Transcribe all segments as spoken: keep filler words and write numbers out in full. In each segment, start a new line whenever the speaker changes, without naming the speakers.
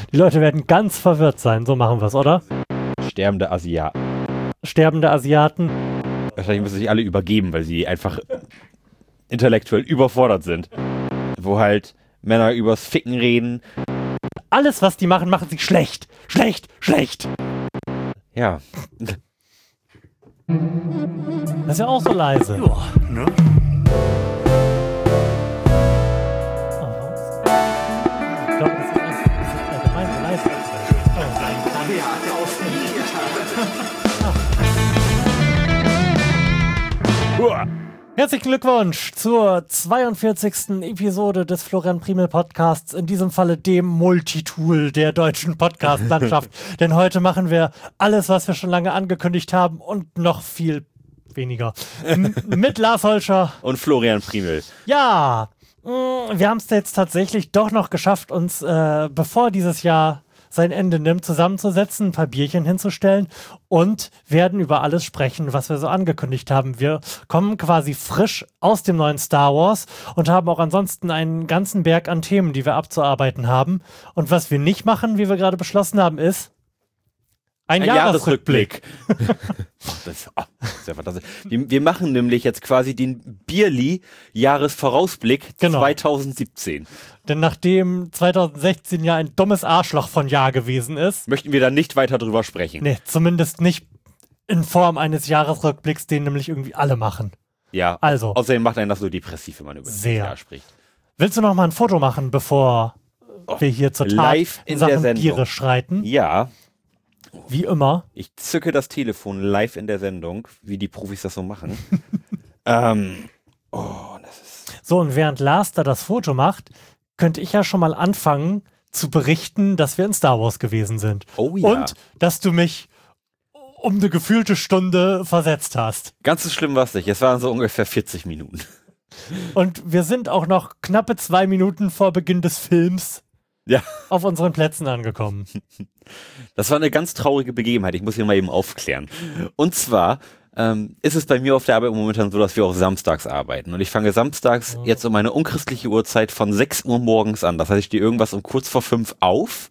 Die Leute werden ganz verwirrt sein. So machen wir es, oder?
Sterbende Asiaten.
Sterbende Asiaten.
Wahrscheinlich müssen sich alle übergeben, weil sie einfach intellektuell überfordert sind. Wo halt Männer übers Ficken reden.
Alles, was die machen, machen sie schlecht. Schlecht, schlecht.
Ja.
Das ist ja auch so leise.
Ja, ne?
Ich glaube, das ist, das ist allgemein so leise.
Uah.
Herzlichen Glückwunsch zur zweiundvierzigsten Episode des Florian Primel Podcasts, in diesem Falle dem Multitool der deutschen Podcast-Landschaft. Denn heute machen wir alles, was wir schon lange angekündigt haben und noch viel weniger. M- mit Lars Holscher.
Und Florian Primel.
Ja, mh, wir haben es jetzt tatsächlich doch noch geschafft, uns, äh, bevor dieses Jahr sein Ende nimmt, zusammenzusetzen, ein paar Bierchen hinzustellen und werden über alles sprechen, was wir so angekündigt haben. Wir kommen quasi frisch aus dem neuen Star Wars und haben auch ansonsten einen ganzen Berg an Themen, die wir abzuarbeiten haben. Und was wir nicht machen, wie wir gerade beschlossen haben, ist ein,
Ein
Jahresrückblick.
Jahresrückblick. Das, oh, das ist ja fantastisch. Wir, wir machen nämlich jetzt quasi den Bierli-Jahresvorausblick
Genau.
zweitausendsiebzehn.
Denn nachdem zweitausendsechzehn ja ein dummes Arschloch von Jahr gewesen ist,
Möchten wir da nicht weiter drüber sprechen.
nee, zumindest nicht in Form eines Jahresrückblicks, den nämlich irgendwie alle machen.
Ja.
Also.
Außerdem macht einen das so depressiv, wenn man über das
Sehr.
Jahr spricht.
Willst du noch mal ein Foto machen, bevor wir hier zur Tat
live in
in
der
Sachen
Sendung.
Biere schreiten?
Ja.
Wie immer.
Ich zücke das Telefon live in der Sendung, wie die Profis das so machen. ähm, oh, das ist...
So, und während Lars da das Foto macht, könnte ich ja schon mal anfangen zu berichten, dass wir in Star Wars gewesen sind.
Oh ja.
Und dass du mich um eine gefühlte Stunde versetzt hast.
Ganz so schlimm war es nicht. Es waren so ungefähr vierzig Minuten.
Und wir sind auch noch knappe zwei Minuten vor Beginn des Films
Ja.
auf unseren Plätzen angekommen.
Das war eine ganz traurige Begebenheit. Ich muss hier mal eben aufklären. Und zwar ähm, ist es bei mir auf der Arbeit momentan so, dass wir auch samstags arbeiten. Und ich fange samstags jetzt um eine unchristliche Uhrzeit von sechs Uhr morgens an. Das heißt, ich stehe irgendwas um kurz vor fünf auf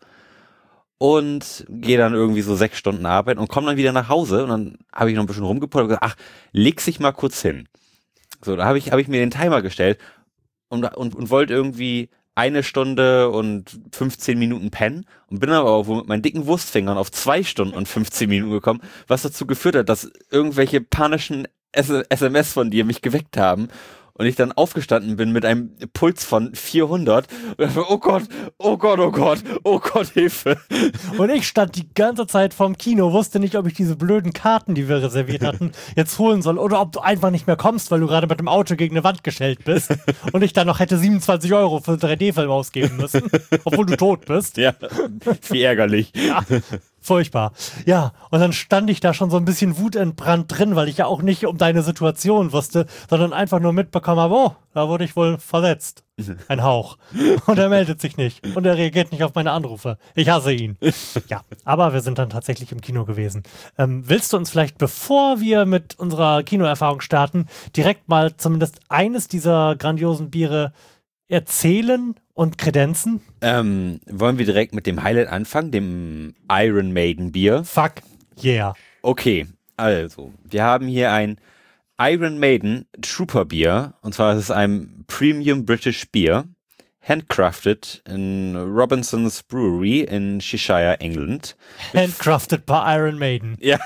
und gehe dann irgendwie so sechs Stunden arbeiten und komme dann wieder nach Hause. Und dann habe ich noch ein bisschen rumgepoltert und gesagt, ach, leg sich mal kurz hin. So, da habe ich, hab ich mir den Timer gestellt und, und, und wollte irgendwie eine Stunde und fünfzehn Minuten pennen und bin aber auch mit meinen dicken Wurstfingern auf zwei Stunden und fünfzehn Minuten gekommen, was dazu geführt hat, dass irgendwelche panischen S M S von dir mich geweckt haben und ich dann aufgestanden bin mit einem Puls von vierhundert und dachte, oh Gott, oh Gott, oh Gott, oh Gott, Hilfe.
Und ich stand die ganze Zeit vorm Kino, wusste nicht, ob ich diese blöden Karten, die wir reserviert hatten, jetzt holen soll oder ob du einfach nicht mehr kommst, weil du gerade mit dem Auto gegen eine Wand geschellt bist und ich dann noch hätte siebenundzwanzig Euro für einen drei D-Film ausgeben müssen, obwohl du tot bist.
Ja, wie ärgerlich.
Ja, furchtbar. Ja, und dann stand ich da schon so ein bisschen wutentbrannt drin, weil ich ja auch nicht um deine Situation wusste, sondern einfach nur mitbekommen habe, oh, da wurde ich wohl verletzt. Ein Hauch. Und er meldet sich nicht. Und er reagiert nicht auf meine Anrufe. Ich hasse ihn. Ja, aber wir sind dann tatsächlich im Kino gewesen. Ähm, willst du uns vielleicht, bevor wir mit unserer Kinoerfahrung starten, direkt mal zumindest eines dieser grandiosen Biere erzählen und kredenzen?
Ähm, wollen wir direkt mit dem Highlight anfangen, dem Iron Maiden Bier?
Fuck yeah.
Okay, also, wir haben hier ein Iron Maiden Trooper Bier, und zwar ist es ein Premium British Beer, handcrafted in Robinson's Brewery in Cheshire, England.
Handcrafted by Iron Maiden.
Ja.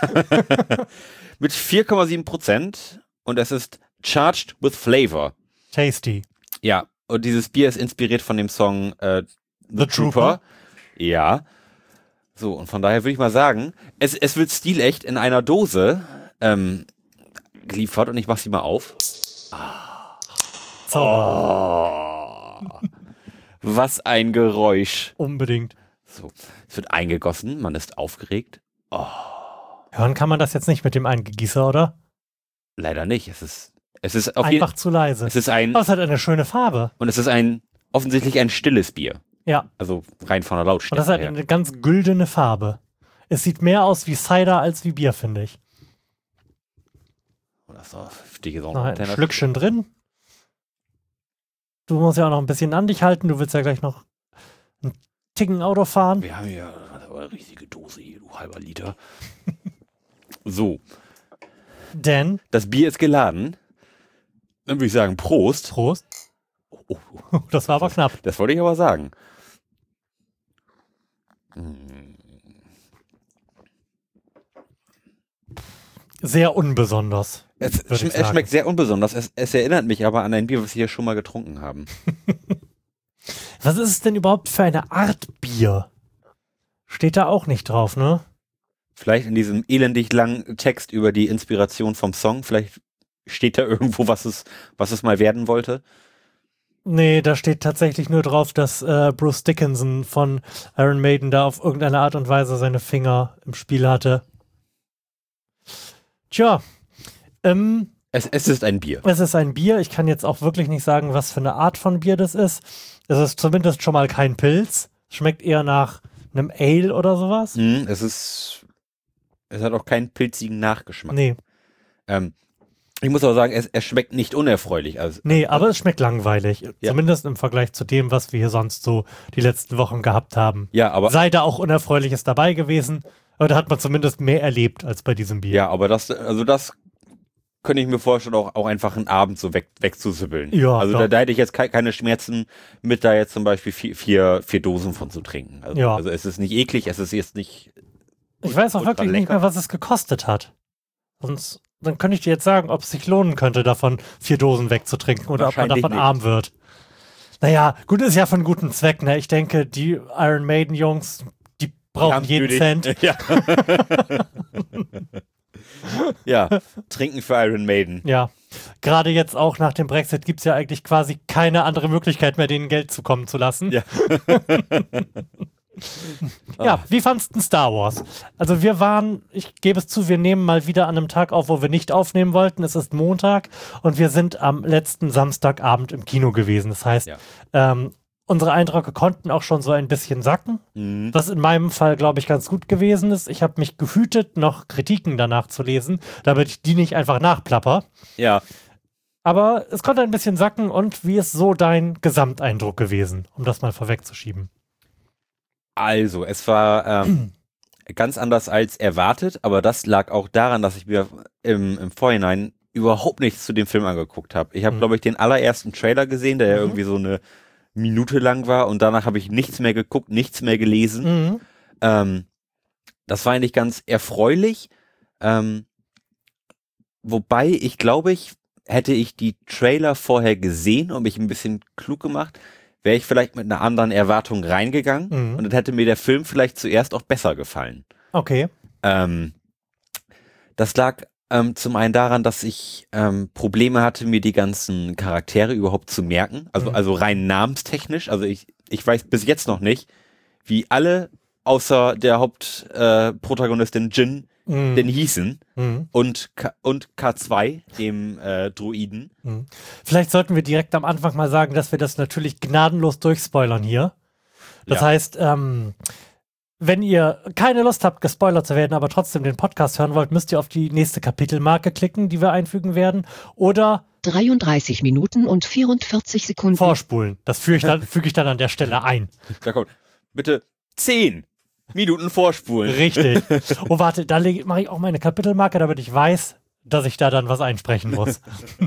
Mit vier Komma sieben Prozent und es ist charged with flavor.
Tasty.
Ja, und dieses Bier ist inspiriert von dem Song äh, The,
The
Trooper.
Trooper.
Ja. So, und von daher würde ich mal sagen, es, es wird stilecht in einer Dose ähm, geliefert und ich mach sie mal auf.
Zauber.
Oh, was ein Geräusch.
Unbedingt.
So, es wird eingegossen, man ist aufgeregt.
Hören kann man das jetzt nicht mit dem Eingegießer, oder?
Leider nicht, es ist, es ist auf jeden
Einfach zu leise.
es ist ein,
Aber es hat eine schöne Farbe.
und es ist ein, offensichtlich ein stilles Bier.
Ja.
Also rein von der
Und
Lautstärke
das hat
her.
eine ganz güldene Farbe. Es sieht mehr aus wie Cider als wie Bier, finde ich.
Oh, das war- steht hier so
Noch ein
kleiner-
Schlückchen drin. Du musst ja auch noch ein bisschen an dich halten. Du willst ja gleich noch einen taktigen Autofahren.
Wir haben ja eine riesige Dose hier, du halber Liter. So.
Denn?
Das Bier ist geladen. Dann würde ich sagen, Prost.
Prost.
Oh, oh.
Das war aber
das,
knapp.
Das wollte ich aber sagen.
Sehr unbesonders.
Es, schm es schmeckt sehr unbesonders. Es, es erinnert mich aber an ein Bier, was wir hier schon mal getrunken haben.
Was ist es denn überhaupt für eine Art Bier? Steht da auch nicht drauf, ne?
Vielleicht in diesem elendig langen Text über die Inspiration vom Song. Vielleicht steht da irgendwo, was es, was es mal werden wollte.
Nee, da steht tatsächlich nur drauf, dass äh, Bruce Dickinson von Iron Maiden da auf irgendeine Art und Weise seine Finger im Spiel hatte. Tja, ähm,
es, es ist ein Bier.
Es ist ein Bier. Ich kann jetzt auch wirklich nicht sagen, was für eine Art von Bier das ist. Es ist zumindest schon mal kein Pilz. Schmeckt eher nach einem Ale oder sowas.
Mm, es ist, es hat auch keinen pilzigen Nachgeschmack.
Nee.
Ähm, ich muss aber sagen, es, es schmeckt nicht unerfreulich. Also,
nee, aber es schmeckt langweilig.
Ja.
Zumindest im Vergleich zu dem, was wir hier sonst so die letzten Wochen gehabt haben.
Ja, aber
sei da auch Unerfreuliches dabei gewesen. Aber da hat man zumindest mehr erlebt als bei diesem Bier.
Ja, aber das, also das könnte ich mir vorstellen, auch, auch einfach einen Abend so weg, wegzusibbeln.
Ja,
also
doch.
da, da hätte ich jetzt ke keine Schmerzen mit, da jetzt zum Beispiel vier, vier, vier Dosen von zu trinken. Also,
Ja.
also es ist nicht eklig, es ist jetzt nicht.
Ich weiß auch
ultra
wirklich nicht
lecker.
mehr, was es gekostet hat. Sonst, dann könnte ich dir jetzt sagen, ob es sich lohnen könnte, davon vier Dosen wegzutrinken oder ob man
Wahrscheinlich
davon
nicht.
arm wird. Naja, gut, ist ja von gutem Zweck, ne? Ich denke, die Iron Maiden-Jungs, die brauchen
haben
jeden
nötig.
Cent.
Ja. Ja, trinken für Iron Maiden.
Ja, gerade jetzt auch nach dem Brexit gibt es ja eigentlich quasi keine andere Möglichkeit mehr, denen Geld zukommen zu lassen.
Ja.
Ja, wie fandst du Star Wars? Also wir waren, ich gebe es zu, wir nehmen mal wieder an einem Tag auf, wo wir nicht aufnehmen wollten. Es ist Montag und wir sind am letzten Samstagabend im Kino gewesen. Das heißt,
Ja.
ähm, unsere Eindrücke konnten auch schon so ein bisschen sacken,
Mhm.
was in meinem Fall, glaube ich, ganz gut gewesen ist. Ich habe mich gehütet, noch Kritiken danach zu lesen, damit ich die nicht einfach nachplapper.
Ja.
Aber es konnte ein bisschen sacken. Und wie ist so dein Gesamteindruck gewesen, um das mal vorwegzuschieben?
Also, es war ähm, ganz anders als erwartet, aber das lag auch daran, dass ich mir im, im Vorhinein überhaupt nichts zu dem Film angeguckt habe. Ich habe,
Mhm.
glaube ich, den allerersten Trailer gesehen, der ja
Mhm.
irgendwie so eine Minute lang war und danach habe ich nichts mehr geguckt, nichts mehr gelesen.
Mhm.
Ähm, das war eigentlich ganz erfreulich. Ähm, wobei ich glaube, ich hätte ich die Trailer vorher gesehen und mich ein bisschen klug gemacht, wäre ich vielleicht mit einer anderen Erwartung reingegangen
Mhm.
und dann hätte mir der Film vielleicht zuerst auch besser gefallen.
Okay.
Ähm, das lag ähm, zum einen daran, dass ich ähm, Probleme hatte, mir die ganzen Charaktere überhaupt zu merken. Also,
Mhm.
also rein namenstechnisch. Also ich, ich weiß bis jetzt noch nicht, wie alle außer der Hauptprotagonistin äh, Protagonistin Jin
Mhm.
denn hießen.
Mhm.
Und, K und K zwei, dem äh, Druiden.
Mhm. Vielleicht sollten wir direkt am Anfang mal sagen, dass wir das natürlich gnadenlos durchspoilern hier. Das
Ja.
heißt, ähm, wenn ihr keine Lust habt, gespoilert zu werden, aber trotzdem den Podcast hören wollt, müsst ihr auf die nächste Kapitelmarke klicken, die wir einfügen werden. Oder
dreiunddreißig Minuten und vierundvierzig Sekunden.
vorspulen. Das füge ich, dann- füge ich dann an der Stelle ein.
Da kommt, bitte zehn Minuten vorspulen.
Richtig. Oh, warte, da mache ich auch meine Kapitelmarke, damit ich weiß, dass ich da dann was einsprechen muss.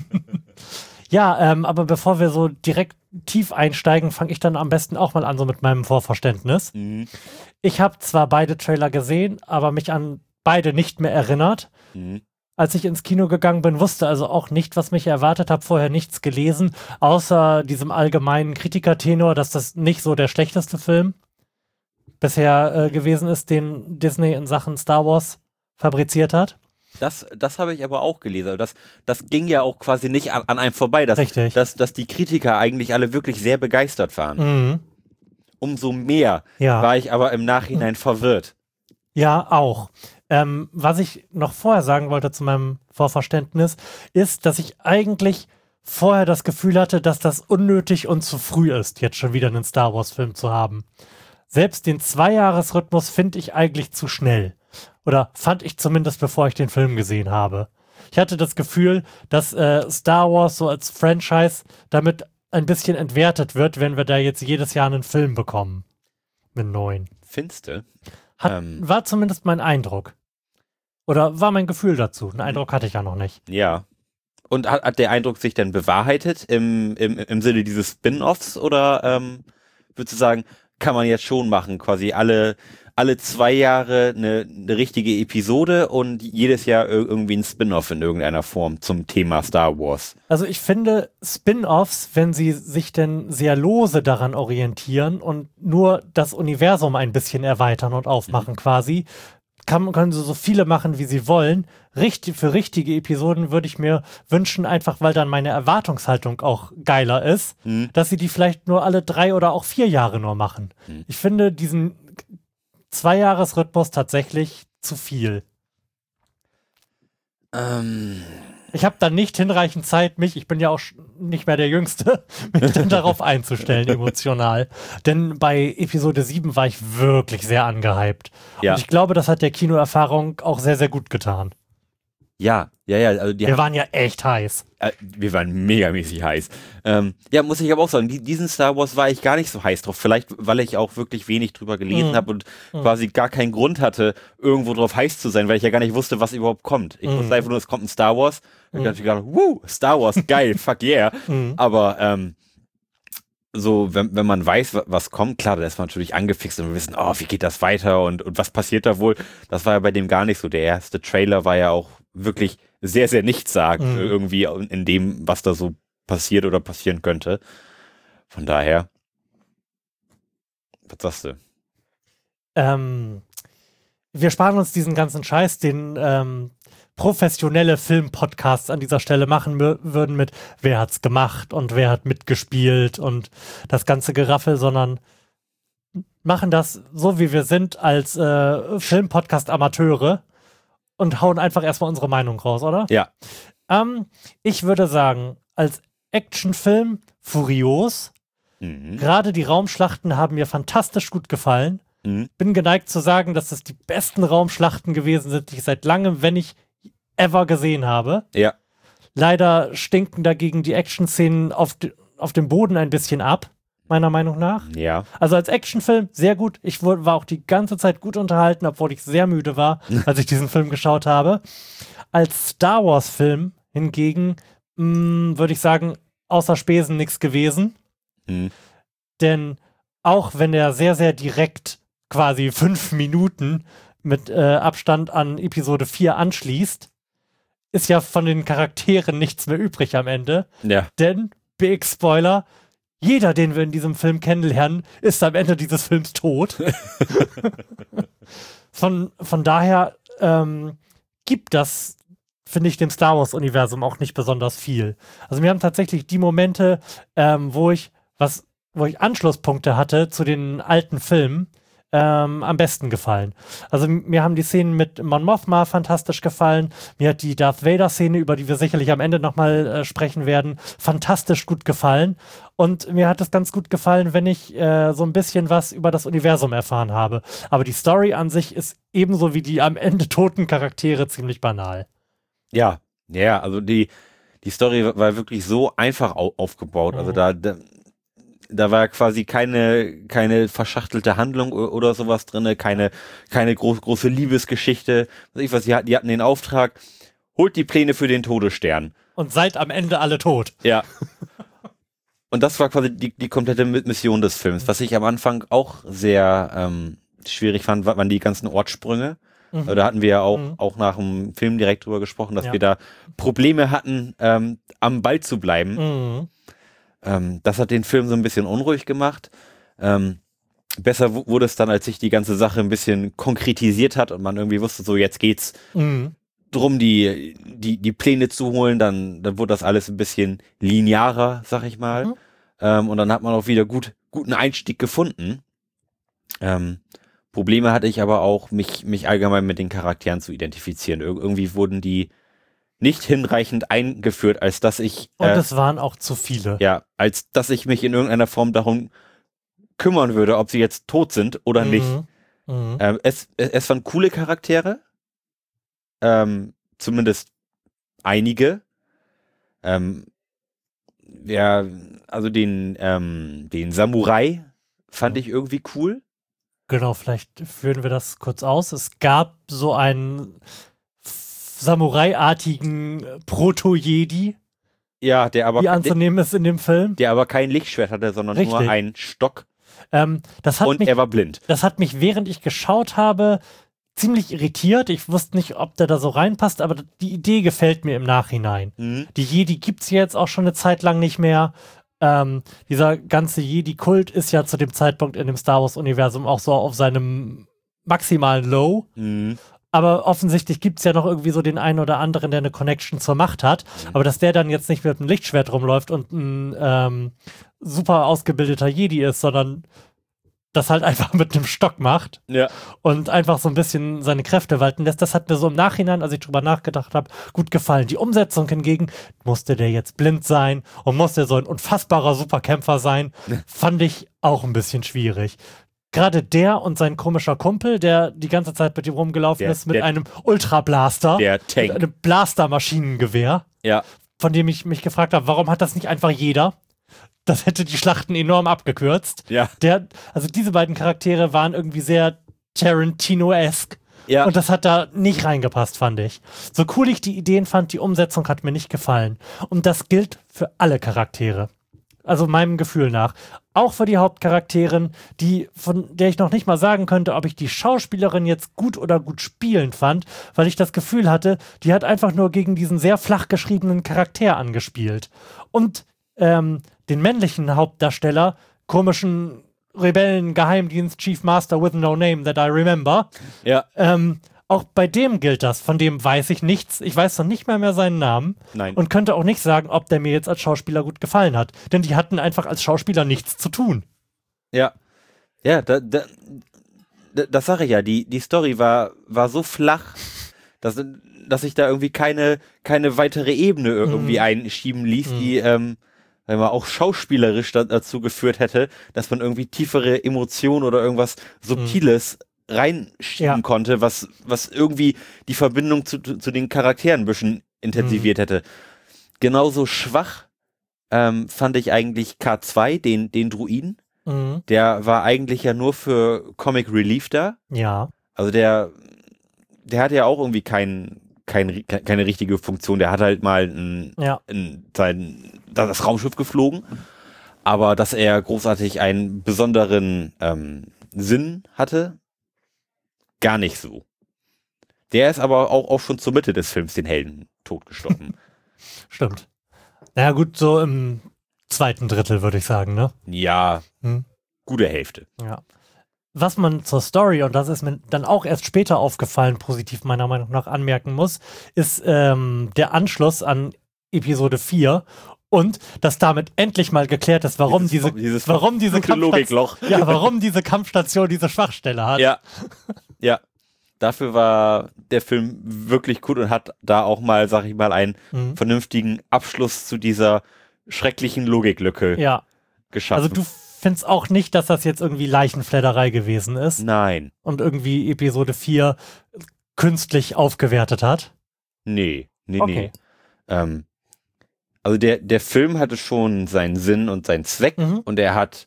Ja, ähm, aber bevor wir so direkt tief einsteigen, fange ich dann am besten auch mal an, so mit meinem Vorverständnis.
Mhm.
Ich habe zwar beide Trailer gesehen, aber mich an beide nicht mehr erinnert.
Mhm.
Als ich ins Kino gegangen bin, wusste also auch nicht, was mich erwartet, habe vorher nichts gelesen, außer diesem allgemeinen Kritikertenor, dass das nicht so der schlechteste Film bisher äh, gewesen ist, den Disney in Sachen Star Wars fabriziert hat.
Das, das habe ich aber auch gelesen. Also Das, das ging ja auch quasi nicht an, an einem vorbei, dass,
Richtig.
dass, dass die Kritiker eigentlich alle wirklich sehr begeistert waren.
Mhm.
Umso mehr
Ja.
war ich aber im Nachhinein verwirrt.
Ja, auch. Ähm, was ich noch vorher sagen wollte zu meinem Vorverständnis, ist, dass ich eigentlich vorher das Gefühl hatte, dass das unnötig und zu früh ist, jetzt schon wieder einen Star Wars-Film zu haben. Selbst den Zweijahresrhythmus finde ich eigentlich zu schnell. Oder fand ich zumindest, bevor ich den Film gesehen habe. Ich hatte das Gefühl, dass äh, Star Wars so als Franchise damit ein bisschen entwertet wird, wenn wir da jetzt jedes Jahr einen Film bekommen. mit neun.
Finste.
Hat,
Ähm.
War zumindest mein Eindruck. Oder war mein Gefühl dazu. Einen Eindruck hatte ich ja noch nicht.
Ja. Und hat, hat der Eindruck sich denn bewahrheitet im, im, im Sinne dieses Spin-Offs oder ähm, würdest du sagen, kann man jetzt schon machen, quasi alle, alle zwei Jahre eine, eine richtige Episode und jedes Jahr ir- irgendwie ein Spin-Off in irgendeiner Form zum Thema Star Wars?
Also ich finde Spin-Offs, wenn sie sich denn sehr lose daran orientieren und nur das Universum ein bisschen erweitern und aufmachen quasi, kann, können sie so viele machen, wie sie wollen. Richtig, für richtige Episoden würde ich mir wünschen, einfach weil dann meine Erwartungshaltung auch geiler ist,
Mhm.
dass sie die vielleicht nur alle drei oder auch vier Jahre nur machen.
Mhm.
Ich finde diesen Zwei-Jahres-Rhythmus tatsächlich zu viel.
Ähm,
Ich habe dann nicht hinreichend Zeit, mich, ich bin ja auch sch- nicht mehr der Jüngste, mich dann darauf einzustellen, emotional. Denn bei Episode sieben war ich wirklich sehr angehypt.
Ja.
Und ich glaube, das hat der Kinoerfahrung auch sehr, sehr gut getan.
ja, ja, ja, also die
Wir
haben,
waren ja echt heiß.
äh, wir waren megamäßig heiß. Ähm, ja, muss ich aber auch sagen, die, diesen Star Wars war ich gar nicht so heiß drauf. Vielleicht, weil ich auch wirklich wenig drüber gelesen
Mhm.
habe und
Mhm.
quasi gar keinen Grund hatte, irgendwo drauf heiß zu sein, weil ich ja gar nicht wusste, was überhaupt kommt. Ich
Mhm.
wusste einfach nur, es kommt ein Star Wars. Und
Mhm.
ich dachte gerade, wuh, Star Wars, geil, fuck yeah.
Mhm.
Aber ähm, so, wenn, wenn man weiß, wa- was kommt, klar, da ist man natürlich angefixt und wir wissen, oh, wie geht das weiter und, und was passiert da wohl? Das war ja bei dem gar nicht so. Der erste Trailer war ja auch wirklich sehr, sehr nichtssagend
Mhm.
irgendwie in dem, was da so passiert oder passieren könnte. Von daher, was sagst du?
Ähm, wir sparen uns diesen ganzen Scheiß, den ähm, professionelle Filmpodcasts an dieser Stelle machen mü- würden mit wer hat's gemacht und wer hat mitgespielt und das ganze Geraffel, sondern machen das so, wie wir sind, als äh, Filmpodcast-Amateure und hauen einfach erstmal unsere Meinung raus, oder?
Ja.
Ähm, ich würde sagen, als Actionfilm furios.
Mhm.
Gerade die Raumschlachten haben mir fantastisch gut gefallen.
Mhm.
Bin geneigt zu sagen, dass es die besten Raumschlachten gewesen sind, die ich seit langem, wenn nicht ever gesehen habe.
Ja.
Leider stinken dagegen die Action-Szenen auf, de auf dem Boden ein bisschen ab, meiner Meinung nach.
Ja.
Also als Actionfilm sehr gut. Ich wurde, war auch die ganze Zeit gut unterhalten, obwohl ich sehr müde war, als ich diesen Film geschaut habe. Als Star Wars-Film hingegen mh, würde ich sagen, außer Spesen nichts gewesen.
Mhm.
Denn auch wenn er sehr, sehr direkt quasi fünf Minuten mit äh, Abstand an Episode vier anschließt, ist ja von den Charakteren nichts mehr übrig am Ende.
Ja.
Denn, Big Spoiler, jeder, den wir in diesem Film kennenlernen, ist am Ende dieses Films tot. von, von daher ähm, gibt das, finde ich, dem Star Wars-Universum auch nicht besonders viel. Also mir haben tatsächlich die Momente, ähm, wo ich was, wo ich Anschlusspunkte hatte zu den alten Filmen, ähm, am besten gefallen. Also m- mir haben die Szenen mit Mon Mothma fantastisch gefallen. Mir hat die Darth Vader-Szene, über die wir sicherlich am Ende nochmal äh, sprechen werden, fantastisch gut gefallen. Und mir hat es ganz gut gefallen, wenn ich äh, so ein bisschen was über das Universum erfahren habe. Aber die Story an sich ist ebenso wie die am Ende toten Charaktere ziemlich banal.
Ja. Ja, also die, die Story war wirklich so einfach au aufgebaut. Also
Mhm.
da, da, da war quasi keine, keine verschachtelte Handlung o- oder sowas drinne, keine, keine groß, große Liebesgeschichte. Weiß ich was, die hatten, die hatten den Auftrag, holt die Pläne für den Todesstern.
Und seid am Ende alle tot.
Ja. Und das war quasi die, die komplette Mi- Mission des Films. Was ich am Anfang auch sehr ähm, schwierig fand, wa- waren die ganzen Ortssprünge.
Mhm.
Also da hatten wir ja auch,
Mhm.
auch nach dem Film direkt drüber gesprochen, dass
Ja.
wir da Probleme hatten, ähm, am Ball zu bleiben.
Mhm.
Ähm, das hat den Film so ein bisschen unruhig gemacht. Ähm, besser wu- wurde es dann, als sich die ganze Sache ein bisschen konkretisiert hat und man irgendwie wusste, so jetzt geht's
Mhm.
drum, die, die, die Pläne zu holen. Dann, dann wurde das alles ein bisschen linearer, sag ich mal.
Mhm.
Ähm, und dann hat man auch wieder gut, guten Einstieg gefunden. Ähm, Probleme hatte ich aber auch, mich, mich allgemein mit den Charakteren zu identifizieren. Ir irgendwie wurden die nicht hinreichend eingeführt, als dass ich
Und
äh,
es waren auch zu viele.
ja, als dass ich mich in irgendeiner Form darum kümmern würde, ob sie jetzt tot sind oder nicht.
Mhm. Mhm.
Ähm, es, es, es waren coole Charaktere, ähm, zumindest einige. Ähm, ja, also den, ähm, den Samurai fand
Mhm.
ich irgendwie cool.
Genau, vielleicht führen wir das kurz aus. Es gab so einen Samurai-artigen Proto-Jedi,
Ja, der aber,
wie
der,
anzunehmen ist in dem Film.
der aber kein Lichtschwert hatte, sondern
Richtig.
nur einen Stock
Ähm, das hat
und
mich,
er war blind.
das hat mich, während ich geschaut habe, ziemlich irritiert. Ich wusste nicht, ob der da so reinpasst, aber die Idee gefällt mir im Nachhinein.
Mhm.
Die Jedi gibt es jetzt auch schon eine Zeit lang nicht mehr. Ähm, dieser ganze Jedi-Kult ist ja zu dem Zeitpunkt in dem Star Wars-Universum auch so auf seinem maximalen Low.
Mhm.
Aber offensichtlich gibt es ja noch irgendwie so den einen oder anderen, der eine Connection zur Macht hat.
Mhm.
Aber dass der dann jetzt nicht mit einem Lichtschwert rumläuft und ein ähm, super ausgebildeter Jedi ist, sondern das halt einfach mit einem Stock macht
Ja.
und einfach so ein bisschen seine Kräfte walten lässt. Das hat mir so im Nachhinein, als ich drüber nachgedacht habe, gut gefallen. Die Umsetzung hingegen, musste der jetzt blind sein und musste so ein unfassbarer Superkämpfer sein, fand ich auch ein bisschen schwierig. Gerade der und sein komischer Kumpel, der die ganze Zeit mit ihm rumgelaufen
Der-
ist, mit
der-
einem Ultra-Blaster,
Der
mit
Tank.
einem Blaster-Maschinengewehr,
Ja.
von dem ich mich gefragt habe, warum hat das nicht einfach jeder? Das hätte die Schlachten enorm abgekürzt.
Ja.
Der, also diese beiden Charaktere waren irgendwie sehr Tarantino-esque.
Ja.
Und das hat da nicht reingepasst, fand ich. So cool ich die Ideen fand, die Umsetzung hat mir nicht gefallen. Und das gilt für alle Charaktere. Also meinem Gefühl nach. Auch für die Hauptcharakterin, die, von der ich noch nicht mal sagen könnte, ob ich die Schauspielerin jetzt gut oder gut spielend fand, weil ich das Gefühl hatte, die hat einfach nur gegen diesen sehr flach geschriebenen Charakter angespielt. Und ähm, den männlichen Hauptdarsteller, komischen Rebellen-Geheimdienst Chief Master with no name that I remember,
Ja.
ähm, auch bei dem gilt das. Von dem weiß ich nichts. Ich weiß noch nicht mal mehr seinen Namen.
Nein.
Und könnte auch nicht sagen, ob der mir jetzt als Schauspieler gut gefallen hat. Denn die hatten einfach als Schauspieler nichts zu tun.
Ja. Ja, da, da, da, das sage ich ja. Die, die Story war, war so flach, dass, dass sich da irgendwie keine, keine weitere Ebene irgendwie
Mhm.
einschieben ließ, die ähm, wenn man auch schauspielerisch da, dazu geführt hätte, dass man irgendwie tiefere Emotionen oder irgendwas Subtiles reinschieben
Ja.
konnte, was, was irgendwie die Verbindung zu, zu den Charakteren ein bisschen intensiviert hätte. Genauso schwach ähm, fand ich eigentlich K zwei, den, den Druiden.
Mhm.
Der war eigentlich ja nur für Comic Relief da.
Ja.
Also der, der hatte ja auch irgendwie kein, kein, keine richtige Funktion. Der hat halt mal ein,
Ja.
ein, sein, das Raumschiff geflogen. Aber dass er großartig einen besonderen ähm, Sinn hatte, gar nicht so. Der ist aber auch, auch schon zur Mitte des Films den Helden totgestorben.
Stimmt. Naja, gut, so im zweiten Drittel, würde ich sagen, ne?
Ja,
Hm.
gute Hälfte.
Ja. Was man zur Story, und das ist mir dann auch erst später aufgefallen, positiv meiner Meinung nach anmerken muss, ist ähm, der Anschluss an Episode vier und dass damit endlich mal geklärt ist, warum
Dieses-
diese,
dieses
warum diese
verfluchte Logikloch.
Ja, warum diese Kampfstation diese Schwachstelle hat.
Ja, ja. Dafür war der Film wirklich gut und hat da auch mal, sag ich mal, einen
Mhm.
vernünftigen Abschluss zu dieser schrecklichen Logiklücke
Ja.
geschaffen.
Also du findest auch nicht, dass das jetzt irgendwie Leichenfledderei gewesen ist
Nein,
und irgendwie Episode vier künstlich aufgewertet hat?
nee, nee,
Okay.
nee. Ähm, also der, der Film hatte schon seinen Sinn und seinen Zweck
Mhm.
und er hat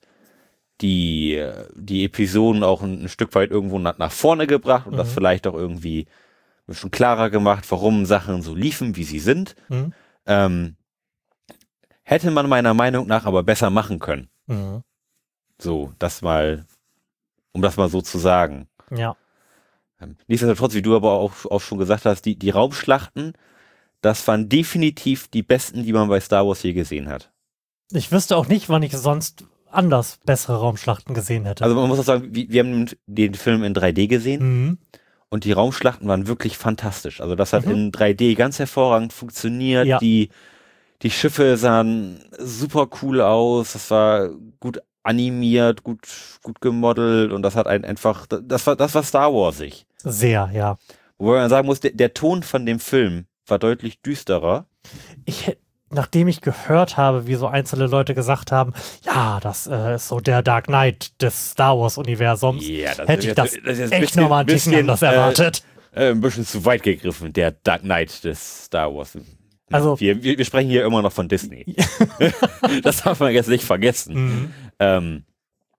die, äh, die Episoden auch ein, ein Stück weit irgendwo nach, nach vorne gebracht und das
Mhm.
vielleicht auch irgendwie ein bisschen klarer gemacht, warum Sachen so liefen, wie sie sind.
Mhm.
Ähm, hätte man meiner Meinung nach aber besser machen können.
Mhm.
So, das mal, um das mal so zu sagen.
Ja.
Ähm, nichtsdestotrotz, wie du aber auch, auch schon gesagt hast, die, die Raumschlachten, das waren definitiv die besten, die man bei Star Wars je gesehen hat.
Ich wüsste auch nicht, wann ich sonst anders bessere Raumschlachten gesehen hätte.
Also man muss auch sagen, wir, wir haben den Film in drei D gesehen
Mhm.
und die Raumschlachten waren wirklich fantastisch. Also das hat
Mhm.
in drei D ganz hervorragend funktioniert.
Ja.
Die, die Schiffe sahen super cool aus. Das war gut animiert, gut, gut gemodelt und das hat ein einfach, das war, das war Star Warsig.
Sehr, ja.
Wobei man sagen muss, der, der Ton von dem Film war deutlich düsterer.
Ich hätte, nachdem ich gehört habe, wie so einzelne Leute gesagt haben, ja, das äh, ist so der Dark Knight des Star Wars-Universums,
Ja, das
hätte ich
ist
das,
jetzt- das ist jetzt ein
echt
bisschen-
nochmal ein bisschen
bisschen,
anders
äh,
erwartet.
Äh, ein bisschen zu weit gegriffen, der Dark Knight des Star Wars.
Also-
wir, wir, wir sprechen hier immer noch von Disney. Das darf man jetzt nicht vergessen.
Mhm.
Ähm,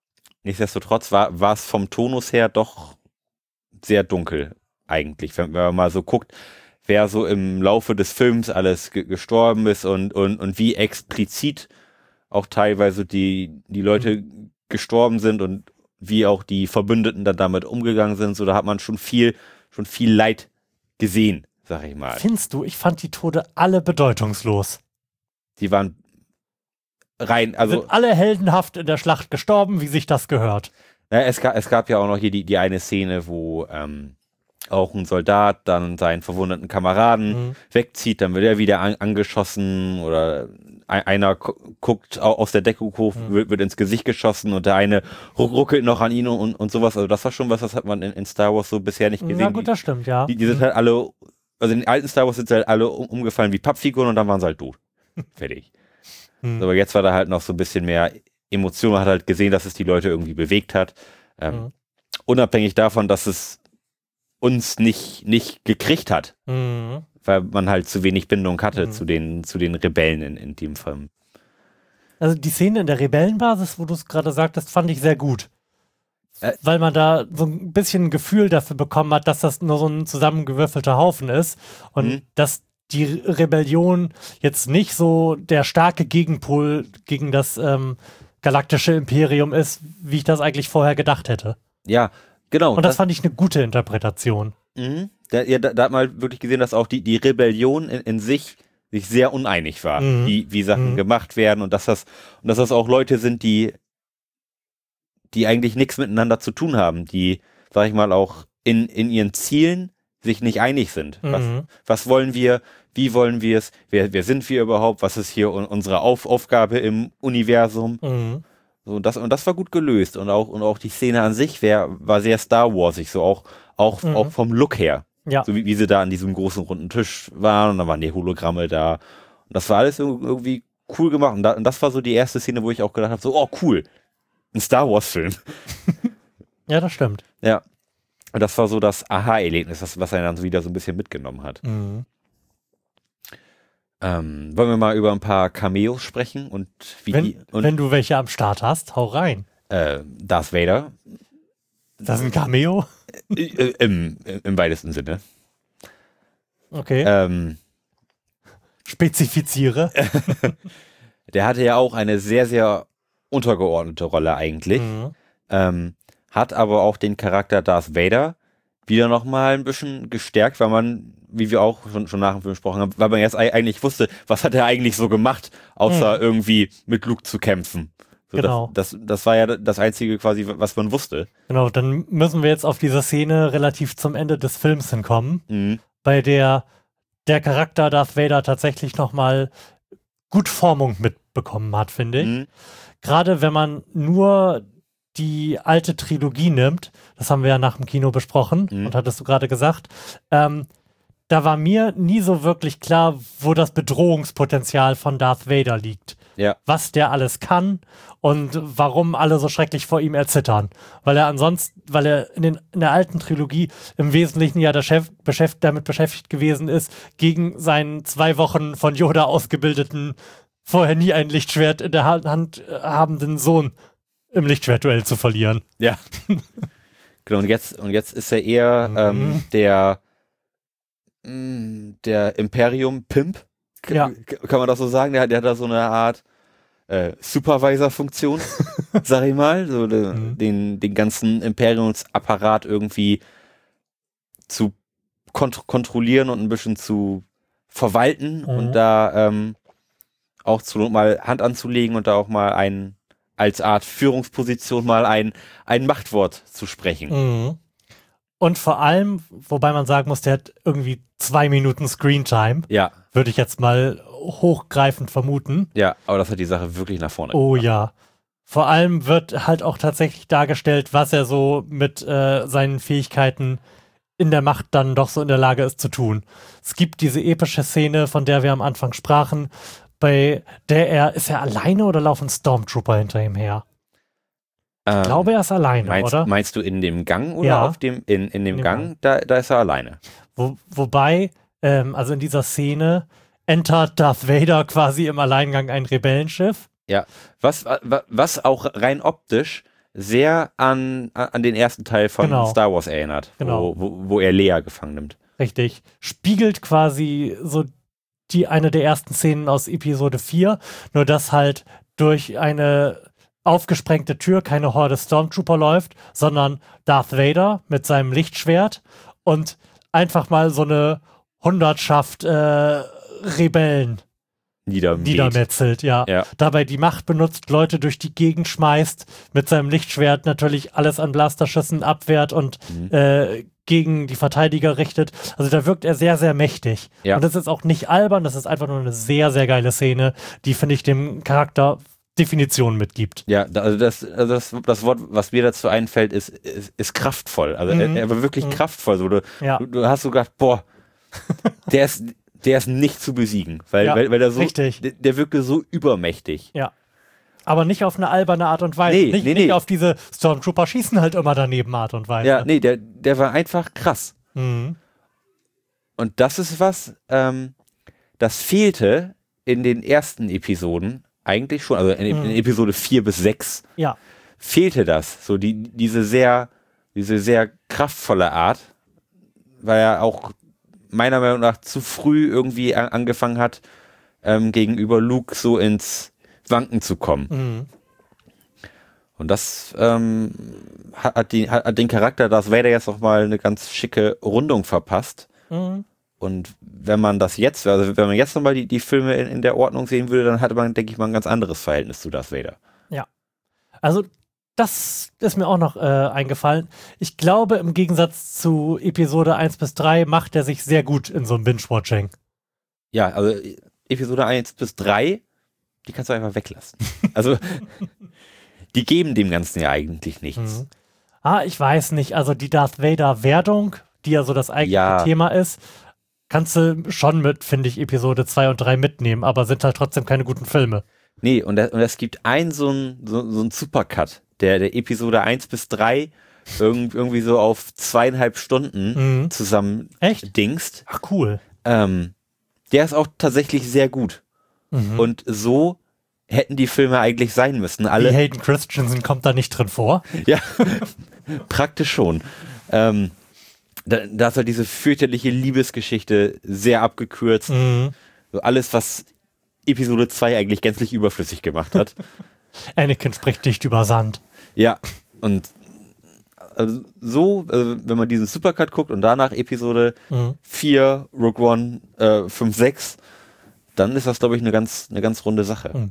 nichtsdestotrotz war, war es vom Tonus her doch sehr dunkel eigentlich, wenn, wenn man mal so guckt, wer so im Laufe des Films alles ge- gestorben ist und, und, und wie explizit auch teilweise die, die Leute mhm. gestorben sind und wie auch die Verbündeten dann damit umgegangen sind. So, da hat man schon viel, schon viel Leid gesehen, sag ich mal.
Findest du, ich fand die Tode alle bedeutungslos.
Die waren rein, also.
Sind alle heldenhaft in der Schlacht gestorben, wie sich das gehört.
Ja, es gab, es gab ja auch noch hier die, die eine Szene, wo, ähm, auch ein Soldat dann seinen verwundeten Kameraden mhm. wegzieht, dann wird er wieder an, angeschossen oder ein, einer gu- guckt aus der Deckung hoch, mhm. wird, wird ins Gesicht geschossen und der eine ruck, ruckelt noch an ihn und, und sowas. Also das war schon was, das hat man in, in Star Wars so bisher nicht gesehen.
Ja gut, das stimmt, ja.
Die, die sind
mhm.
halt alle, also in den alten Star Wars sind sie halt alle um, umgefallen wie Pappfiguren und dann waren sie halt tot. Fertig. Mhm. Aber jetzt war da halt noch so ein bisschen mehr Emotion, man hat halt gesehen, dass es die Leute irgendwie bewegt hat. Ähm, mhm. Unabhängig davon, dass es uns nicht, nicht gekriegt hat, mhm. weil man halt zu wenig Bindung hatte mhm. zu den, zu den Rebellen in, in dem Film.
Also die Szene in der Rebellenbasis, wo du es gerade sagtest, fand ich sehr gut. Äh, weil man da so ein bisschen ein Gefühl dafür bekommen hat, dass das nur so ein zusammengewürfelter Haufen ist und mhm. dass die Rebellion jetzt nicht so der starke Gegenpol gegen das ähm, galaktische Imperium ist, wie ich das eigentlich vorher gedacht hätte.
Ja, genau.
Und das, das fand ich eine gute Interpretation.
Mhm. Da, ja, da, da hat man halt wirklich gesehen, dass auch die, die Rebellion in, in sich sich sehr uneinig war, mhm. wie, wie Sachen mhm. gemacht werden und dass das und dass das auch Leute sind, die die eigentlich nichts miteinander zu tun haben, die, sag ich mal, auch in, in ihren Zielen sich nicht einig sind. Mhm. Was, was wollen wir, wie wollen wir es, wer, wer sind wir überhaupt, was ist hier un, unsere Auf, Aufgabe im Universum? Mhm. So, und das, und das war gut gelöst und auch, und auch die Szene an sich wär, war sehr Star Warsig, so auch, auch, mhm. auch vom Look her.
Ja.
So wie, wie sie da an diesem großen runden Tisch waren und dann waren die Hologramme da. Und das war alles irgendwie cool gemacht. Und, da, und das war so die erste Szene, wo ich auch gedacht habe, so, oh cool, ein Star Wars-Film.
Ja, das stimmt.
Ja. Und das war so das Aha-Erlebnis, was, was er dann so wieder so ein bisschen mitgenommen hat. Mhm. Ähm, wollen wir mal über ein paar Cameos sprechen? Und wie
wenn,
die, und,
wenn du welche am Start hast, hau rein.
Äh, Darth Vader.
Das ist ein Cameo?
Äh, äh, im, Im weitesten Sinne.
Okay.
Ähm,
Spezifiziere.
Der hatte ja auch eine sehr, sehr untergeordnete Rolle eigentlich. Mhm. Ähm, hat aber auch den Charakter Darth Vader wieder nochmal ein bisschen gestärkt, weil man, wie wir auch schon, schon nach dem Film gesprochen haben, weil man jetzt eigentlich wusste, was hat er eigentlich so gemacht, außer mhm. irgendwie mit Luke zu kämpfen. So,
genau.
Das, das, das war ja das Einzige quasi, was man wusste.
Genau, dann müssen wir jetzt auf diese Szene relativ zum Ende des Films hinkommen,
mhm.
bei der der Charakter Darth Vader tatsächlich nochmal gut Formung mitbekommen hat, finde ich. Mhm. Gerade wenn man nur die alte Trilogie nimmt, das haben wir ja nach dem Kino besprochen mhm. und hattest du gerade gesagt, ähm, da war mir nie so wirklich klar, wo das Bedrohungspotenzial von Darth Vader liegt.
Ja.
Was der alles kann und warum alle so schrecklich vor ihm erzittern. Weil er ansonsten, weil er in, den, in der alten Trilogie im Wesentlichen ja der Chef beschäft, damit beschäftigt gewesen ist, gegen seinen zwei Wochen von Yoda ausgebildeten, vorher nie ein Lichtschwert in der Hand habenden Sohn im Lichtschwertduell zu verlieren.
Ja. Genau, und jetzt, und jetzt ist er eher
mhm.
ähm, der mh, der Imperium-Pimp. K-
ja.
Kann man das so sagen? Der hat, der hat da so eine Art äh, Supervisor-Funktion, sag ich mal. So de, mhm. den, den ganzen Imperiumsapparat irgendwie zu kont- kontrollieren und ein bisschen zu verwalten mhm. und da ähm, auch zu mal Hand anzulegen und da auch mal ein als Art Führungsposition mal ein, ein Machtwort zu sprechen.
Mhm. Und vor allem, wobei man sagen muss, der hat irgendwie zwei Minuten Screentime.
Ja.
Würde ich jetzt mal hochgreifend vermuten.
Ja, aber das hat die Sache wirklich nach vorne
Oh
gebracht.
ja. Vor allem wird halt auch tatsächlich dargestellt, was er so mit äh, seinen Fähigkeiten in der Macht dann doch so in der Lage ist zu tun. Es gibt diese epische Szene, von der wir am Anfang sprachen, bei der er, ist er alleine oder laufen Stormtrooper hinter ihm her? Ich
ähm,
glaube, er ist alleine,
meinst,
oder?
Meinst du in dem Gang oder
ja.
auf dem, in, in dem
in
Gang?
Gang.
Da, da ist er alleine.
Wo, wobei, ähm, also in dieser Szene entert Darth Vader quasi im Alleingang ein Rebellenschiff.
Ja, was, was auch rein optisch sehr an, an den ersten Teil von
Genau.
Star Wars erinnert,
Genau.
wo, wo, wo er Leia gefangen nimmt.
Richtig. Spiegelt quasi so die eine der ersten Szenen aus Episode vier, nur dass halt durch eine aufgesprengte Tür keine Horde Stormtrooper läuft, sondern Darth Vader mit seinem Lichtschwert und einfach mal so eine Hundertschaft äh, Rebellen
Niedermäht.
niedermetzelt, ja.
Ja.
Dabei die Macht benutzt, Leute durch die Gegend schmeißt, mit seinem Lichtschwert natürlich alles an Blasterschüssen abwehrt und
Mhm.
äh, gegen die Verteidiger richtet. Also da wirkt er sehr, sehr mächtig.
Ja.
Und das ist auch nicht albern, das ist einfach nur eine sehr, sehr geile Szene, die, finde ich, dem Charakter Definition mitgibt.
Ja, da- also das, also das, das Wort, was mir dazu einfällt, ist, ist, ist kraftvoll. Also er,
Mhm.
er war wirklich
Mhm.
kraftvoll. So, du,
Ja.
du, du hast so gedacht, boah, der ist, der ist nicht zu besiegen, weil,
Ja,
weil, weil er so,
richtig.
der, der wirkte so übermächtig.
Aber nicht auf eine alberne Art und Weise.
Nee,
nicht,
nee,
nicht
nee.
auf diese Stormtrooper schießen halt immer daneben Art und Weise.
Ja, nee, der, der war einfach krass.
Mhm.
Und das ist was, ähm, das fehlte in den ersten Episoden eigentlich schon, also in, in
Mhm.
Episode vier bis sechs
Ja.
fehlte das, so die, diese sehr, diese sehr kraftvolle Art, weil er auch meiner Meinung nach zu früh irgendwie a- angefangen hat, ähm, gegenüber Luke so ins Wanken zu kommen.
Mhm.
Und das ähm, hat, hat, die, hat, hat den Charakter Darth Vader jetzt noch mal eine ganz schicke Rundung verpasst.
Mhm.
Und wenn man das jetzt, also wenn man jetzt nochmal die, die Filme in, in der Ordnung sehen würde, dann hatte man, denke ich mal, ein ganz anderes Verhältnis zu Darth Vader.
Also, das ist mir auch noch äh, eingefallen. Ich glaube, im Gegensatz zu Episode eins bis drei macht er sich sehr gut in so einem Binge-Watching.
Ja, also Episode eins bis drei, die kannst du einfach weglassen. Also, die geben dem Ganzen ja eigentlich nichts.
Mhm. Ah, ich weiß nicht. Also, die Darth Vader-Werdung, die ja so das eigentliche
Ja.
Thema ist, kannst du schon mit, finde ich, Episode zwei und drei mitnehmen, aber sind halt trotzdem keine guten Filme.
Nee, und, da- und es gibt einen so einen so, so einen Supercut, der, der Episode eins bis drei irgend, irgendwie so auf zweieinhalb Stunden
Mhm.
zusammen
Echt?
dingst.
Ach, cool.
Ähm, der ist auch tatsächlich sehr gut.
Mhm.
Und so hätten die Filme eigentlich sein müssen.
Wie
Alle,
Hayden Christensen kommt da nicht drin vor.
ja, praktisch schon. Ähm, da, da ist halt diese fürchterliche Liebesgeschichte sehr abgekürzt.
Mhm.
So alles, was Episode zwei eigentlich gänzlich überflüssig gemacht hat.
Anakin spricht dicht über Sand.
Ja, und also so, also wenn man diesen Supercut guckt und danach Episode
Mhm.
vier, Rogue One, äh, fünf, sechs, dann ist das, glaube ich, eine ganz, eine ganz runde Sache.
Mhm.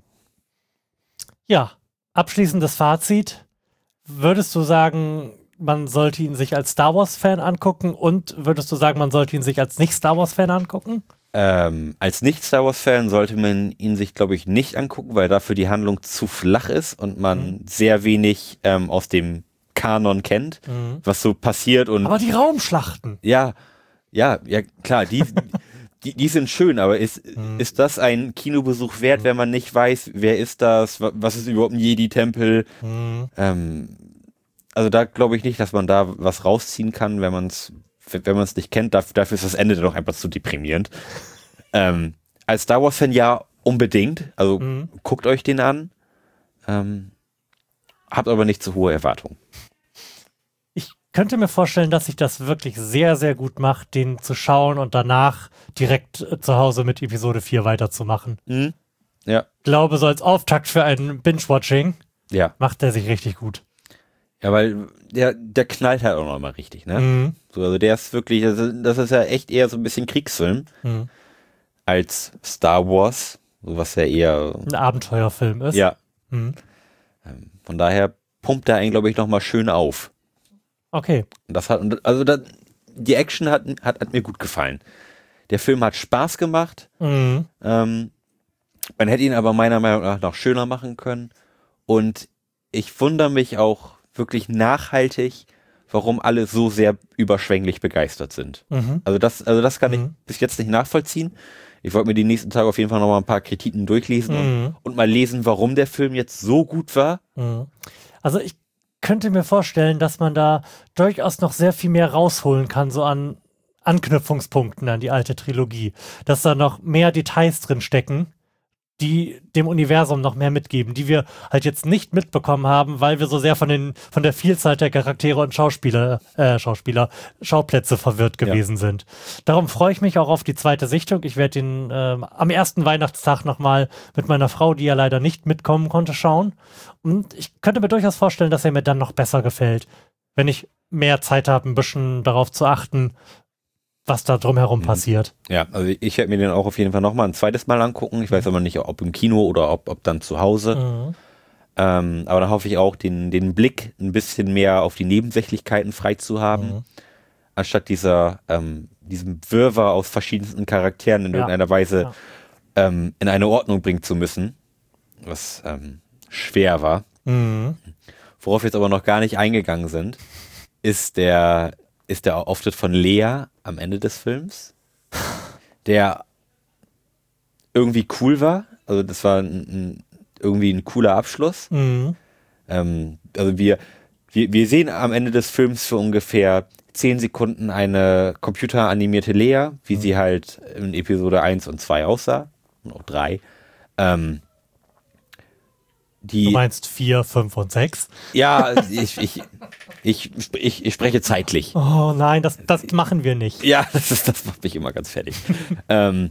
Ja, abschließendes Fazit. Würdest du sagen, man sollte ihn sich als Star Wars-Fan angucken und würdest du sagen, man sollte ihn sich als Nicht-Star Wars-Fan angucken?
Ähm, als Nicht-Star Wars-Fan sollte man ihn sich, glaube ich, nicht angucken, weil dafür die Handlung zu flach ist und man
Mhm.
sehr wenig ähm, aus dem Kanon kennt,
Mhm.
was so passiert und
Aber die Raumschlachten.
ja, ja, ja, klar, die, die, die sind schön, aber ist,
Mhm.
ist das ein Kinobesuch wert, wenn man nicht weiß, wer ist das, wa- was ist überhaupt ein Jedi-Tempel?
Mhm.
Ähm, also da glaube ich nicht, dass man da was rausziehen kann, wenn man es wenn man es nicht kennt. Dafür, dafür ist das Ende dann auch einfach zu deprimierend. Ähm, als Star Wars-Fan ja unbedingt. Also
Mhm.
guckt euch den an. Ähm, habt aber nicht zu hohe Erwartungen.
Ich könnte mir vorstellen, dass sich das wirklich sehr, sehr gut macht, den zu schauen und danach direkt äh, zu Hause mit Episode vier weiterzumachen.
Mhm. Ja,
Ich glaube, so als Auftakt für ein Binge-Watching
ja.
macht er sich richtig gut.
Ja, weil der, der knallt halt auch noch mal richtig, ne?
Mhm.
So, also der ist wirklich, das ist, das ist ja echt eher so ein bisschen Kriegsfilm
Mhm.
als Star Wars, so was ja eher,
Ein Abenteuerfilm ist.
ja,
Mhm.
von daher pumpt er einen, glaube ich, noch mal schön auf.
Okay.
Und das hat, und also da, die Action hat, hat, hat mir gut gefallen. Der Film hat Spaß gemacht.
Mhm.
Ähm, man hätte ihn aber meiner Meinung nach noch schöner machen können. Und ich wundere mich auch wirklich nachhaltig, warum alle so sehr überschwänglich begeistert sind.
Mhm.
Also das, also das kann
Mhm.
ich bis jetzt nicht nachvollziehen. Ich wollte mir die nächsten Tage auf jeden Fall noch mal ein paar Kritiken durchlesen
Mhm.
und, und mal lesen, warum der Film jetzt so gut war.
Mhm. Also ich könnte mir vorstellen, dass man da durchaus noch sehr viel mehr rausholen kann, so an Anknüpfungspunkten an die alte Trilogie. Dass da noch mehr Details drin stecken, die dem Universum noch mehr mitgeben, die wir halt jetzt nicht mitbekommen haben, weil wir so sehr von den von der Vielzahl der Charaktere und Schauspieler, äh, Schauspieler, Schauplätze verwirrt gewesen ja. sind. Darum freue ich mich auch auf die zweite Sichtung. Ich werde ihn ähm, am ersten Weihnachtstag nochmal mit meiner Frau, die ja leider nicht mitkommen konnte, schauen. Und ich könnte mir durchaus vorstellen, dass er mir dann noch besser gefällt, wenn ich mehr Zeit habe, ein bisschen darauf zu achten, was da drumherum mhm. passiert.
Ja, also ich werde mir den auch auf jeden Fall nochmal ein zweites Mal angucken. Ich weiß aber nicht, ob im Kino oder ob, ob dann zu Hause. Mhm. Ähm, aber da hoffe ich auch, den, den Blick ein bisschen mehr auf die Nebensächlichkeiten frei zu haben, mhm. anstatt dieser ähm, diesem Wirrwarr aus verschiedensten Charakteren in ja. irgendeiner Weise ja. ähm, in eine Ordnung bringen zu müssen, was ähm, schwer war. Mhm. Worauf wir jetzt aber noch gar nicht eingegangen sind, ist der ist der Auftritt von Lea am Ende des Films, der irgendwie cool war. Also das war ein, ein, irgendwie ein cooler Abschluss. Mhm. Ähm, also wir, wir, wir sehen am Ende des Films für ungefähr zehn Sekunden eine computeranimierte Lea, wie mhm. sie halt in Episode eins und zwei aussah. Und auch drei. Ähm, Die,
du meinst vier, fünf und sechs?
Ja, ich, ich, ich, ich, ich spreche zeitlich.
Oh nein, das, das machen wir nicht.
Ja, das, ist, das macht mich immer ganz fertig. ähm,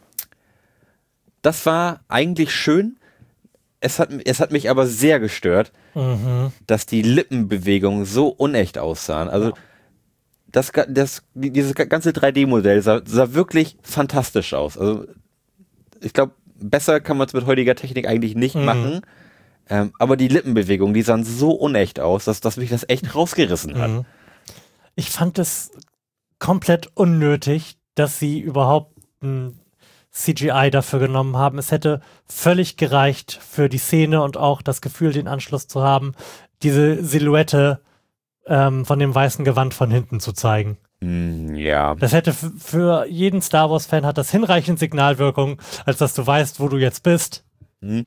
das war eigentlich schön. Es hat, es hat mich aber sehr gestört, mhm. dass die Lippenbewegungen so unecht aussahen. Also ja. das, das, dieses ganze drei D-Modell sah, sah wirklich fantastisch aus. Also ich glaube, besser kann man es mit heutiger Technik eigentlich nicht mhm. machen. Ähm, aber die Lippenbewegungen, die sahen so unecht aus, dass, dass mich das echt rausgerissen hat.
Ich fand es komplett unnötig, dass sie überhaupt ein C G I dafür genommen haben. Es hätte völlig gereicht für die Szene und auch das Gefühl, den Anschluss zu haben, diese Silhouette ähm, von dem weißen Gewand von hinten zu zeigen.
Mm, ja.
Das hätte f- für jeden Star Wars-Fan hat das hinreichend Signalwirkung, als dass du weißt, wo du jetzt bist. Mhm.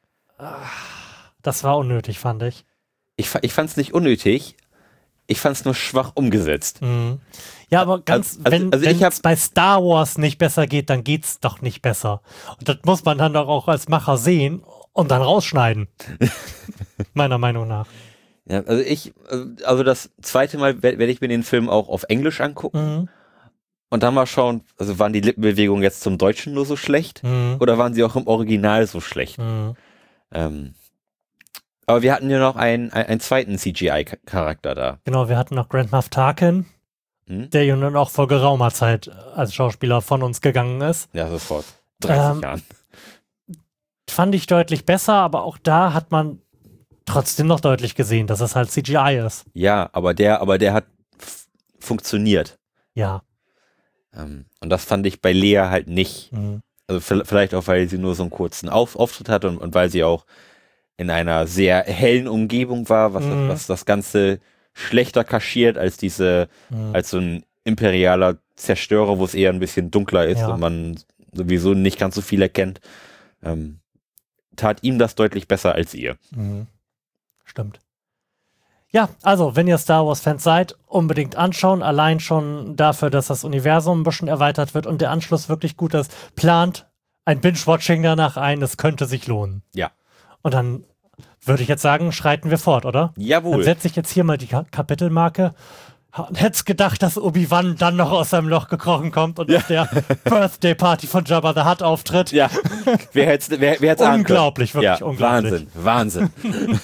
Das war unnötig, fand ich.
Ich, ich fand es nicht unnötig, ich fand es nur schwach umgesetzt.
Mhm. Ja, aber ganz,
also,
wenn
also
es bei Star Wars nicht besser geht, dann geht's doch nicht besser. Und das muss man dann doch auch als Macher sehen und dann rausschneiden. Meiner Meinung nach.
Ja, also ich, also das zweite Mal werde ich mir den Film auch auf Englisch angucken. Mhm. Und dann mal schauen, also waren die Lippenbewegungen jetzt zum Deutschen nur so schlecht? Mhm. Oder waren sie auch im Original so schlecht? Mhm. Ähm, aber wir hatten ja noch einen, einen zweiten C G I-Charakter da.
Genau, wir hatten noch Grand Moff Tarkin, hm? der ja nun auch vor geraumer Zeit als Schauspieler von uns gegangen ist.
Ja, sofort. dreißig ähm, Jahren.
Fand ich deutlich besser, aber auch da hat man trotzdem noch deutlich gesehen, dass es halt C G I ist.
Ja, aber der, aber der hat f- funktioniert.
Ja.
Ähm, und das fand ich bei Lea halt nicht. Mhm. Also v- vielleicht auch, weil sie nur so einen kurzen Auf- Auftritt hatte und, und weil sie auch in einer sehr hellen Umgebung war, was, mhm. das, was das Ganze schlechter kaschiert als diese, mhm. als so ein imperialer Zerstörer, wo es eher ein bisschen dunkler ist ja. und man sowieso nicht ganz so viel erkennt. Ähm, tat ihm das deutlich besser als ihr.
Mhm. Stimmt. Ja, also, wenn ihr Star Wars-Fans seid, unbedingt anschauen. Allein schon dafür, dass das Universum ein bisschen erweitert wird und der Anschluss wirklich gut ist. Plant ein Binge-Watching danach ein, es könnte sich lohnen.
Ja.
Und dann würde ich jetzt sagen, schreiten wir fort, oder?
Jawohl.
Dann setze ich jetzt hier mal die Ka- Kapitelmarke. Hätt's gedacht, dass Obi-Wan dann noch aus seinem Loch gekrochen kommt und ja. auf der Birthday-Party von Jabba the Hutt auftritt.
Ja, wer hätt's, wer, wer hätt's
unglaublich, wirklich
ja,
unglaublich.
Wahnsinn, Wahnsinn.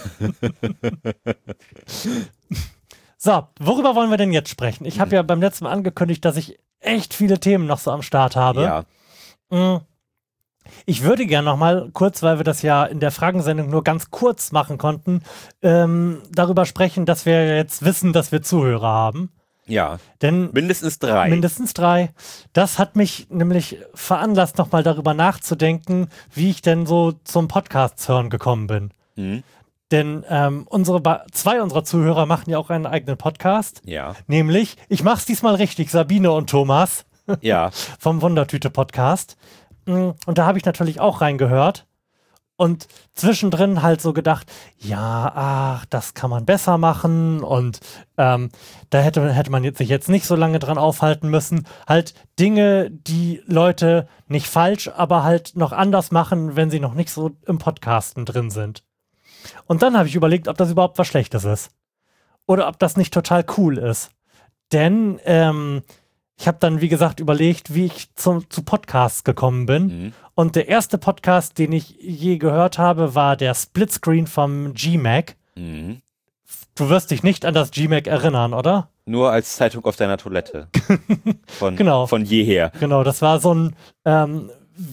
So, worüber wollen wir denn jetzt sprechen? Ich habe ja beim letzten Mal angekündigt, dass ich echt viele Themen noch so am Start habe.
Ja.
Ich würde gerne noch mal kurz, weil wir das ja in der Fragensendung nur ganz kurz machen konnten, ähm, darüber sprechen, dass wir jetzt wissen, dass wir Zuhörer haben.
Ja,
denn
mindestens drei.
Mindestens drei. Das hat mich nämlich veranlasst, noch mal darüber nachzudenken, wie ich denn so zum Podcast hören gekommen bin.
Mhm.
Denn ähm, unsere ba- zwei unserer Zuhörer machen ja auch einen eigenen Podcast.
Ja.
Nämlich, ich mach's diesmal richtig, Sabine und Thomas.
Ja.
Vom Wundertüte-Podcast. Und da habe ich natürlich auch reingehört. und zwischendrin halt so gedacht, ja, ach, das kann man besser machen und ähm, da hätte, hätte man jetzt, sich jetzt nicht so lange dran aufhalten müssen. Halt Dinge, die Leute nicht falsch, aber halt noch anders machen, wenn sie noch nicht so im Podcasten drin sind. Und dann habe ich überlegt, ob das überhaupt was Schlechtes ist. Oder ob das nicht total cool ist. Denn ähm, ich habe dann, wie gesagt, überlegt, wie ich zu, zu Podcasts gekommen bin. Mhm. Und der erste Podcast, den ich je gehört habe, war der Splitscreen vom G Mac. Mhm. Du wirst dich nicht an das G Mac erinnern, oder?
Nur als Zeitung auf deiner Toilette. Von,
genau.
Von jeher.
Genau, das war so ein ähm,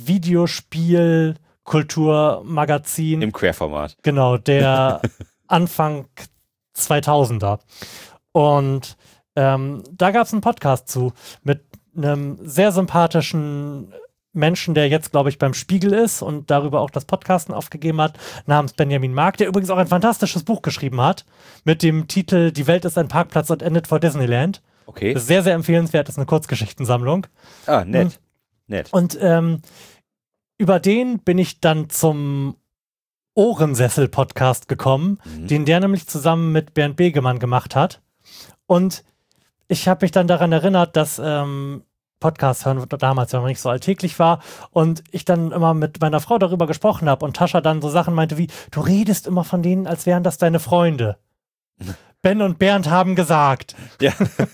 Videospiel-Kulturmagazin.
Im Querformat.
Genau, der Anfang zweitausender. Und ähm, da gab es einen Podcast zu mit einem sehr sympathischen Menschen, der jetzt, glaube ich, beim Spiegel ist und darüber auch das Podcasten aufgegeben hat, namens Benjamin Mark, der übrigens auch ein fantastisches Buch geschrieben hat mit dem Titel Die Welt ist ein Parkplatz und endet vor Disneyland.
Okay.
Das ist sehr, sehr empfehlenswert, das ist eine Kurzgeschichtensammlung.
Ah, nett.
Und,
nett.
Und ähm, über den bin ich dann zum Ohrensessel-Podcast gekommen, mhm. den der nämlich zusammen mit Bernd Begemann gemacht hat. Und ich habe mich dann daran erinnert, dass ähm, Podcast hören damals ja noch nicht so alltäglich war und ich dann immer mit meiner Frau darüber gesprochen habe und Tascha dann so Sachen meinte wie, du redest immer von denen, als wären das deine Freunde. Ben und Bernd haben gesagt.
Ja.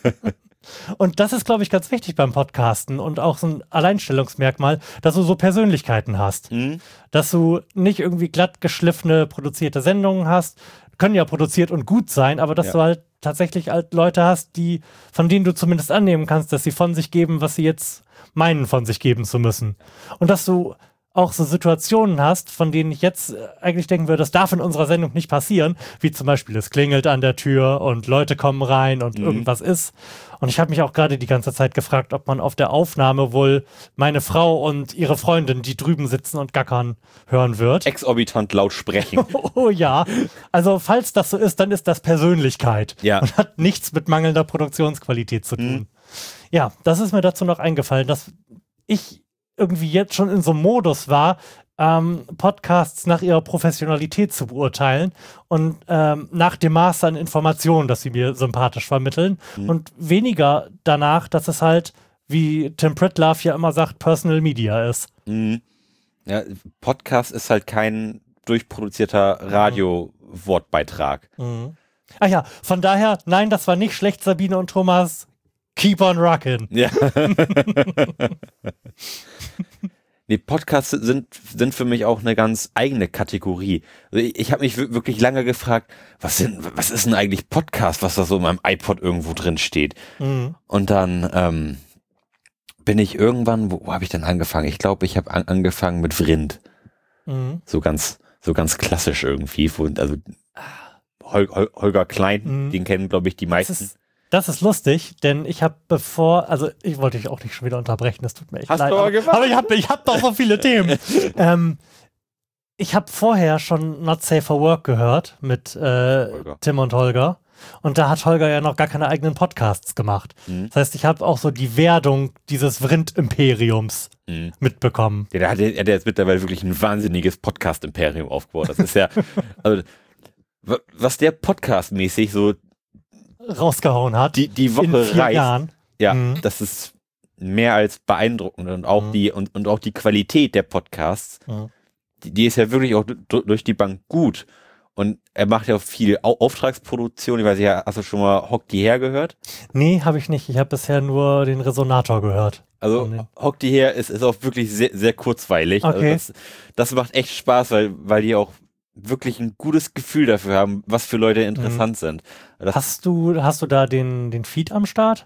Und das ist, glaube ich, ganz wichtig beim Podcasten und auch so ein Alleinstellungsmerkmal, dass du so Persönlichkeiten hast. Mhm. Dass du nicht irgendwie glatt geschliffene, produzierte Sendungen hast. Können ja produziert und gut sein, aber dass ja. du halt tatsächlich halt Leute hast, die, von denen du zumindest annehmen kannst, dass sie von sich geben, was sie jetzt meinen, von sich geben zu müssen. Und dass du auch so Situationen hast, von denen ich jetzt eigentlich denken würde, das darf in unserer Sendung nicht passieren, wie zum Beispiel, es klingelt an der Tür und Leute kommen rein und mhm. irgendwas ist. Und ich habe mich auch gerade die ganze Zeit gefragt, ob man auf der Aufnahme wohl meine Frau und ihre Freundin, die drüben sitzen und gackern, hören wird.
Exorbitant laut sprechen.
Oh ja, also falls das so ist, dann ist das Persönlichkeit
ja.
und hat nichts mit mangelnder Produktionsqualität zu tun. Mhm. Ja, das ist mir dazu noch eingefallen, dass ich irgendwie jetzt schon in so einem Modus war, ähm, Podcasts nach ihrer Professionalität zu beurteilen und ähm, nach dem Maß an Informationen, das sie mir sympathisch vermitteln mhm. und weniger danach, dass es halt, wie Tim Pritlove ja immer sagt, Personal Media ist.
Mhm. Ja, Podcast ist halt kein durchproduzierter Radio-Wortbeitrag.
Mhm. Ach ja, von daher, nein, das war nicht schlecht, Sabine und Thomas. Keep on rockin'.
Ja. Nee, Podcasts sind, sind für mich auch eine ganz eigene Kategorie. Also ich ich habe mich w- wirklich lange gefragt, was, sind, was ist denn eigentlich Podcast, was da so in meinem iPod irgendwo drin steht. Mhm. Und dann ähm, bin ich irgendwann, wo, wo habe ich denn angefangen? Ich glaube, ich habe an, angefangen mit Vrind. Mhm. So ganz, so ganz klassisch irgendwie. Also Hol, Hol, Holger Klein, mhm. den kennen, glaube ich, die meisten.
Das ist, das ist lustig, denn ich habe bevor, also ich wollte dich auch nicht schon wieder unterbrechen, das tut mir echt
Hast
leid.
Du aber,
aber, aber ich habe ich hab doch so viele Themen. ähm, ich habe vorher schon Not Safe for Work gehört mit äh, Tim und Holger. Und da hat Holger ja noch gar keine eigenen Podcasts gemacht. Mhm. Das heißt, ich habe auch so die Werdung dieses Vrind-Imperiums mhm. mitbekommen.
Ja, der hat, der hat jetzt mittlerweile wirklich ein wahnsinniges Podcast-Imperium aufgebaut. Das ist ja, also, was der Podcast-mäßig so
rausgehauen hat.
Die, die Woche
in vier
reißt.
Jahren.
Ja,
mhm.
das ist mehr als beeindruckend. Und auch, mhm. die, und, und auch die Qualität der Podcasts, mhm. die, die ist ja wirklich auch d- durch die Bank gut. Und er macht ja auch viel Au- Auftragsproduktion. Ich weiß nicht, hast du schon mal Hock die her gehört?
Nee, habe ich nicht. Ich habe bisher nur den Resonator gehört.
Also Hock die her ist, ist auch wirklich sehr, sehr kurzweilig.
Okay.
Also das, das macht echt Spaß, weil, weil die auch wirklich ein gutes Gefühl dafür haben, was für Leute interessant mhm. sind. Das
hast du, hast du da den, den Feed am Start?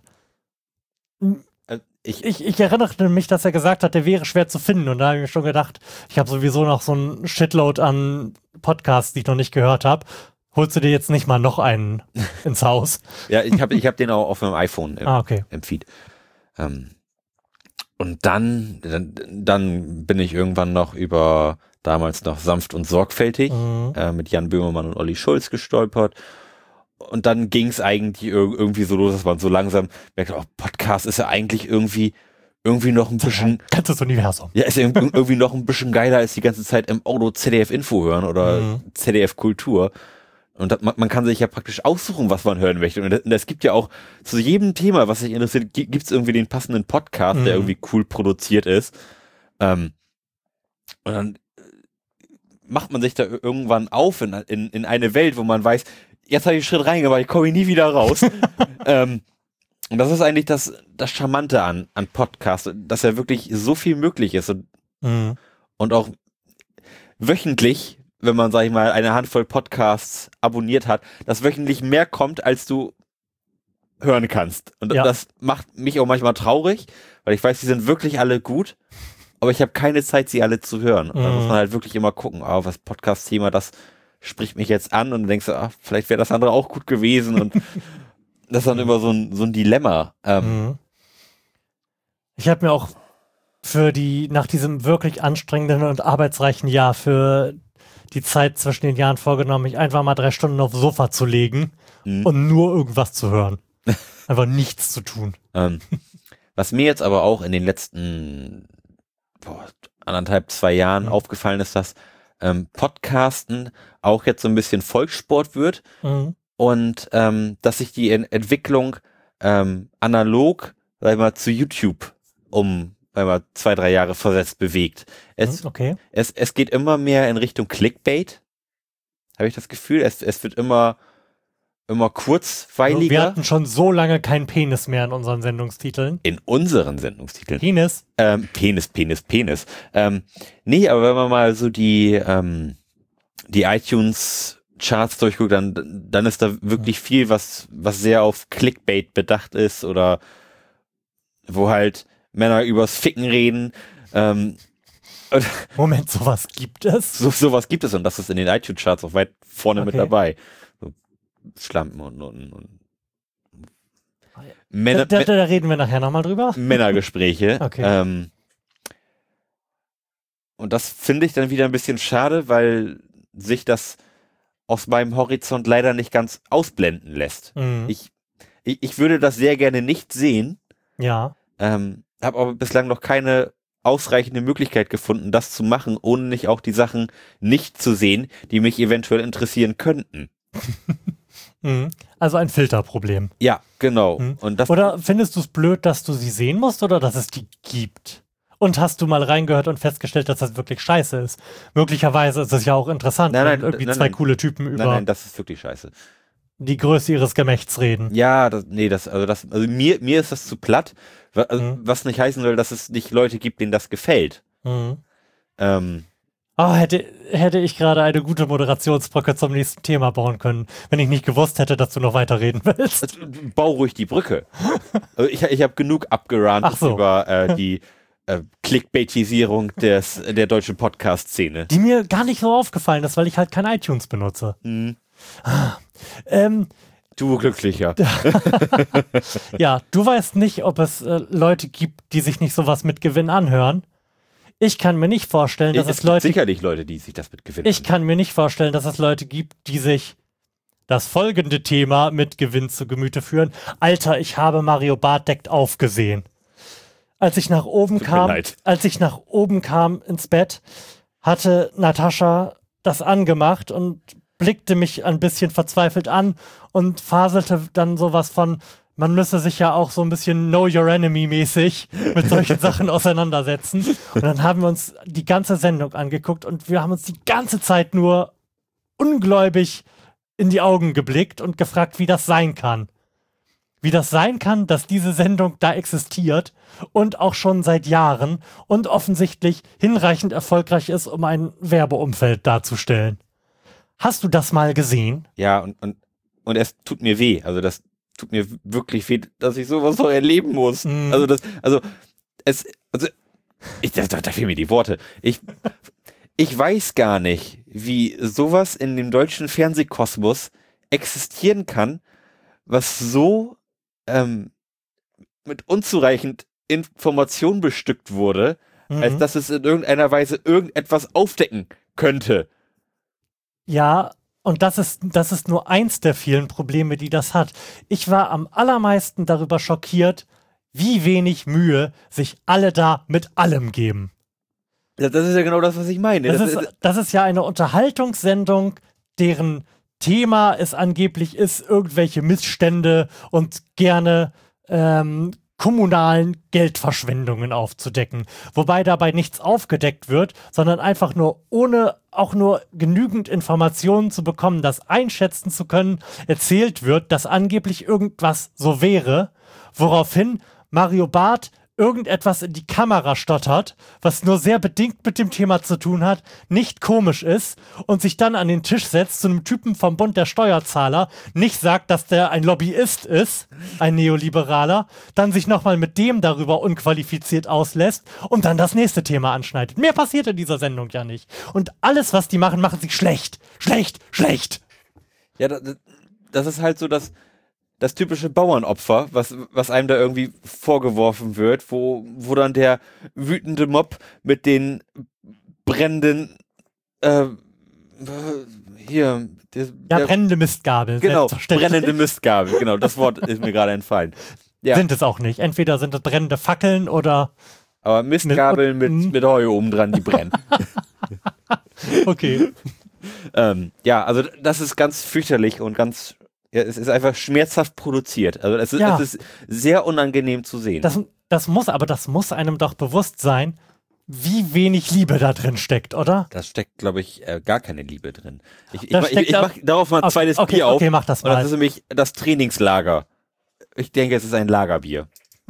Ich, ich, ich erinnere mich, dass er gesagt hat, der wäre schwer zu finden. Und da habe ich mir schon gedacht, ich habe sowieso noch so ein Shitload an Podcasts, die ich noch nicht gehört habe. Holst du dir jetzt nicht mal noch einen ins Haus?
Ja, ich habe ich hab den auch auf meinem iPhone im,
ah, okay.
im Feed. Ähm, und dann, dann, dann bin ich irgendwann noch über damals noch Sanft und Sorgfältig mhm. äh, mit Jan Böhmermann und Olli Schulz gestolpert. Und dann ging es eigentlich ir- irgendwie so los, dass man so langsam merkt, oh, Podcast ist ja eigentlich irgendwie irgendwie noch ein bisschen...
Ganzes Universum.
Ja, ist irgendwie noch ein bisschen geiler, als die ganze Zeit im Auto Z D F-Info hören oder mhm. Z D F-Kultur. Und das, man, man kann sich ja praktisch aussuchen, was man hören möchte. Und es gibt ja auch zu jedem Thema, was sich interessiert, gibt es irgendwie den passenden Podcast, mhm. der irgendwie cool produziert ist. Ähm, und dann macht man sich da irgendwann auf in, in, in eine Welt, wo man weiß, jetzt habe ich einen Schritt reingemacht, ich komme nie wieder raus. ähm, und das ist eigentlich das, das Charmante an, an Podcasts, dass ja wirklich so viel möglich ist. Und, mhm. und auch wöchentlich, wenn man, sag ich mal, eine Handvoll Podcasts abonniert hat, dass wöchentlich mehr kommt, als du hören kannst. Und ja. das macht mich auch manchmal traurig, weil ich weiß, die sind wirklich alle gut, aber ich habe keine Zeit, sie alle zu hören. Und da muss man halt wirklich immer gucken, oh, was Podcast-Thema, das spricht mich jetzt an und du denkst, ah, vielleicht wäre das andere auch gut gewesen und das ist dann immer so ein, so ein Dilemma. Ähm,
ich habe mir auch für die, nach diesem wirklich anstrengenden und arbeitsreichen Jahr für die Zeit zwischen den Jahren vorgenommen, mich einfach mal drei Stunden aufs Sofa zu legen mhm. und nur irgendwas zu hören. Einfach nichts zu tun.
Ähm, was mir jetzt aber auch in den letzten boah, anderthalb, zwei Jahren mhm. aufgefallen ist, dass ähm, Podcasten auch jetzt so ein bisschen Volkssport wird mhm. und ähm, dass sich die Ent- Entwicklung ähm, analog, sag ich mal, zu YouTube um mal zwei, drei Jahre versetzt bewegt. Es,
okay.
es, es geht immer mehr in Richtung Clickbait, habe ich das Gefühl. Es, es wird immer, immer kurzweiliger.
Wir hatten schon so lange keinen Penis mehr in unseren Sendungstiteln.
In unseren Sendungstiteln?
Penis?
Ähm, Penis, Penis, Penis. Ähm, nee, aber wenn man mal so die, ähm, die iTunes-Charts durchguckt, dann, dann ist da wirklich viel, was, was sehr auf Clickbait bedacht ist oder wo halt Männer übers Ficken reden. Ähm,
Moment, sowas gibt es?
So, sowas gibt es und das ist in den iTunes-Charts auch weit vorne okay. mit dabei. So Schlampen und, und, und Männer,
da, da, da reden wir nachher nochmal drüber.
Männergespräche.
Okay.
Ähm, und das finde ich dann wieder ein bisschen schade, weil sich das aus meinem Horizont leider nicht ganz ausblenden lässt.
Mhm.
Ich, ich, ich würde das sehr gerne nicht sehen.
Ja.
Ähm, habe aber bislang noch keine ausreichende Möglichkeit gefunden, das zu machen, ohne nicht auch die Sachen nicht zu sehen, die mich eventuell interessieren könnten.
Also ein Filterproblem.
Ja, genau.
Mhm.
Und das
oder findest du es blöd, dass du sie sehen musst oder dass es die gibt? Und hast du mal reingehört und festgestellt, dass das wirklich scheiße ist? Möglicherweise ist es ja auch interessant,
nein, nein,
wenn irgendwie
nein,
zwei
nein,
coole Typen über
nein, nein, das ist wirklich scheiße.
Die Größe ihres Gemächts reden.
Ja, das, nee, das, also das, also mir, mir ist das zu platt, was, also mhm. was nicht heißen soll, dass es nicht Leute gibt, denen das gefällt.
Mhm.
Ähm,
oh, hätte, hätte ich gerade eine gute Moderationsbrücke zum nächsten Thema bauen können, wenn ich nicht gewusst hätte, dass du noch weiterreden willst.
Also, bau ruhig die Brücke. Also ich, ich habe genug abgerantet
so.
über äh, die äh, Clickbaitisierung des, der deutschen Podcast-Szene.
Die mir gar nicht so aufgefallen ist, weil ich halt kein iTunes benutze.
Mhm.
Ähm,
du Glücklicher.
Ja, du weißt nicht, ob es äh, Leute gibt, die sich nicht sowas mit Gewinn anhören. Ich kann mir nicht vorstellen, dass es,
es
Leute...
sicherlich Leute, die sich das mit Gewinn
Ich kann mir nicht vorstellen, dass es Leute gibt, die sich das folgende Thema mit Gewinn zu Gemüte führen. Alter, ich habe Mario Barth deckt aufgesehen. Als ich nach oben
Tut mir
kam,
leid.
als ich nach oben kam ins Bett, hatte Natascha das angemacht und blickte mich ein bisschen verzweifelt an und faselte dann sowas von, man müsse sich ja auch so ein bisschen Know Your Enemy mäßig mit solchen Sachen auseinandersetzen. Und dann haben wir uns die ganze Sendung angeguckt und wir haben uns die ganze Zeit nur ungläubig in die Augen geblickt und gefragt, wie das sein kann. Wie das sein kann, dass diese Sendung da existiert und auch schon seit Jahren und offensichtlich hinreichend erfolgreich ist, um ein Werbeumfeld darzustellen. Hast du das mal gesehen?
Ja, und, und, und es tut mir weh. Also das tut mir wirklich weh, dass ich sowas noch erleben muss. Mm. Also das, also es, also ich, da, da fehlen mir die Worte. Ich, ich weiß gar nicht, wie sowas in dem deutschen Fernsehkosmos existieren kann, was so ähm, mit unzureichend Information bestückt wurde, mhm. als dass es in irgendeiner Weise irgendetwas aufdecken könnte.
Ja, und das ist, das ist nur eins der vielen Probleme, die das hat. Ich war am allermeisten darüber schockiert, wie wenig Mühe sich alle da mit allem geben.
Ja, das ist ja genau das, was ich meine.
Das,
Das,
ist,
ist,
das ist ja eine Unterhaltungssendung, deren Thema es angeblich ist, irgendwelche Missstände und gerne ähm, kommunalen Geldverschwendungen aufzudecken. Wobei dabei nichts aufgedeckt wird, sondern einfach nur ohne auch nur genügend Informationen zu bekommen, das einschätzen zu können, erzählt wird, dass angeblich irgendwas so wäre, woraufhin Mario Barth irgendetwas in die Kamera stottert, was nur sehr bedingt mit dem Thema zu tun hat, nicht komisch ist und sich dann an den Tisch setzt zu einem Typen vom Bund der Steuerzahler, nicht sagt, dass der ein Lobbyist ist, ein Neoliberaler, dann sich nochmal mit dem darüber unqualifiziert auslässt und dann das nächste Thema anschneidet. Mehr passiert in dieser Sendung ja nicht. Und alles, was die machen, machen sie schlecht. Schlecht, schlecht.
ja, das, das ist halt so das, das typische Bauernopfer, was, was einem da irgendwie vorgeworfen wird, wo, wo dann der wütende Mob mit den brennenden, äh, hier, der,
Ja,
der,
brennende Mistgabel.
genau,
selbstverständlich.
brennende Mistgabel, genau, das Wort ist mir gerade entfallen. Ja,
Sind es auch nicht. Entweder sind es brennende Fackeln oder...
aber Mistgabeln mit,
mit-
mit Heu oben dran, die brennen.
Okay.
ähm, ja, also das ist ganz fürchterlich und ganz, ja, es ist einfach schmerzhaft produziert. Also es ist,
Ja.
es ist sehr unangenehm zu sehen.
Das, das muss, aber das muss einem doch bewusst sein, wie wenig Liebe da drin steckt, oder?
Da steckt, glaube ich, äh, gar keine Liebe drin. Ich, ich,
Da
mach- ich,
steckt
ich
da-
mache darauf mal ein
Okay,
zweites
okay,
Bier auf.
okay, mach das
Und das
mal.
ist nämlich das Trainingslager. Ich denke, es ist ein Lagerbier.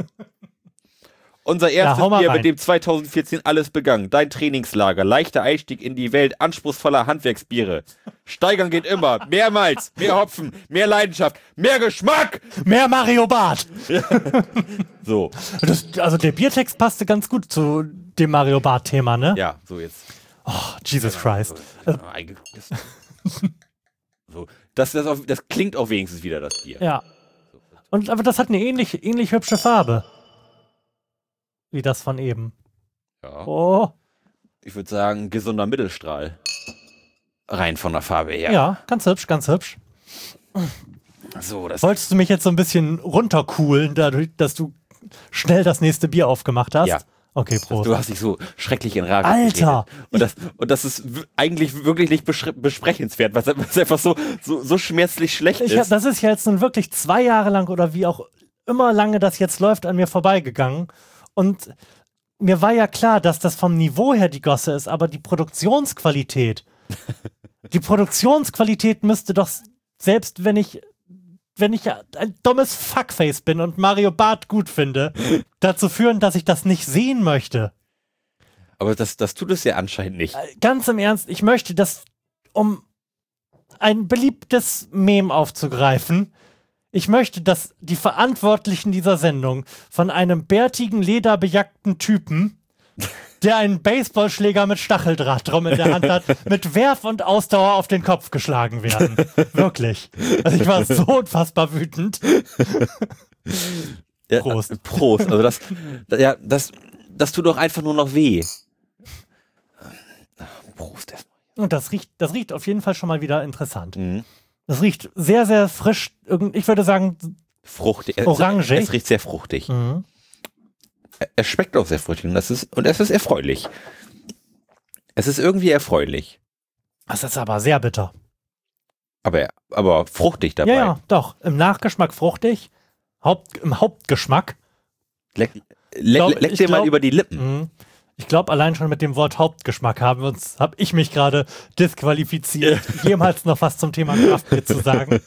Unser erstes
hau mal
Bier,
rein.
mit dem zwanzig vierzehn alles begann. Dein Trainingslager. Leichter Einstieg in die Welt anspruchsvoller Handwerksbiere. Steigern geht immer. Mehr Malz, mehr Hopfen, mehr Leidenschaft, mehr Geschmack.
Mehr Mario Barth.
So,
Das, also der Biertext passte ganz gut zu dem Mario Barth-Thema, ne?
ja, so jetzt.
Oh, Jesus Christ.
So, eingeguckt ist. So, das, das, auf, das klingt auch wenigstens wieder, das Bier.
Ja. Und, aber das hat eine ähnlich, ähnlich hübsche Farbe. Wie das von eben.
Ja.
Oh.
Ich würde sagen, gesunder Mittelstrahl. Rein von der Farbe her.
Ja, ganz hübsch, ganz hübsch.
So, das
Wolltest du mich jetzt so ein bisschen runtercoolen, dadurch, dass du schnell das nächste Bier aufgemacht hast?
Ja.
Okay, Prost.
Du hast dich so schrecklich in Rage
Alter!
geredet. Und das, und das ist w- eigentlich wirklich nicht beschre- besprechenswert, was was einfach so, so, so schmerzlich schlecht
Ich hab,
ist.
das ist ja jetzt nun wirklich zwei Jahre lang oder wie auch immer lange das jetzt läuft, an mir vorbeigegangen. Und mir war ja klar, dass das vom Niveau her die Gosse ist, aber die Produktionsqualität, die Produktionsqualität müsste doch, s- selbst wenn ich, wenn ich ja ein dummes Fuckface bin und Mario Barth gut finde, dazu führen, dass ich das nicht sehen möchte.
Aber das, das tut es ja anscheinend nicht.
Ganz im Ernst, ich möchte das, um ein beliebtes Meme aufzugreifen, ich möchte, dass die Verantwortlichen dieser Sendung von einem bärtigen, lederbejackten Typen, der einen Baseballschläger mit Stacheldraht drum in der Hand hat, mit Werf und Ausdauer auf den Kopf geschlagen werden. Wirklich. Also ich war so unfassbar wütend.
Ja,
Prost.
äh, Prost. Also das, ja, das, das tut doch einfach nur noch weh. Prost erstmal.
Und das riecht, das riecht auf jeden Fall schon mal wieder interessant.
Mhm.
Das riecht sehr, sehr frisch. Irgend- Ich würde sagen,
Fruchtig. Es-
Orangig.
Es riecht sehr fruchtig.
mhm.
Es schmeckt auch sehr fruchtig und das ist, und es ist erfreulich. Es ist irgendwie erfreulich.
Das ist aber sehr bitter.
Aber, aber fruchtig dabei.
Ja, ja, doch. Im Nachgeschmack fruchtig. Haupt, Im Hauptgeschmack.
Leck, leck,
glaub-
leck
ich
dir mal
glaub-
über die Lippen.
Mhm. Ich glaube, allein schon mit dem Wort Hauptgeschmack haben wir uns, habe ich mich gerade disqualifiziert, jemals noch was zum Thema Kraftbier zu sagen.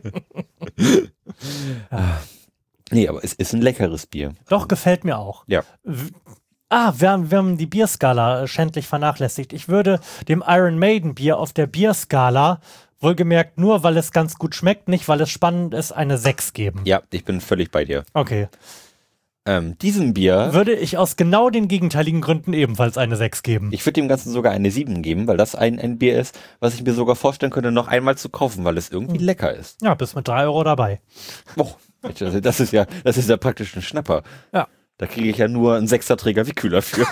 Nee, aber es ist ein leckeres Bier.
Doch, gefällt mir auch.
Ja.
W- Ah, wir haben, wir haben die Bierskala äh, schändlich vernachlässigt. Ich würde dem Iron Maiden Bier auf der Bierskala, wohlgemerkt nur, weil es ganz gut schmeckt, nicht weil es spannend ist, eine sechs geben.
Ja, ich bin völlig bei dir.
Okay.
Ähm, diesem Bier,
Würde ich aus genau den gegenteiligen Gründen ebenfalls eine sechs geben.
ich würde dem Ganzen sogar eine sieben geben, weil das ein, ein Bier ist, was ich mir sogar vorstellen könnte, noch einmal zu kaufen, weil es irgendwie
Hm.
lecker ist.
Ja, bist mit drei Euro dabei.
Oh, also das ist ja, das ist ja praktisch ein Schnapper.
Ja.
Da kriege ich ja nur einen Sechserträger wie Kühler für.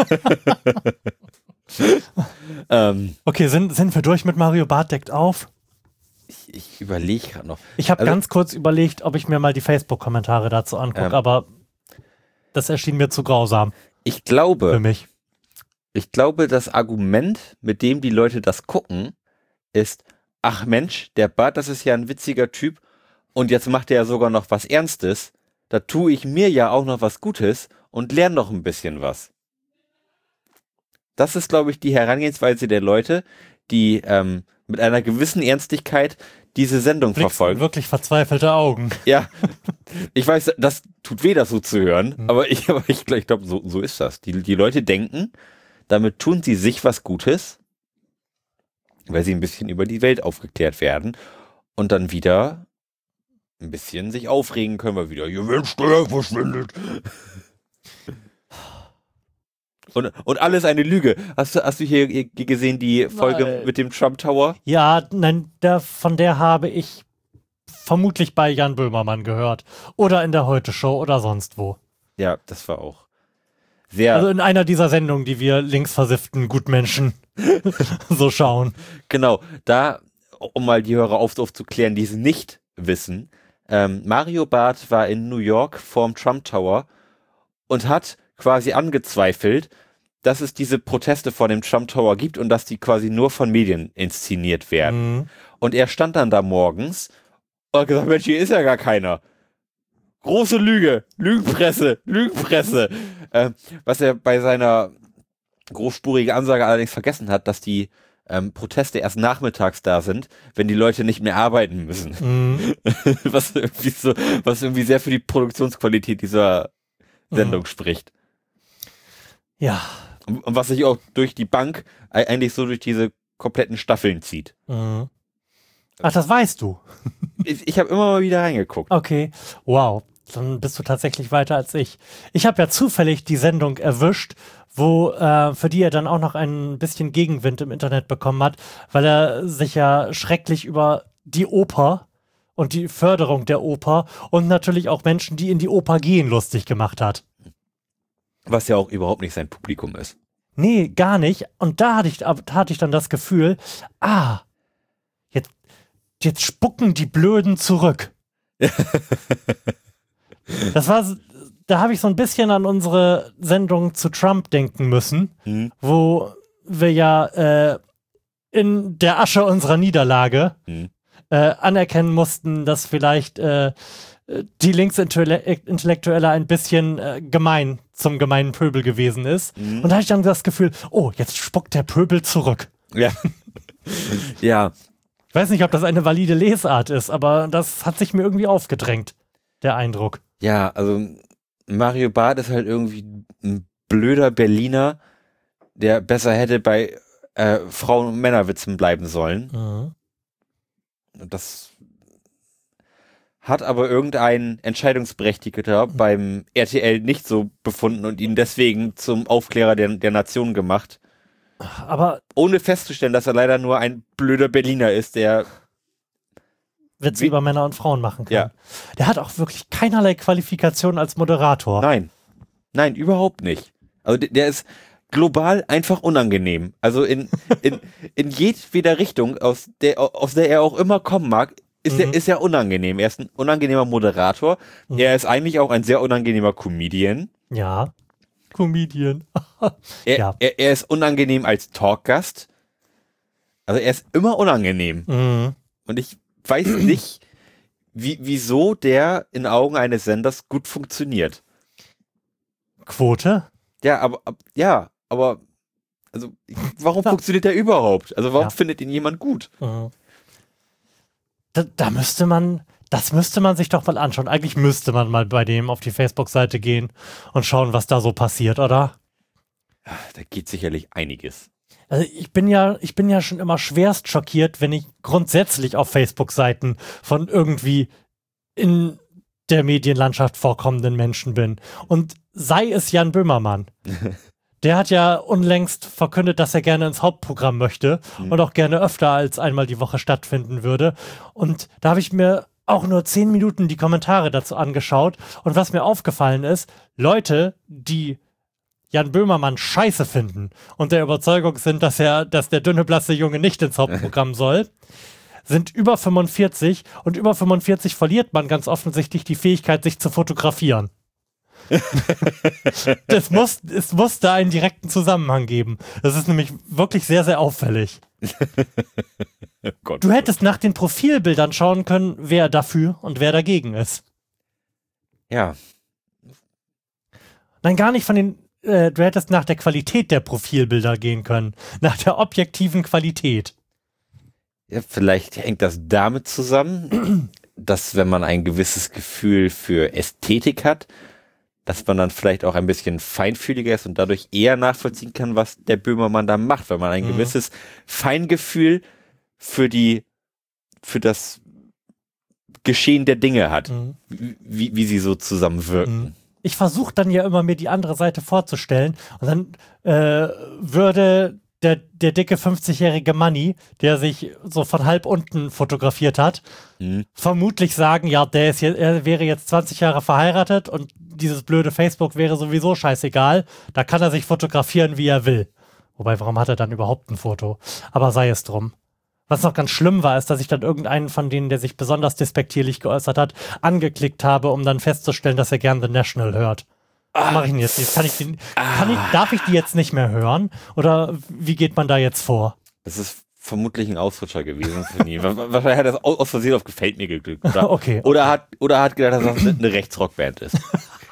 ähm,
Okay, sind, sind wir durch mit Mario Barth deckt auf?
ich ich überlege gerade noch.
Ich habe
Also-
ganz kurz überlegt, ob ich mir mal die Facebook-Kommentare dazu angucke,
Ähm,
aber das erschien mir zu grausam
Ich glaube,
für mich.
ich glaube, das Argument, mit dem die Leute das gucken, ist, ach Mensch, der Bart, das ist ja ein witziger Typ und jetzt macht er ja sogar noch was Ernstes. Da tue ich mir ja auch noch was Gutes und lerne noch ein bisschen was. Das ist, glaube ich, die Herangehensweise der Leute, die ähm, mit einer gewissen Ernstigkeit diese Sendung
Blickst
verfolgen.
wirklich verzweifelte Augen.
Ja, ich weiß, das tut weh, das so zu hören,
Mhm.
aber ich, aber ich, ich glaube, so, so ist das. Die, die Leute denken, damit tun sie sich was Gutes, weil sie ein bisschen über die Welt aufgeklärt werden und dann wieder ein bisschen sich aufregen können, weil wieder hier wird Steuer verschwendet. Und, und alles eine Lüge. Hast du, hast du hier gesehen, die Folge
Nein.
mit dem Trump Tower?
Ja, nein, der, von der habe ich vermutlich bei Jan Böhmermann gehört. Oder in der Heute-Show oder sonst wo.
Ja, das war auch sehr,
Also in einer dieser Sendungen, die wir linksversifften Gutmenschen so schauen.
genau, da, um mal die Hörer auf, aufzuklären, die es nicht wissen, ähm, Mario Barth war in New York vorm Trump Tower und hat quasi angezweifelt, dass es diese Proteste vor dem Trump Tower gibt und dass die quasi nur von Medien inszeniert werden.
Mhm.
Und er stand dann da morgens und hat gesagt, Mensch, hier ist ja gar keiner. Große Lüge, Lügenpresse, Lügenpresse. Äh, was er bei seiner großspurigen Ansage allerdings vergessen hat, dass die ähm, Proteste erst nachmittags da sind, wenn die Leute nicht mehr arbeiten müssen.
Mhm.
was, irgendwie so, was irgendwie sehr für die Produktionsqualität dieser Sendung
Mhm.
spricht.
Ja.
Und, und was sich auch durch die Bank e- eigentlich so durch diese kompletten Staffeln zieht.
Mhm. Ach, das weißt du.
Ich, ich habe immer mal wieder reingeguckt.
Okay. Wow. Dann bist du tatsächlich weiter als ich. Ich habe ja zufällig die Sendung erwischt, wo äh, für die er dann auch noch ein bisschen Gegenwind im Internet bekommen hat, weil er sich ja schrecklich über die Oper und die Förderung der Oper und natürlich auch Menschen, die in die Oper gehen, lustig gemacht hat.
Was ja auch überhaupt nicht sein Publikum ist.
Nee, gar nicht. Und da hatte ich, da hatte ich dann das Gefühl, ah, jetzt, jetzt spucken die Blöden zurück. Das war, so- da habe ich so ein bisschen an unsere Sendung zu Trump denken müssen,
Mhm.
wo wir ja äh, in der Asche unserer Niederlage
Mhm.
äh, anerkennen mussten, dass vielleicht äh, die Linksintellektuelle ein bisschen äh, gemein zum gemeinen Pöbel gewesen ist.
Mhm.
Und da hatte ich dann das Gefühl, oh, jetzt spuckt der Pöbel zurück.
Ja. Ja.
Ich weiß nicht, ob das eine valide Lesart ist, aber das hat sich mir irgendwie aufgedrängt, der Eindruck.
Ja, also Mario Barth ist halt irgendwie ein blöder Berliner, der besser hätte bei äh, Frauen- und Männerwitzen bleiben sollen.
Mhm.
Und das hat aber irgendein Entscheidungsberechtigter beim R T L nicht so befunden und ihn deswegen zum Aufklärer der, der Nation gemacht.
Aber
Ohne festzustellen, dass er leider nur ein blöder Berliner ist, der
Witze
Wie-
über Männer und Frauen machen kann.
Ja.
Der hat auch wirklich keinerlei Qualifikation als Moderator.
Nein. Nein, überhaupt nicht. Also der, der ist global einfach unangenehm. Also in, in, in jedweder Richtung, aus der, aus der er auch immer kommen mag, ist,
Mhm.
er, ist er unangenehm. Er ist ein unangenehmer Moderator.
Mhm.
Er ist eigentlich auch ein sehr unangenehmer Comedian.
Ja. Comedian.
Er,
Ja.
er, er ist unangenehm als Talkgast. Also er ist immer unangenehm.
Mhm.
Und ich weiß nicht, wie, wieso der in Augen eines Senders gut funktioniert.
Quote?
Ja, aber ab- ja, aber also warum
Ja.
funktioniert der überhaupt? Also warum
Ja.
findet ihn jemand gut?
Mhm. Da, da müsste man, das müsste man sich doch mal anschauen. Eigentlich müsste man mal bei dem auf die Facebook-Seite gehen und schauen, was da so passiert, oder?
Da geht sicherlich einiges.
Also ich bin ja, ich bin ja schon immer schwerst schockiert, wenn ich grundsätzlich auf Facebook-Seiten von irgendwie in der Medienlandschaft vorkommenden Menschen bin. Und sei es Jan Böhmermann. Der hat ja unlängst verkündet, dass er gerne ins Hauptprogramm möchte
Mhm.
und auch gerne öfter als einmal die Woche stattfinden würde. Und da habe ich mir auch nur zehn Minuten die Kommentare dazu angeschaut. Und was mir aufgefallen ist, Leute, die Jan Böhmermann scheiße finden und der Überzeugung sind, dass er, dass der dünne, blasse Junge nicht ins Hauptprogramm soll, sind über fünfundvierzig und über fünfundvierzig verliert man ganz offensichtlich die Fähigkeit, sich zu fotografieren. das muss, es muss da einen direkten Zusammenhang geben. Das ist nämlich wirklich sehr, sehr auffällig.
Gott,
Du hättest nach den Profilbildern schauen können, wer dafür und wer dagegen ist.
ja,
Nein, gar nicht von den, äh, du hättest nach der Qualität der Profilbilder gehen können. Nach der objektiven Qualität.
ja, vielleicht hängt das damit zusammen, dass wenn man ein gewisses Gefühl für Ästhetik hat, dass man dann vielleicht auch ein bisschen feinfühliger ist und dadurch eher nachvollziehen kann, was der Böhmermann da macht, weil man ein
Mhm.
gewisses Feingefühl für die, für das Geschehen der Dinge hat,
Mhm.
wie, wie sie so zusammenwirken.
Mhm. Ich versuche dann ja immer, mir die andere Seite vorzustellen und dann äh, würde der, der dicke fünfzigjährige Manni, der sich so von halb unten fotografiert hat,
Mhm.
vermutlich sagen, ja, der ist jetzt, er wäre jetzt zwanzig Jahre verheiratet und dieses blöde Facebook wäre sowieso scheißegal. Da kann er sich fotografieren, wie er will. Wobei, warum hat er dann überhaupt ein Foto? Aber sei es drum. Was noch ganz schlimm war, ist, dass ich dann irgendeinen von denen, der sich besonders despektierlich geäußert hat, angeklickt habe, um dann festzustellen, dass er gern The National hört. Was mache ich denn jetzt? jetzt kann ich den, kann ich, darf ich die jetzt nicht mehr hören? Oder wie geht man da jetzt vor?
Das ist vermutlich ein Ausrutscher gewesen für ihn. Wa- wa- Wahrscheinlich hat er das aus aus Versehen auf Gefällt mir gedrückt. Oder,
Okay.
oder, hat, oder hat gedacht, dass das eine eine Rechtsrockband ist.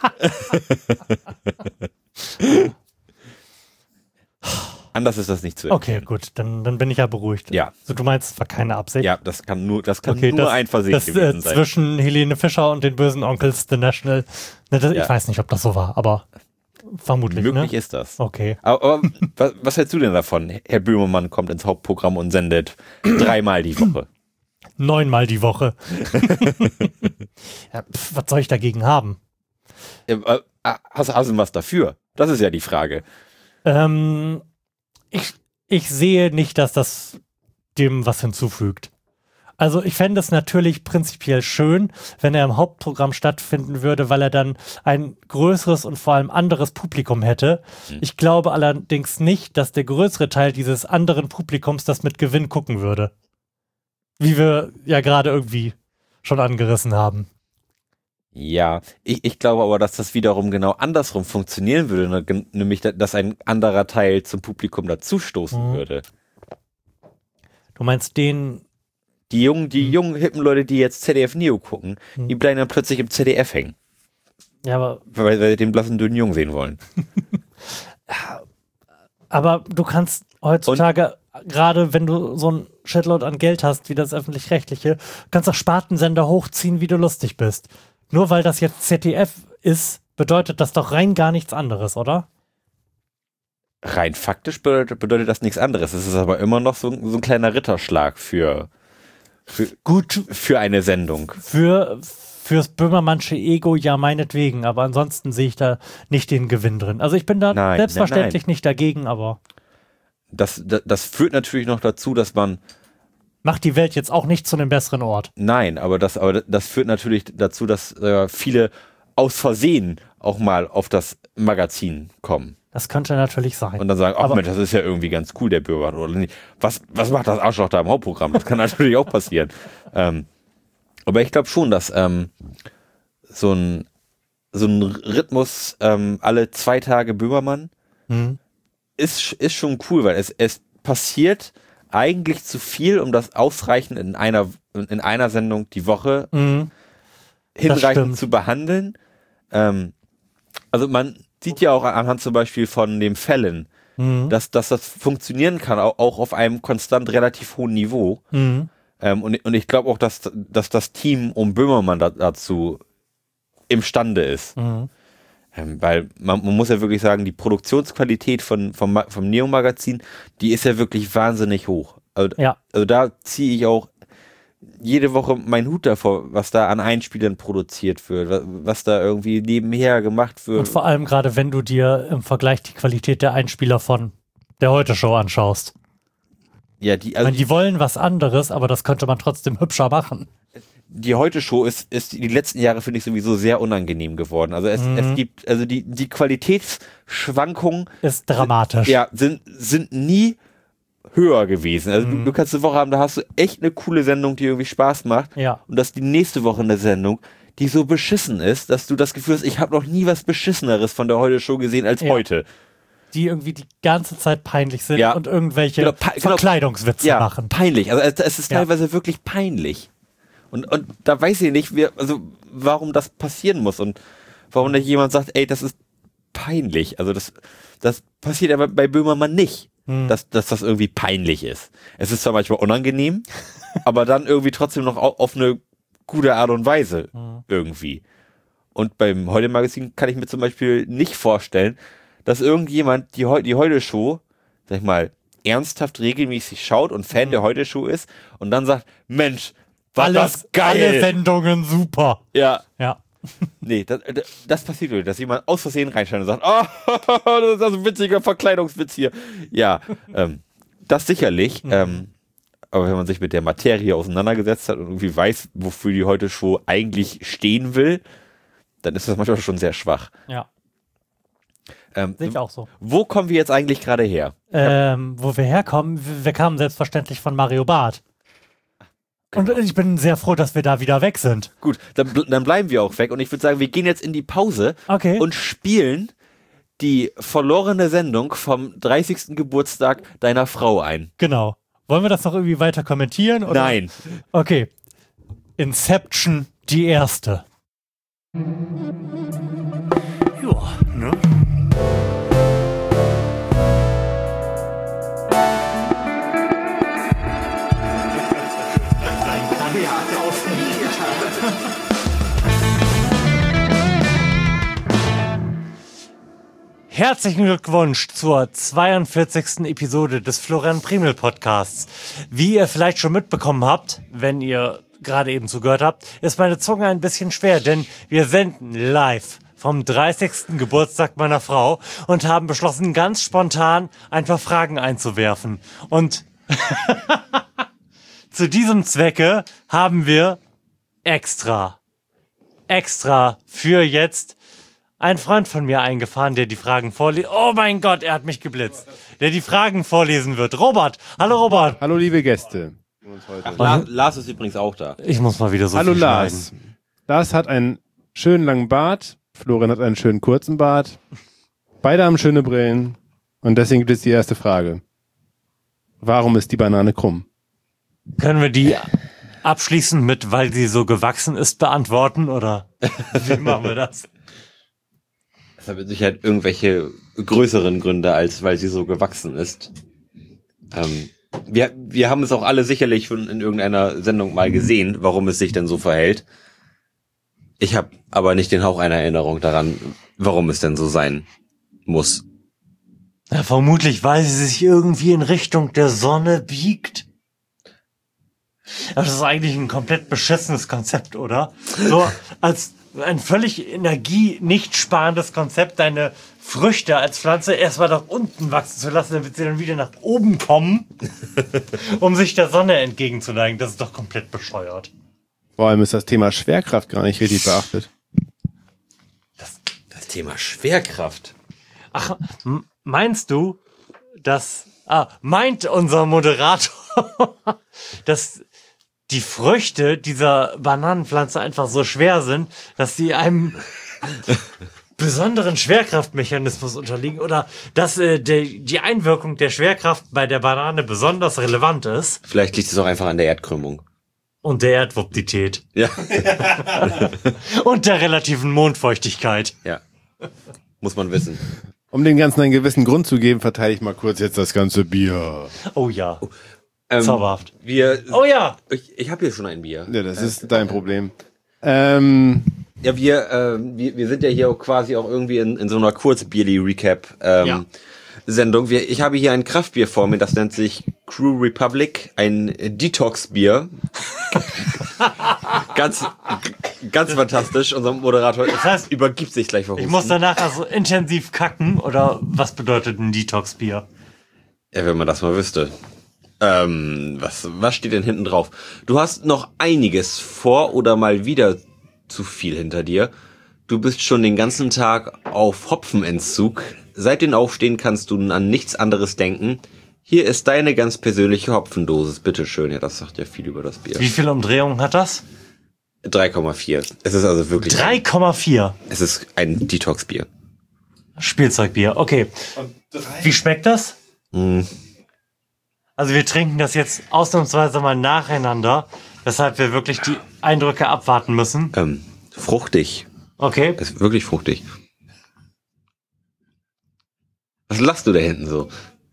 Anders ist das nicht zu
Okay,
erklären.
gut, dann, dann bin ich ja beruhigt.
Ja,
Also, du meinst, es war keine Absicht?
ja, das kann nur, das kann
Okay,
nur
das,
ein Versehen
das äh,
gewesen sein.
zwischen Helene Fischer und den bösen Onkels The National. Ne, das,
Ja.
Ich weiß nicht, ob das so war, aber vermutlich,
Möglich
ne?
ist das.
Okay.
Aber, aber was, was hältst du denn davon? Herr Böhmermann kommt ins Hauptprogramm und sendet dreimal die Woche.
Neunmal die Woche. Ja, pf, was soll ich dagegen haben?
Äh, äh, Hast, hast du was dafür? Das ist ja die Frage.
Ähm, ich, ich sehe nicht, dass das dem was hinzufügt. Also ich fände es natürlich prinzipiell schön, wenn er im Hauptprogramm stattfinden würde, weil er dann ein größeres und vor allem anderes Publikum hätte.
Hm.
Ich glaube allerdings nicht, dass der größere Teil dieses anderen Publikums das mit Gewinn gucken würde. Wie wir ja gerade irgendwie schon angerissen haben.
Ja, ich, ich glaube aber, dass das wiederum genau andersrum funktionieren würde, ne? Gen- nämlich, da- dass ein anderer Teil zum Publikum dazustoßen
Mhm.
würde.
Du meinst den,
Die jungen, die
Mhm.
jungen, hippen Leute, die jetzt Z D F Neo gucken,
Mhm.
die bleiben dann plötzlich im Z D F hängen,
ja, aber,
weil, weil sie den blassen, dünnen Jungen sehen wollen.
aber du kannst heutzutage, gerade wenn du so ein Shitload an Geld hast, wie das Öffentlich-Rechtliche, kannst auch Spartensender hochziehen, wie du lustig bist. Nur weil das jetzt Z D F ist, bedeutet das doch rein gar nichts anderes, oder?
Rein faktisch bedeutet, bedeutet das nichts anderes. Es ist aber immer noch so, ein- so ein kleiner Ritterschlag für, für,
Gut,
für eine Sendung.
für, fürs Böhmermannsche Ego ja meinetwegen, aber ansonsten sehe ich da nicht den Gewinn drin. Also ich bin da
Nein,
selbstverständlich nicht dagegen, aber
Das, das, das führt natürlich noch dazu, dass man,
macht die Welt jetzt auch nicht zu einem besseren Ort.
nein, aber das, aber das führt natürlich dazu, dass äh, viele aus Versehen auch mal auf das Magazin kommen.
Das könnte natürlich sein.
Und dann sagen, ach
Aber-
Mensch, das ist ja irgendwie ganz cool, der Bürger. Oder nicht. Was, was macht das Arschloch da im Hauptprogramm? Das kann natürlich auch passieren. Ähm, aber ich glaube schon, dass ähm, so ein so ein Rhythmus ähm, alle zwei Tage Böhmermann
Hm.
ist, ist schon cool, weil es, es passiert eigentlich zu viel, um das ausreichend in einer, in einer Sendung die Woche
Mhm.
hinreichend
stimmt.
zu behandeln. Ähm, also man sieht ja auch anhand zum Beispiel von dem Fällen,
Mhm.
dass, dass das funktionieren kann, auch, auch auf einem konstant relativ hohen Niveau.
Mhm.
Ähm, und, und ich glaube auch, dass, dass das Team um Böhmermann da, dazu imstande ist.
Mhm.
Ähm, weil man, man muss ja wirklich sagen, die Produktionsqualität von, vom, Ma- vom Neo-Magazin, die ist ja wirklich wahnsinnig hoch. Also,
Ja.
also da ziehe ich auch jede Woche meinen Hut davor, was da an Einspielern produziert wird, was, was da irgendwie nebenher gemacht wird.
Und vor allem gerade, wenn du dir im Vergleich die Qualität der Einspieler von der Heute-Show anschaust.
ja, die,
Ich
also
meine, die wollen was anderes, aber das könnte man trotzdem hübscher machen.
die Heute-Show ist, ist die letzten Jahre, finde ich, sowieso sehr unangenehm geworden. Also es,
Mhm.
es gibt, also die, die Qualitätsschwankungen
Ist dramatisch.
ja, sind, sind nie höher gewesen. Also
Mhm.
du, du kannst eine Woche haben, da hast du echt eine coole Sendung, die irgendwie Spaß macht.
Ja.
Und das ist die nächste Woche eine Sendung, die so beschissen ist, dass du das Gefühl hast, ich habe noch nie was Beschisseneres von der Heute-Show gesehen als
Ja.
heute.
Die irgendwie die ganze Zeit peinlich sind
Ja.
und irgendwelche
Genau, pe- genau.
Verkleidungswitze
Ja,
machen.
peinlich. Also es, es ist
Ja.
teilweise wirklich peinlich. Und, und da weiß ich nicht, wie, also warum das passieren muss und warum nicht jemand sagt, ey, das ist peinlich. Also das, das passiert aber bei Böhmermann nicht,
Hm.
dass, dass das irgendwie peinlich ist. Es ist zwar manchmal unangenehm, aber dann irgendwie trotzdem noch au- auf eine gute Art und Weise
Hm.
irgendwie. Und beim Heute-Magazin kann ich mir zum Beispiel nicht vorstellen, dass irgendjemand die, Heu- die Heute-Show, sag ich mal, ernsthaft regelmäßig schaut und Fan
Mhm.
der Heute-Show ist und dann sagt, Mensch, war
Alles,
das geil.
alle Sendungen super.
Ja,
Ja.
nee, das, das passiert wirklich, dass jemand aus Versehen reinschreibt und sagt, oh, das ist also ein witziger Verkleidungswitz hier. Ja, ähm, das sicherlich,
Mhm.
ähm, aber wenn man sich mit der Materie auseinandergesetzt hat und irgendwie weiß, wofür die Heute-Show eigentlich stehen will, dann ist das manchmal schon sehr schwach.
Ja,
Ähm,
sehe ich auch so.
Wo kommen wir jetzt eigentlich gerade her?
Ähm, wo wir herkommen, wir, wir kamen selbstverständlich von Mario Barth. Und ich bin sehr froh, dass wir da wieder weg sind.
Gut, dann, bl- dann bleiben wir auch weg und ich würde sagen, wir gehen jetzt in die Pause
Okay.
und spielen die verlorene Sendung vom dreißigsten Geburtstag deiner Frau ein.
Genau. Wollen wir das noch irgendwie weiter kommentieren? Oder?
Nein.
Okay. Inception, die erste. Ja, ne? Herzlichen Glückwunsch zur zweiundvierzigsten Episode des Florian Primel Podcasts. Wie ihr vielleicht schon mitbekommen habt, wenn ihr gerade eben zugehört habt, ist meine Zunge ein bisschen schwer, denn wir senden live vom dreißigsten Geburtstag meiner Frau und haben beschlossen, ganz spontan ein paar Fragen einzuwerfen. Und zu diesem Zwecke haben wir extra, extra für jetzt ein Freund von mir eingefahren, der die Fragen vorliest. Oh mein Gott, er hat mich geblitzt. Der die Fragen vorlesen wird. Robert. Hallo Robert.
Hallo liebe Gäste.
Ach, Lars, Lars ist übrigens auch da.
Ich muss mal wieder so
Hallo
viel
Lars. Lars hat einen schönen langen Bart. Florian hat einen schönen kurzen Bart. Beide haben schöne Brillen. Und deswegen gibt es die erste Frage. Warum ist die Banane krumm?
schneiden. Können wir die abschließend mit, weil sie so gewachsen ist, beantworten? Oder wie machen wir das?
Das hat mit Sicherheit irgendwelche größeren Gründe, als weil sie so gewachsen ist. Ähm, wir, wir haben es auch alle sicherlich schon in irgendeiner Sendung mal gesehen, warum es sich denn so verhält. Ich habe aber nicht den Hauch einer Erinnerung daran, warum es denn so sein muss.
Ja, vermutlich, weil sie sich irgendwie in Richtung der Sonne biegt. Das ist eigentlich ein komplett beschissenes Konzept, oder? So als ein völlig energie nicht sparendes Konzept, deine Früchte als Pflanze erstmal nach unten wachsen zu lassen, damit sie dann wieder nach oben kommen, um sich der Sonne entgegenzuneigen. Das ist doch komplett bescheuert.
Vor allem ist das Thema Schwerkraft gar nicht richtig beachtet.
Das, das Thema Schwerkraft.
Ach, m- meinst du, dass, ah, meint unser Moderator, dass die Früchte dieser Bananenpflanze einfach so schwer sind, dass sie einem besonderen Schwerkraftmechanismus unterliegen oder dass äh, die, die Einwirkung der Schwerkraft bei der Banane besonders relevant ist
Vielleicht liegt es auch einfach an der Erdkrümmung.
und der Erdwuptität
Ja,
und der relativen Mondfeuchtigkeit.
ja. Muss man wissen.
Um dem Ganzen einen gewissen Grund zu geben, verteile ich mal kurz jetzt das ganze Bier.
Oh ja,
Ähm,
zauberhaft.
Wir,
Oh ja,
ich ich habe hier schon ein Bier.
Ja, das ist dein Problem. Ähm,
Ja, wir, äh, wir, wir sind ja hier auch quasi auch irgendwie in, in so einer Kurzbierli-Recap ähm,
Ja.
Sendung. Wir, ich habe hier ein Kraftbier vor mir, das nennt sich Crew Republic, ein Detox-Bier. ganz, ganz fantastisch. Unser Moderator das
heißt,
übergibt sich gleich vor
ich
Husten.
muss danach also intensiv kacken oder was bedeutet ein Detox-Bier?
Ja, wenn man das mal wüsste. Ähm, was, was steht denn hinten drauf? Du hast noch einiges vor oder mal wieder zu viel hinter dir. Du bist schon den ganzen Tag auf Hopfenentzug. Seit dem Aufstehen kannst du an nichts anderes denken. Hier ist deine ganz persönliche Hopfendosis. Bitteschön. Ja, das sagt ja viel über das Bier.
Wie viele Umdrehungen hat das?
drei Komma vier. Es ist also wirklich...
drei Komma vier.
Es ist ein Detox-Bier.
Spielzeugbier, okay. Wie schmeckt das?
Mm.
Also wir trinken das jetzt ausnahmsweise mal nacheinander, weshalb wir wirklich die Eindrücke abwarten müssen.
Ähm, fruchtig.
Okay.
Es ist wirklich fruchtig. Was lachst du da hinten so?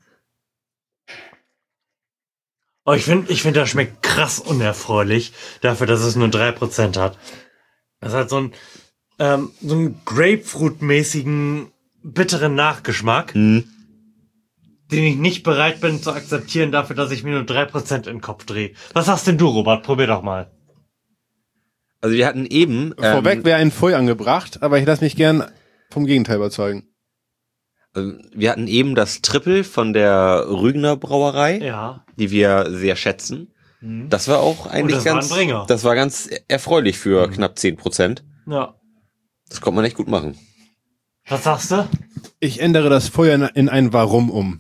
Oh, ich finde, ich find, das schmeckt krass unerfreulich, dafür, dass es nur drei Prozent hat. Das hat so einen, ähm, so einen Grapefruit-mäßigen, bitteren Nachgeschmack,
Hm.
den ich nicht bereit bin zu akzeptieren, dafür, dass ich mir nur drei Prozent in den Kopf drehe. Was sagst denn du, Robert? Probier doch mal.
Also wir hatten eben...
Vorweg
ähm,
wäre ein Pfui angebracht, aber ich lasse mich gern vom Gegenteil überzeugen.
Wir hatten eben das Triple von der Rügener Brauerei,
Ja.
die wir sehr schätzen.
Mhm.
Das war auch eigentlich
das war ein
ganz,
Bringer.
das war ganz erfreulich für
Mhm.
knapp zehn Prozent.
Ja.
Das konnte man echt gut machen.
Was sagst du?
Ich ändere das Feuer in- in ein Warum um.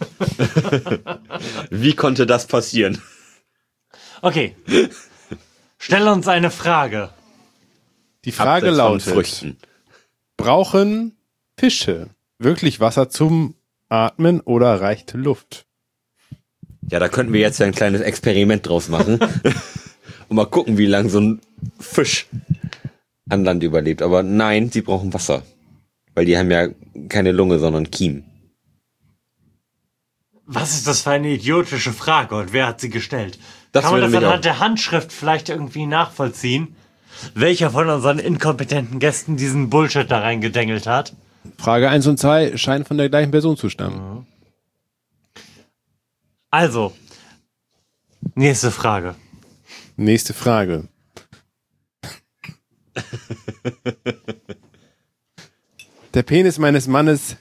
Wie konnte das passieren?
Okay. Stell uns eine Frage.
Die Frage
Abseits von
lautet,
Früchten.
brauchen Fische wirklich Wasser zum Atmen oder reicht Luft?
Ja, da könnten wir jetzt ja ein kleines Experiment draus machen. Und mal gucken, wie lange so ein Fisch an Land überlebt. Aber nein, sie brauchen Wasser. Weil die haben ja keine Lunge, sondern Kiem.
Was ist das für eine idiotische Frage und wer hat sie gestellt?
Das
Kann man
würde
das
mich
anhand
auch-
der Handschrift vielleicht irgendwie nachvollziehen? Welcher von unseren inkompetenten Gästen diesen Bullshit da reingedengelt hat?
Frage eins und zwei scheinen von der gleichen Person zu stammen.
Also, nächste Frage.
Nächste Frage. Der Penis meines Mannes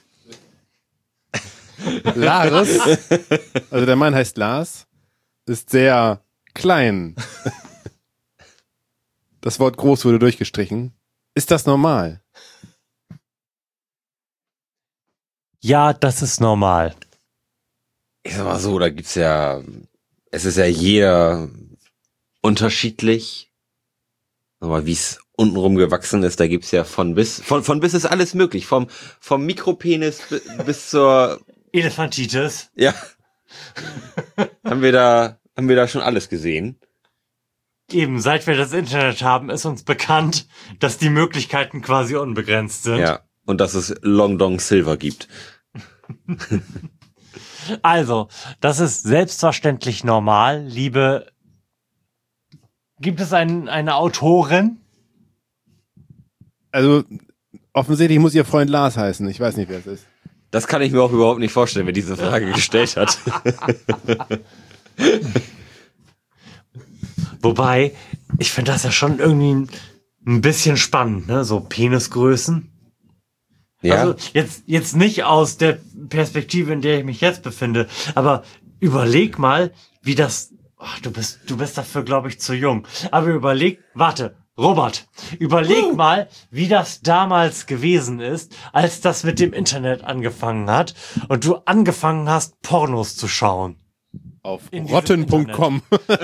Lars, also der Mann heißt Lars, ist sehr klein. Das Wort groß wurde durchgestrichen. Ist das normal?
Ja, das ist normal.
Ich sag mal so, da gibt's ja, es ist ja jeder unterschiedlich. Aber wie es untenrum gewachsen ist, da gibt's ja von bis, von, von bis ist alles möglich. Vom, vom Mikropenis bi- bis zur,
Elefantitis.
ja. haben wir da, haben wir da schon alles gesehen.
Eben, seit wir das Internet haben, ist uns bekannt, dass die Möglichkeiten quasi unbegrenzt sind.
Ja. Und dass es Long Dong Silver gibt.
Also, das ist selbstverständlich normal, liebe. Gibt es ein, eine Autorin?
Also offensichtlich muss ihr Freund Lars heißen. Ich weiß nicht, wer es ist.
Das kann ich mir auch überhaupt nicht vorstellen, wer diese Frage gestellt hat.
Wobei, ich finde das ja schon irgendwie ein, ein bisschen spannend, ne? So Penisgrößen.
Ja.
Also jetzt, jetzt nicht aus der Perspektive, in der ich mich jetzt befinde, aber überleg mal, wie das. Ach, du bist, du bist dafür, glaube ich, zu jung. Aber überleg, warte, Robert, überleg uh. mal, wie das damals gewesen ist, als das mit dem Internet angefangen hat und du angefangen hast, Pornos zu schauen.
Auf
In diesem
rotten Punkt com.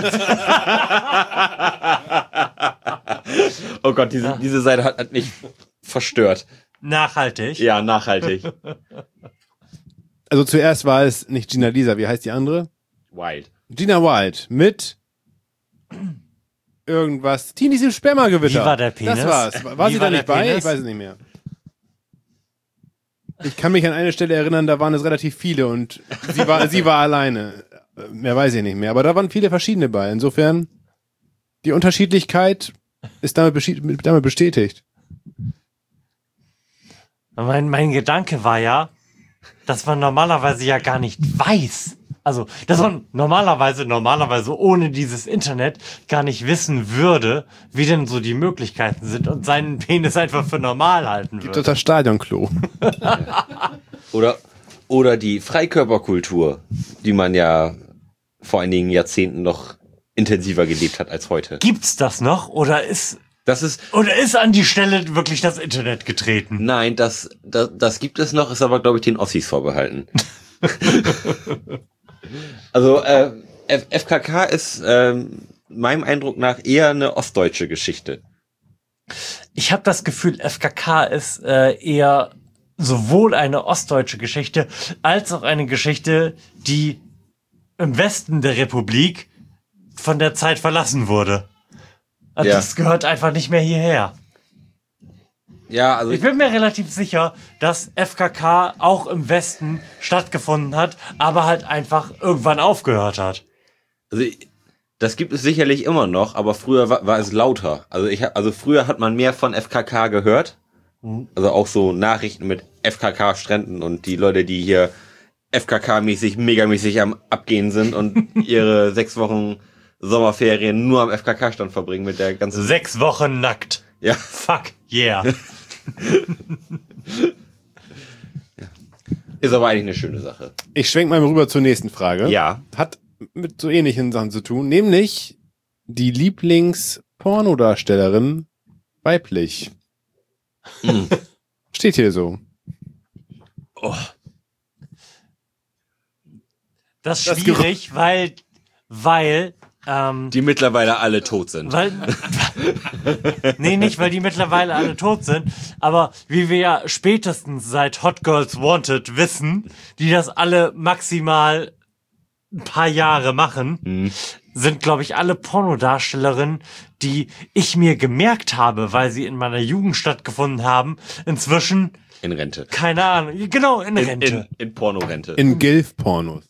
Oh Gott, diese,
Ja.
diese Seite hat, hat mich verstört.
Nachhaltig.
Ja, nachhaltig.
Also zuerst war es nicht Gina Lisa, wie heißt die andere?
Wild.
Gina Wild mit irgendwas. Teenies im Spermagewitter.
Wie war der Penis?
Das war's. War
Wie
sie
war
da nicht
der
bei?
Penis?
Ich weiß es nicht mehr. Ich kann mich an eine Stelle erinnern, da waren es relativ viele und sie war, sie war alleine. Äh, Mehr weiß ich nicht mehr. Aber da waren viele verschiedene bei. Insofern, die Unterschiedlichkeit ist damit, beschi- damit bestätigt.
Mein, mein Gedanke war ja, dass man normalerweise ja gar nicht weiß. Also, dass man normalerweise, normalerweise ohne dieses Internet gar nicht wissen würde, wie denn so die Möglichkeiten sind und seinen Penis einfach für normal halten
Gibt es
würde.
das Stadionklo?
Oder, oder die Freikörperkultur, die man ja vor einigen Jahrzehnten noch intensiver gelebt hat als heute.
Gibt's das noch oder ist,
Das ist,
oder ist an die Stelle wirklich das Internet getreten?
nein, das, das, das gibt es noch, ist aber, glaube ich, den Ossis vorbehalten. Also, äh, F- FKK ist ähm, meinem Eindruck nach eher eine ostdeutsche Geschichte.
Ich habe das Gefühl, F K K ist äh, eher sowohl eine ostdeutsche Geschichte als auch eine Geschichte, die im Westen der Republik von der Zeit verlassen wurde. Also
Ja.
das gehört einfach nicht mehr hierher.
Ja, also
Ich bin mir relativ sicher, dass F K K auch im Westen stattgefunden hat, aber halt einfach irgendwann aufgehört hat.
Also das gibt es sicherlich immer noch, aber früher war, war es lauter. Also ich hab, also früher hat man mehr von F K K gehört. Also auch so Nachrichten mit F K K-Stränden und die Leute, die hier F K K-mäßig, megamäßig am Abgehen sind und ihre sechs Wochen Sommerferien nur am F K K-Stand verbringen mit der ganzen...
Sechs Wochen nackt.
Ja.
Fuck yeah.
Ist aber eigentlich eine schöne Sache.
Ich schwenk mal rüber zur nächsten Frage.
Ja.
Hat mit so ähnlichen Sachen zu tun, nämlich die Lieblings-Pornodarstellerin weiblich.
Mhm.
Steht hier so.
Oh.
Das ist
Das
schwierig, weil, weil, ähm,
Die mittlerweile alle tot sind.
weil, nee, nicht, weil die mittlerweile alle tot sind, aber wie wir ja spätestens seit Hot Girls Wanted wissen, die das alle maximal ein paar Jahre machen,
Mhm.
sind, glaube ich, alle Pornodarstellerinnen, die ich mir gemerkt habe, weil sie in meiner Jugend stattgefunden haben, inzwischen,
In Rente.
keine Ahnung, genau, in
In,
Rente.
in, in Pornorente.
In Gilf-Pornos.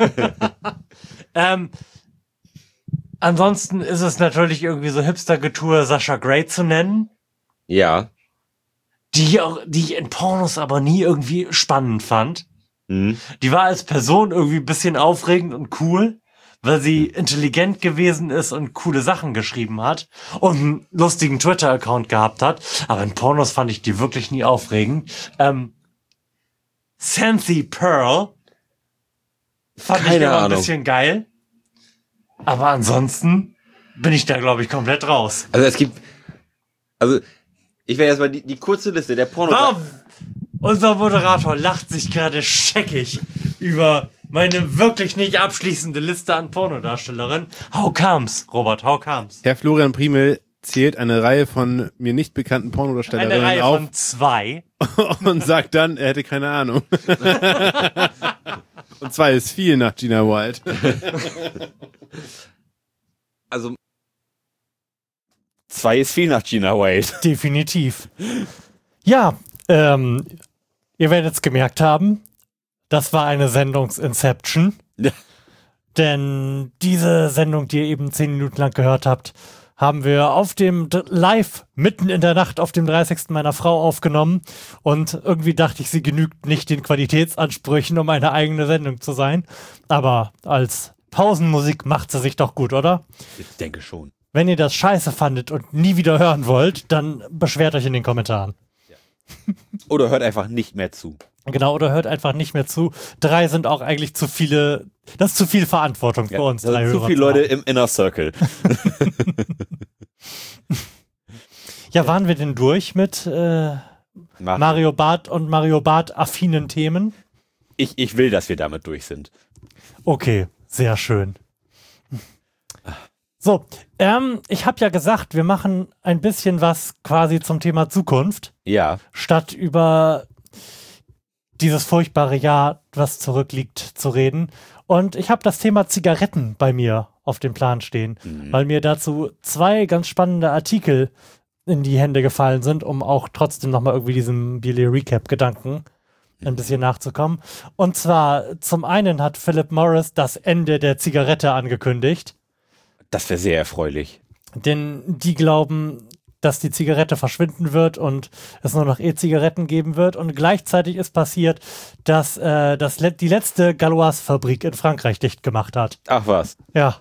Ähm, ansonsten ist es natürlich irgendwie so Hipster-Getue, Sasha Grey zu nennen,
Ja.
die, auch, die ich in Pornos aber nie irgendwie spannend fand.
Mhm.
Die war als Person irgendwie ein bisschen aufregend und cool, weil sie intelligent gewesen ist und coole Sachen geschrieben hat und einen lustigen Twitter-Account gehabt hat. Aber in Pornos fand ich die wirklich nie aufregend. Ähm, Santhi Pearl fand
Keine
ich immer ein
Ahnung.
bisschen geil. Aber ansonsten bin ich da, glaube ich, komplett raus.
Also es gibt... Also ich werde erstmal die, die kurze Liste der Porno...
Warum? Unser Moderator lacht sich gerade scheckig über meine wirklich nicht abschließende Liste an Pornodarstellerinnen. How comes, Robert, how comes?
Herr Florian Primel zählt eine Reihe von mir nicht bekannten
Eine
Pornodarstellerinnen
Reihe
auf
von zwei.
und sagt dann, er hätte keine Ahnung. Und zwei ist viel nach Gina Wild.
Also zwei ist viel nach Gina Wild.
Definitiv. Ja, ähm, ihr werdet es gemerkt haben, das war eine Sendungsinception.
Ja.
Denn diese Sendung, die ihr eben zehn Minuten lang gehört habt, haben wir auf dem D- Live mitten in der Nacht auf dem dreißigsten meiner Frau aufgenommen. Und irgendwie dachte ich, sie genügt nicht den Qualitätsansprüchen, um eine eigene Sendung zu sein. Aber als Pausenmusik macht sie sich doch gut, oder?
Ich denke schon.
Wenn ihr das scheiße fandet und nie wieder hören wollt, dann beschwert euch in den Kommentaren.
Oder hört einfach nicht mehr zu.
Genau, oder hört einfach nicht mehr zu. Drei sind auch eigentlich zu viele, das ist zu viel Verantwortung für uns.
da
drei
sind zu
Hörer
viele
zu
Leute
haben.
im Inner Circle.
Ja, waren wir denn durch mit äh,
Mach-
Mario Barth und Mario Barth affinen Themen?
Ich, ich will, dass wir damit durch sind.
Okay, sehr schön. So, ähm, ich habe ja gesagt, wir machen ein bisschen was quasi zum Thema Zukunft,
Ja.
statt über dieses furchtbare Jahr, was zurückliegt, zu reden. Und ich habe das Thema Zigaretten bei mir auf dem Plan stehen,
Mhm.
weil mir dazu zwei ganz spannende Artikel in die Hände gefallen sind, um auch trotzdem nochmal irgendwie diesem Billy Recap-Gedanken ein bisschen nachzukommen. Und zwar, zum einen hat Philip Morris das Ende der Zigarette angekündigt,
Das wäre sehr erfreulich.
denn die glauben, dass die Zigarette verschwinden wird und es nur noch E-Zigaretten geben wird. Und gleichzeitig ist passiert, dass äh, das le- die letzte Galois-Fabrik in Frankreich dicht gemacht hat.
Ach was.
Ja,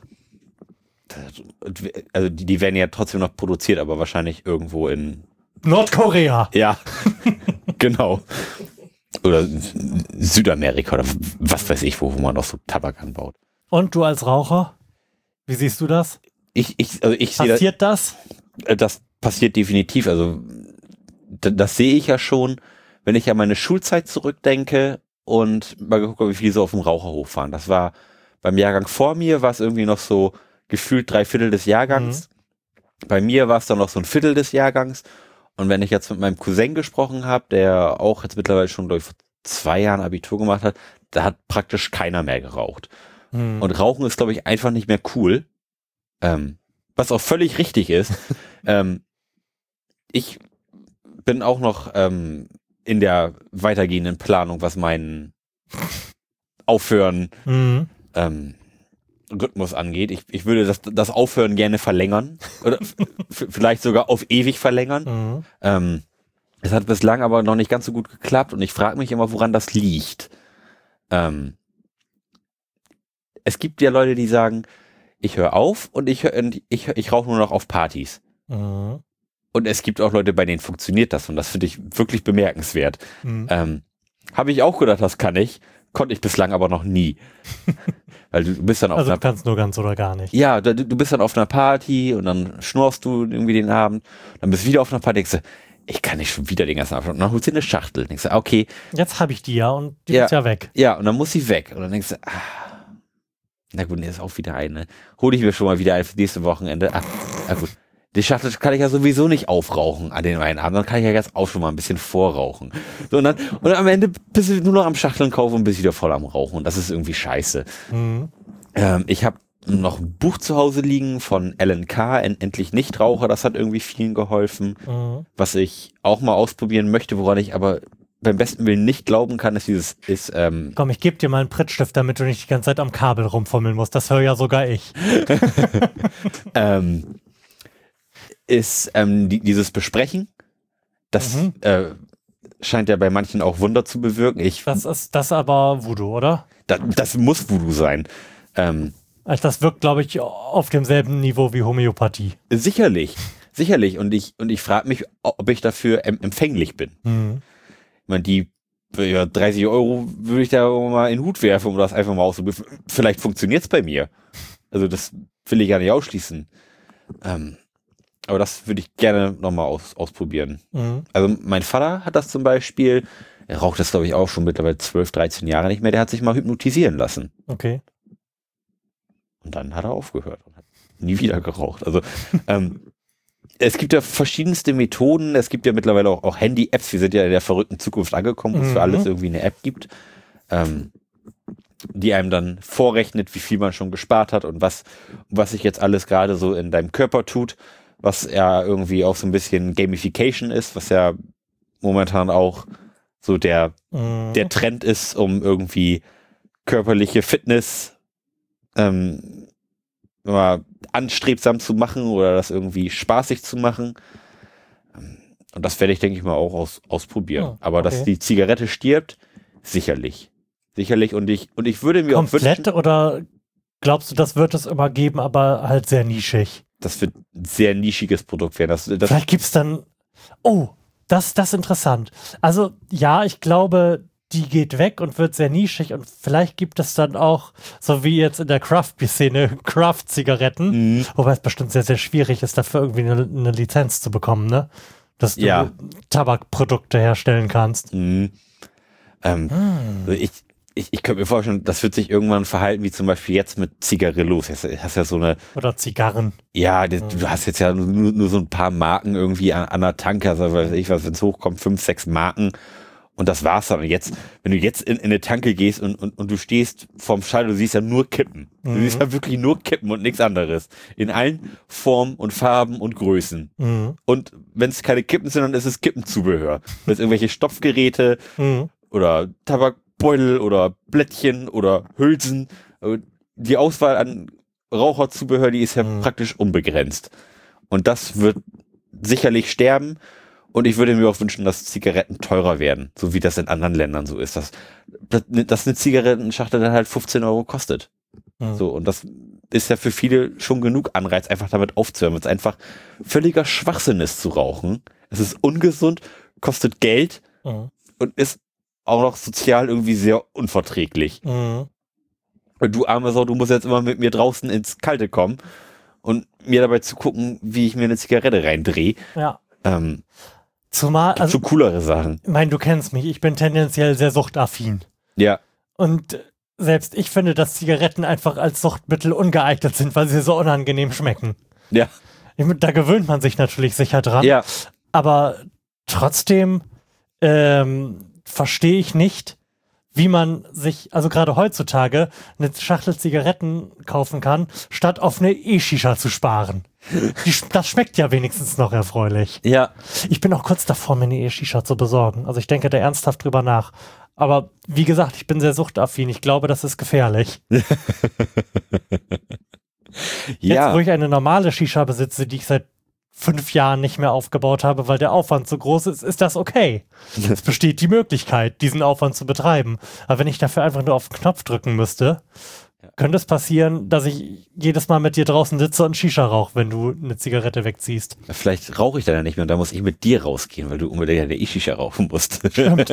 Also die, die werden ja trotzdem noch produziert, aber wahrscheinlich irgendwo in...
Nordkorea.
Ja, genau. Oder Südamerika oder was weiß ich, wo, wo man noch so Tabak anbaut.
Und du als Raucher, wie siehst du das?
Ich, ich, also ich sehe das,
Passiert das?
äh, das passiert definitiv. Also d- das sehe ich ja schon, wenn ich an meine Schulzeit zurückdenke und mal geguckt habe, wie viele so auf dem Raucherhof fahren. Das war beim Jahrgang vor mir, war es irgendwie noch so gefühlt drei Viertel des Jahrgangs. Mhm. Bei mir war es dann noch so ein Viertel des Jahrgangs. Und wenn ich jetzt mit meinem Cousin gesprochen habe, der auch jetzt mittlerweile schon durch zwei Jahren Abitur gemacht hat, da hat praktisch keiner mehr geraucht. Mhm. Und Rauchen ist, glaube ich, einfach nicht mehr cool. Ähm, was auch völlig richtig ist. ähm, ich bin auch noch ähm, in der weitergehenden Planung, was meinen Aufhören mhm. ähm, Rhythmus angeht. Ich, ich würde das, das Aufhören gerne verlängern oder f- vielleicht sogar auf ewig verlängern. Mhm. Ähm, es hat bislang aber noch nicht ganz so gut geklappt und ich frage mich immer, woran das liegt. Ähm, es gibt ja Leute, die sagen, ich höre auf und ich, hör, ich, ich, ich rauche nur noch auf Partys. Mhm. Und es gibt auch Leute, bei denen funktioniert das und das finde ich wirklich bemerkenswert. Mhm. Ähm, habe ich auch gedacht, das kann ich, konnte ich bislang aber noch nie. Weil du bist dann auf
also
einer,
du kannst nur ganz oder gar nicht.
Ja, du, du bist dann auf einer Party und dann schnorst du irgendwie den Abend, dann bist du wieder auf einer Party, denkst du, ich kann nicht schon wieder den ganzen Abend. Und dann holst du dir eine Schachtel, denkst du, okay.
Jetzt habe ich die ja und die
ja,
ist ja weg.
Ja, und dann muss sie weg. Und dann denkst du, ah, na gut, nee, ist auch wieder eine. Hol ich mir schon mal wieder ein für nächste Wochenende. Ah, na gut. Die Schachtel kann ich ja sowieso nicht aufrauchen an den einen Abend. Dann kann ich ja jetzt auch schon mal ein bisschen vorrauchen. So, und, dann, und am Ende bist du nur noch am Schachteln kaufen und bist wieder voll am Rauchen. Und das ist irgendwie scheiße. Mhm. Ähm, ich habe noch ein Buch zu Hause liegen von Alan Carr, Endlich Nichtraucher. Das hat irgendwie vielen geholfen. Mhm. Was ich auch mal ausprobieren möchte, woran ich aber beim besten Willen nicht glauben kann, ist dieses, ist, ähm
Komm, ich gebe dir mal einen Prittstift, damit du nicht die ganze Zeit am Kabel rumfummeln musst. Das höre ja sogar ich.
ähm, ist ähm, die, dieses Besprechen. Das mhm. äh, scheint ja bei manchen auch Wunder zu bewirken. Ich,
das ist das aber Voodoo, oder?
Da, das muss Voodoo sein. Ähm,
also das wirkt, glaube ich, auf demselben Niveau wie Homöopathie.
Sicherlich, sicherlich. Und ich, und ich frage mich, ob ich dafür em- empfänglich bin. Mhm. Ich meine, die ja, dreißig Euro würde ich da mal in den Hut werfen, um das einfach mal auszuprobieren. Vielleicht funktioniert es bei mir. Also das will ich gar nicht ausschließen. Ähm, aber das würde ich gerne nochmal aus, ausprobieren. Mhm. Also mein Vater hat das zum Beispiel, er raucht das glaube ich auch schon mittlerweile zwölf, dreizehn Jahre nicht mehr, der hat sich mal hypnotisieren lassen.
Okay.
Und dann hat er aufgehört und hat nie wieder geraucht. Also ähm, es gibt ja verschiedenste Methoden, es gibt ja mittlerweile auch, auch Handy-Apps, wir sind ja in der verrückten Zukunft angekommen, wo es mhm. für alles irgendwie eine App gibt, ähm, die einem dann vorrechnet, wie viel man schon gespart hat und was, was sich jetzt alles gerade so in deinem Körper tut, was ja irgendwie auch so ein bisschen Gamification ist, was ja momentan auch so der, mhm. der Trend ist, um irgendwie körperliche Fitness ähm, mal anstrebsam zu machen oder das irgendwie spaßig zu machen. Und das werde ich, denke ich mal, auch aus, ausprobieren. Oh, aber okay. Dass die Zigarette stirbt, sicherlich. Sicherlich. Und ich, und ich würde mir
komplett
auch wünschen,
oder glaubst du, das wird es immer geben, aber halt sehr nischig?
Das wird ein sehr nischiges Produkt werden. Das, das
Vielleicht gibt es dann, oh, das, das ist interessant. Also ja, ich glaube, die geht weg und wird sehr nischig und vielleicht gibt es dann auch, so wie jetzt in der Craft-Szene, Craft-Zigaretten, mhm. wobei es bestimmt sehr, sehr schwierig ist, dafür irgendwie eine, eine Lizenz zu bekommen, ne? Dass du
ja.
Tabakprodukte herstellen kannst.
Mhm. Ähm, hm. also ich, ich, ich könnte mir vorstellen, das wird sich irgendwann verhalten, wie zum Beispiel jetzt mit Zigarillos. Du hast ja so eine...
Oder Zigarren.
Ja, das, mhm. du hast jetzt ja nur, nur so ein paar Marken irgendwie an, an der Tanke, also weiß ich was, wenn es hochkommt, fünf, sechs Marken. Und das war's dann. Und jetzt, wenn du jetzt in, in eine Tanke gehst und, und, und du stehst vorm Schalter, du siehst ja nur Kippen. Mhm. Du siehst ja wirklich nur Kippen und nichts anderes. In allen Formen und Farben und Größen. Mhm. Und wenn es keine Kippen sind, dann ist es Kippenzubehör. Das ist irgendwelche Stopfgeräte mhm. oder Tabakbeutel oder Blättchen oder Hülsen. Die Auswahl an Raucherzubehör, die ist ja mhm. praktisch unbegrenzt. Und das wird sicherlich sterben. Und ich würde mir auch wünschen, dass Zigaretten teurer werden, so wie das in anderen Ländern so ist. Dass, dass eine Zigarettenschachtel dann halt fünfzehn Euro kostet. Mhm. So, und das ist ja für viele schon genug Anreiz, einfach damit aufzuhören, weil es einfach völliger Schwachsinn ist zu rauchen. Es ist ungesund, kostet Geld mhm. und ist auch noch sozial irgendwie sehr unverträglich. Mhm. Und du arme Sau, du musst jetzt immer mit mir draußen ins Kalte kommen und mir dabei zu gucken, wie ich mir eine Zigarette reindrehe.
Ja.
Ähm,
Zumal, also,
so coolere Sachen.
Ich meine, du kennst mich, ich bin tendenziell sehr suchtaffin.
Ja.
Und selbst ich finde, dass Zigaretten einfach als Suchtmittel ungeeignet sind, weil sie so unangenehm schmecken.
Ja.
Ich, da gewöhnt man sich natürlich sicher dran.
Ja.
Aber trotzdem ähm, verstehe ich nicht, wie man sich, also gerade heutzutage, eine Schachtel Zigaretten kaufen kann, statt auf eine E-Shisha zu sparen. Die, das schmeckt ja wenigstens noch erfreulich.
Ja.
Ich bin auch kurz davor, mir eine E-Shisha zu besorgen. Also ich denke da ernsthaft drüber nach. Aber wie gesagt, ich bin sehr suchtaffin. Ich glaube, das ist gefährlich.
Ja.
Jetzt, wo ich eine normale Shisha besitze, die ich seit fünf Jahren nicht mehr aufgebaut habe, weil der Aufwand so groß ist, ist das okay. Es besteht die Möglichkeit, diesen Aufwand zu betreiben. Aber wenn ich dafür einfach nur auf den Knopf drücken müsste, könnte es passieren, dass ich jedes Mal mit dir draußen sitze und Shisha rauche, wenn du eine Zigarette wegziehst.
Vielleicht rauche ich dann ja nicht mehr und dann muss ich mit dir rausgehen, weil du unbedingt eine E-Shisha rauchen musst.
Stimmt.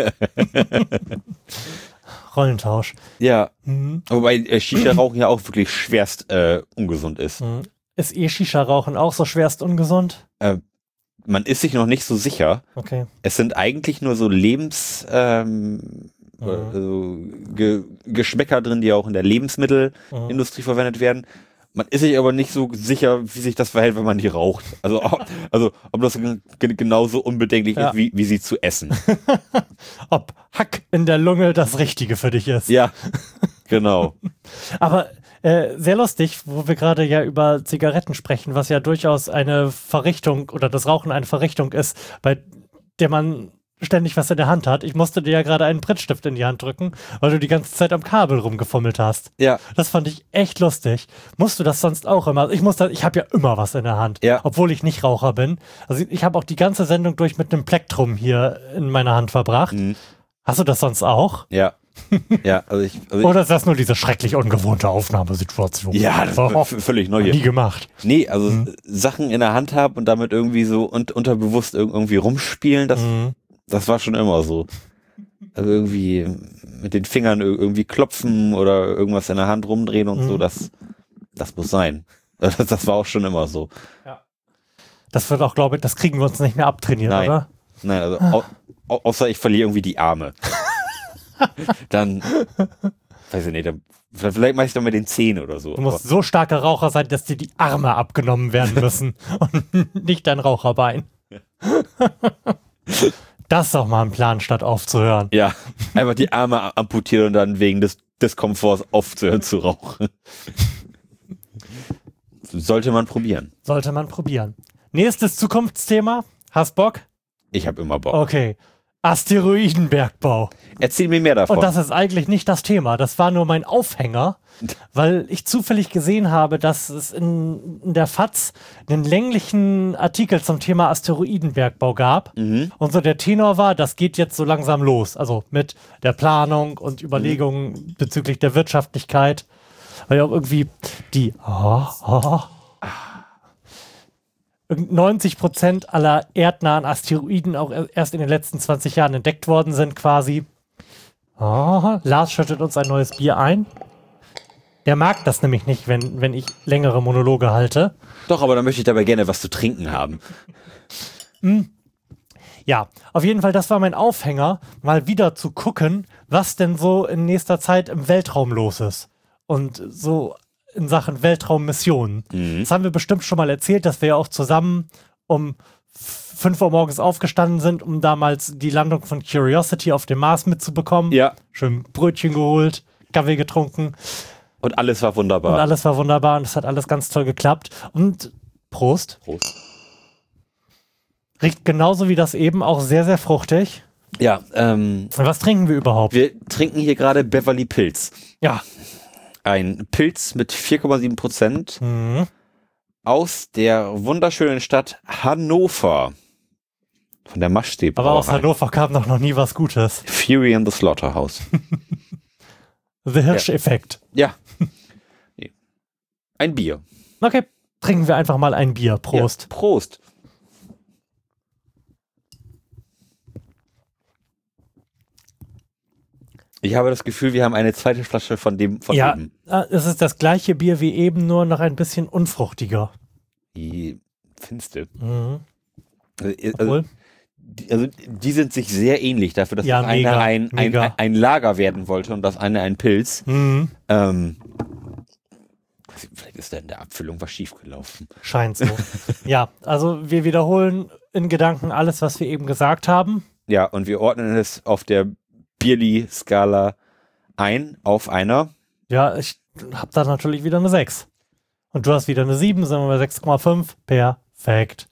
Rollentausch.
Ja.
Mhm.
Wobei äh, Shisha-Rauchen ja auch wirklich schwerst äh, ungesund ist.
Mhm. Ist E-Shisha-Rauchen auch so schwerst ungesund?
Äh, man ist sich noch nicht so sicher.
Okay.
Es sind eigentlich nur so Lebens... Ähm,
Mhm.
also Ge Geschmäcker drin, die auch in der Lebensmittelindustrie
Mhm.
verwendet werden. Man ist sich aber nicht so sicher, wie sich das verhält, wenn man die raucht. Also, also ob das ge genauso unbedenklich
Ja.
ist, wie, wie sie zu essen.
Ob Hack in der Lunge das Richtige für dich ist.
Ja, genau.
Aber äh, sehr lustig, wo wir gerade ja über Zigaretten sprechen, was ja durchaus eine Verrichtung oder das Rauchen eine Verrichtung ist, bei der man ständig was in der Hand hat. Ich musste dir ja gerade einen Prittstift in die Hand drücken, weil du die ganze Zeit am Kabel rumgefummelt hast.
Ja.
Das fand ich echt lustig. Musst du das sonst auch immer? Ich muss da, ich habe ja immer was in der Hand,
Ja.
obwohl ich nicht Raucher bin. Also ich habe auch die ganze Sendung durch mit einem Plektrum hier in meiner Hand verbracht.
Mhm.
Hast du das sonst auch?
Ja. Ja, also ich. Also ich
Oder ist das nur diese schrecklich ungewohnte Aufnahmesituation?
ja, das
Oh,
ist völlig neu
nie
hier.
gemacht.
Nee, also
Mhm.
Sachen in der Hand haben und damit irgendwie so und unterbewusst ir- irgendwie rumspielen, das,
Mhm.
das war schon immer so. Also irgendwie mit den Fingern ir- irgendwie klopfen oder irgendwas in der Hand rumdrehen und
Mhm.
so, das, das muss sein. Das, das war auch schon immer so.
Das wird auch, glaube ich, das kriegen wir uns nicht mehr abtrainieren,
Nein.
oder?
Nein, also au, au, außer ich verliere irgendwie die Arme. Dann, weiß ich nicht, dann, vielleicht mache ich dann mit den Zähnen oder so.
Du musst so starker Raucher sein, dass dir die Arme abgenommen werden müssen und nicht dein Raucherbein. Das ist doch mal ein Plan, statt aufzuhören.
Ja, einfach die Arme amputieren und dann wegen des Diskomforts aufzuhören zu rauchen. Sollte man probieren.
Sollte man probieren. Nächstes Zukunftsthema. Hast Bock?
Ich habe immer Bock.
Okay. Asteroidenbergbau.
Erzähl mir mehr davon.
Und das ist eigentlich nicht das Thema. Das war nur mein Aufhänger, weil ich zufällig gesehen habe, dass es in, in der F A Z einen länglichen Artikel zum Thema Asteroidenbergbau gab.
Mhm.
Und so der Tenor war, das geht jetzt so langsam los. Also mit der Planung und Überlegungen
Mhm.
bezüglich der Wirtschaftlichkeit. Weil ja auch irgendwie die oh, oh, neunzig Prozent aller erdnahen Asteroiden auch erst in den letzten zwanzig Jahren entdeckt worden sind quasi. Oh, Lars schüttet uns ein neues Bier ein. Der mag das nämlich nicht, wenn, wenn ich längere Monologe halte.
Doch, aber dann möchte ich dabei gerne was zu trinken haben.
Ja, auf jeden Fall, das war mein Aufhänger, mal wieder zu gucken, was denn so in nächster Zeit im Weltraum los ist. Und so in Sachen Weltraummissionen.
Mhm.
Das haben wir bestimmt schon mal erzählt, dass wir ja auch zusammen um fünf Uhr morgens aufgestanden sind, um damals die Landung von Curiosity auf dem Mars mitzubekommen.
Ja.
Schön Brötchen geholt, Kaffee getrunken
Und alles war wunderbar.
und alles war wunderbar und es hat alles ganz toll geklappt. Und Prost.
Prost.
Riecht genauso wie das eben auch sehr, sehr fruchtig.
Ja, ähm,
Und was trinken wir überhaupt?
wir trinken hier gerade Beverly Pilz.
Ja.
Ein Pilz mit vier Komma sieben Prozent
Mhm.
aus der wunderschönen Stadt Hannover. Von der Maschstab.
Aber aus Hannover kam doch noch nie was Gutes.
Fury in the Slaughterhouse.
The Hirsch-Effekt.
Ja. Nee. Ein Bier.
Okay, trinken wir einfach mal ein Bier. Prost.
Ja, Prost. Ich habe das Gefühl, wir haben eine zweite Flasche von dem von
Ja,
eben.
äh, es ist das gleiche Bier wie eben, nur noch ein bisschen unfruchtiger.
Die Finste.
Mhm.
Also, also,
Obwohl,
die, also die sind sich sehr ähnlich dafür, dass
Ja,
das
mega,
eine ein, ein,
mega.
ein, ein Lager werden wollte und das eine ein Pilz.
Mhm.
Ähm, vielleicht ist da in der Abfüllung was schiefgelaufen.
Scheint so. Ja, also wir wiederholen in Gedanken alles, was wir eben gesagt haben.
Ja, und wir ordnen es auf der Bierli-Skala ein, auf einer.
Ja, ich habe da natürlich wieder eine sechs. Und du hast wieder eine sieben, sind wir bei sechs Komma fünf. Perfekt.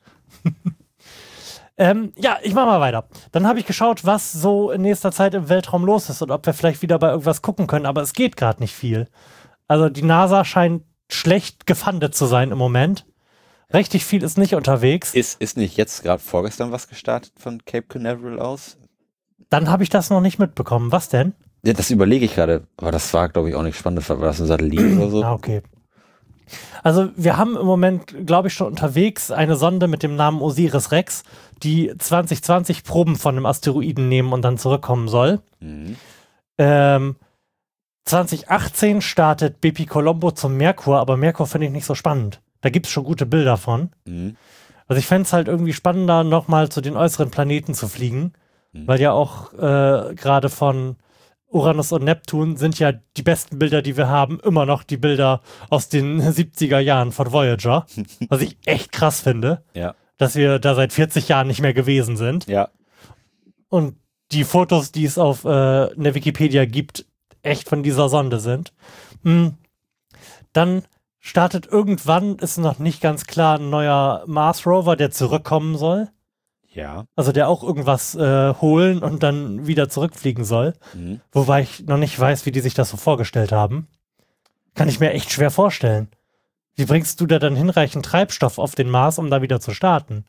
ähm, ja, ich mach mal weiter. Dann habe ich geschaut, was so in nächster Zeit im Weltraum los ist und ob wir vielleicht wieder bei irgendwas gucken können, aber es geht gerade nicht viel. Also die NASA scheint schlecht gefundet zu sein im Moment. Richtig viel ist nicht unterwegs.
Ist, ist nicht jetzt gerade vorgestern was gestartet von Cape Canaveral aus?
Dann habe ich das noch nicht mitbekommen. Was denn?
Ja, das überlege ich gerade. Aber das war, glaube ich, auch nicht spannend. War das ein Satellit oder so?
Ah, okay. Also wir haben im Moment, glaube ich, schon unterwegs eine Sonde mit dem Namen Osiris-Rex, die zwanzig zwanzig Proben von einem Asteroiden nehmen und dann zurückkommen soll.
Mhm.
Ähm, zwanzig achtzehn startet B P Colombo zum Merkur, aber Merkur finde ich nicht so spannend. Da gibt es schon gute Bilder von.
Mhm.
Also ich fände es halt irgendwie spannender, nochmal zu den äußeren Planeten zu fliegen,
Mhm.
weil ja auch äh, gerade von Uranus und Neptun sind ja die besten Bilder, die wir haben, immer noch die Bilder aus den siebziger Jahren von Voyager, was ich echt krass finde,
Ja.
dass wir da seit vierzig Jahren nicht mehr gewesen sind.
Ja.
Und die Fotos, die es auf äh, in der Wikipedia gibt, echt von dieser Sonde sind. Hm. Dann startet irgendwann, ist noch nicht ganz klar, ein neuer Mars Rover, der zurückkommen soll.
Ja.
Also der auch irgendwas äh, holen und dann wieder zurückfliegen soll.
Mhm.
Wobei ich noch nicht weiß, wie die sich das so vorgestellt haben. Kann ich mir echt schwer vorstellen. Wie bringst du da dann hinreichend Treibstoff auf den Mars, um da wieder zu starten?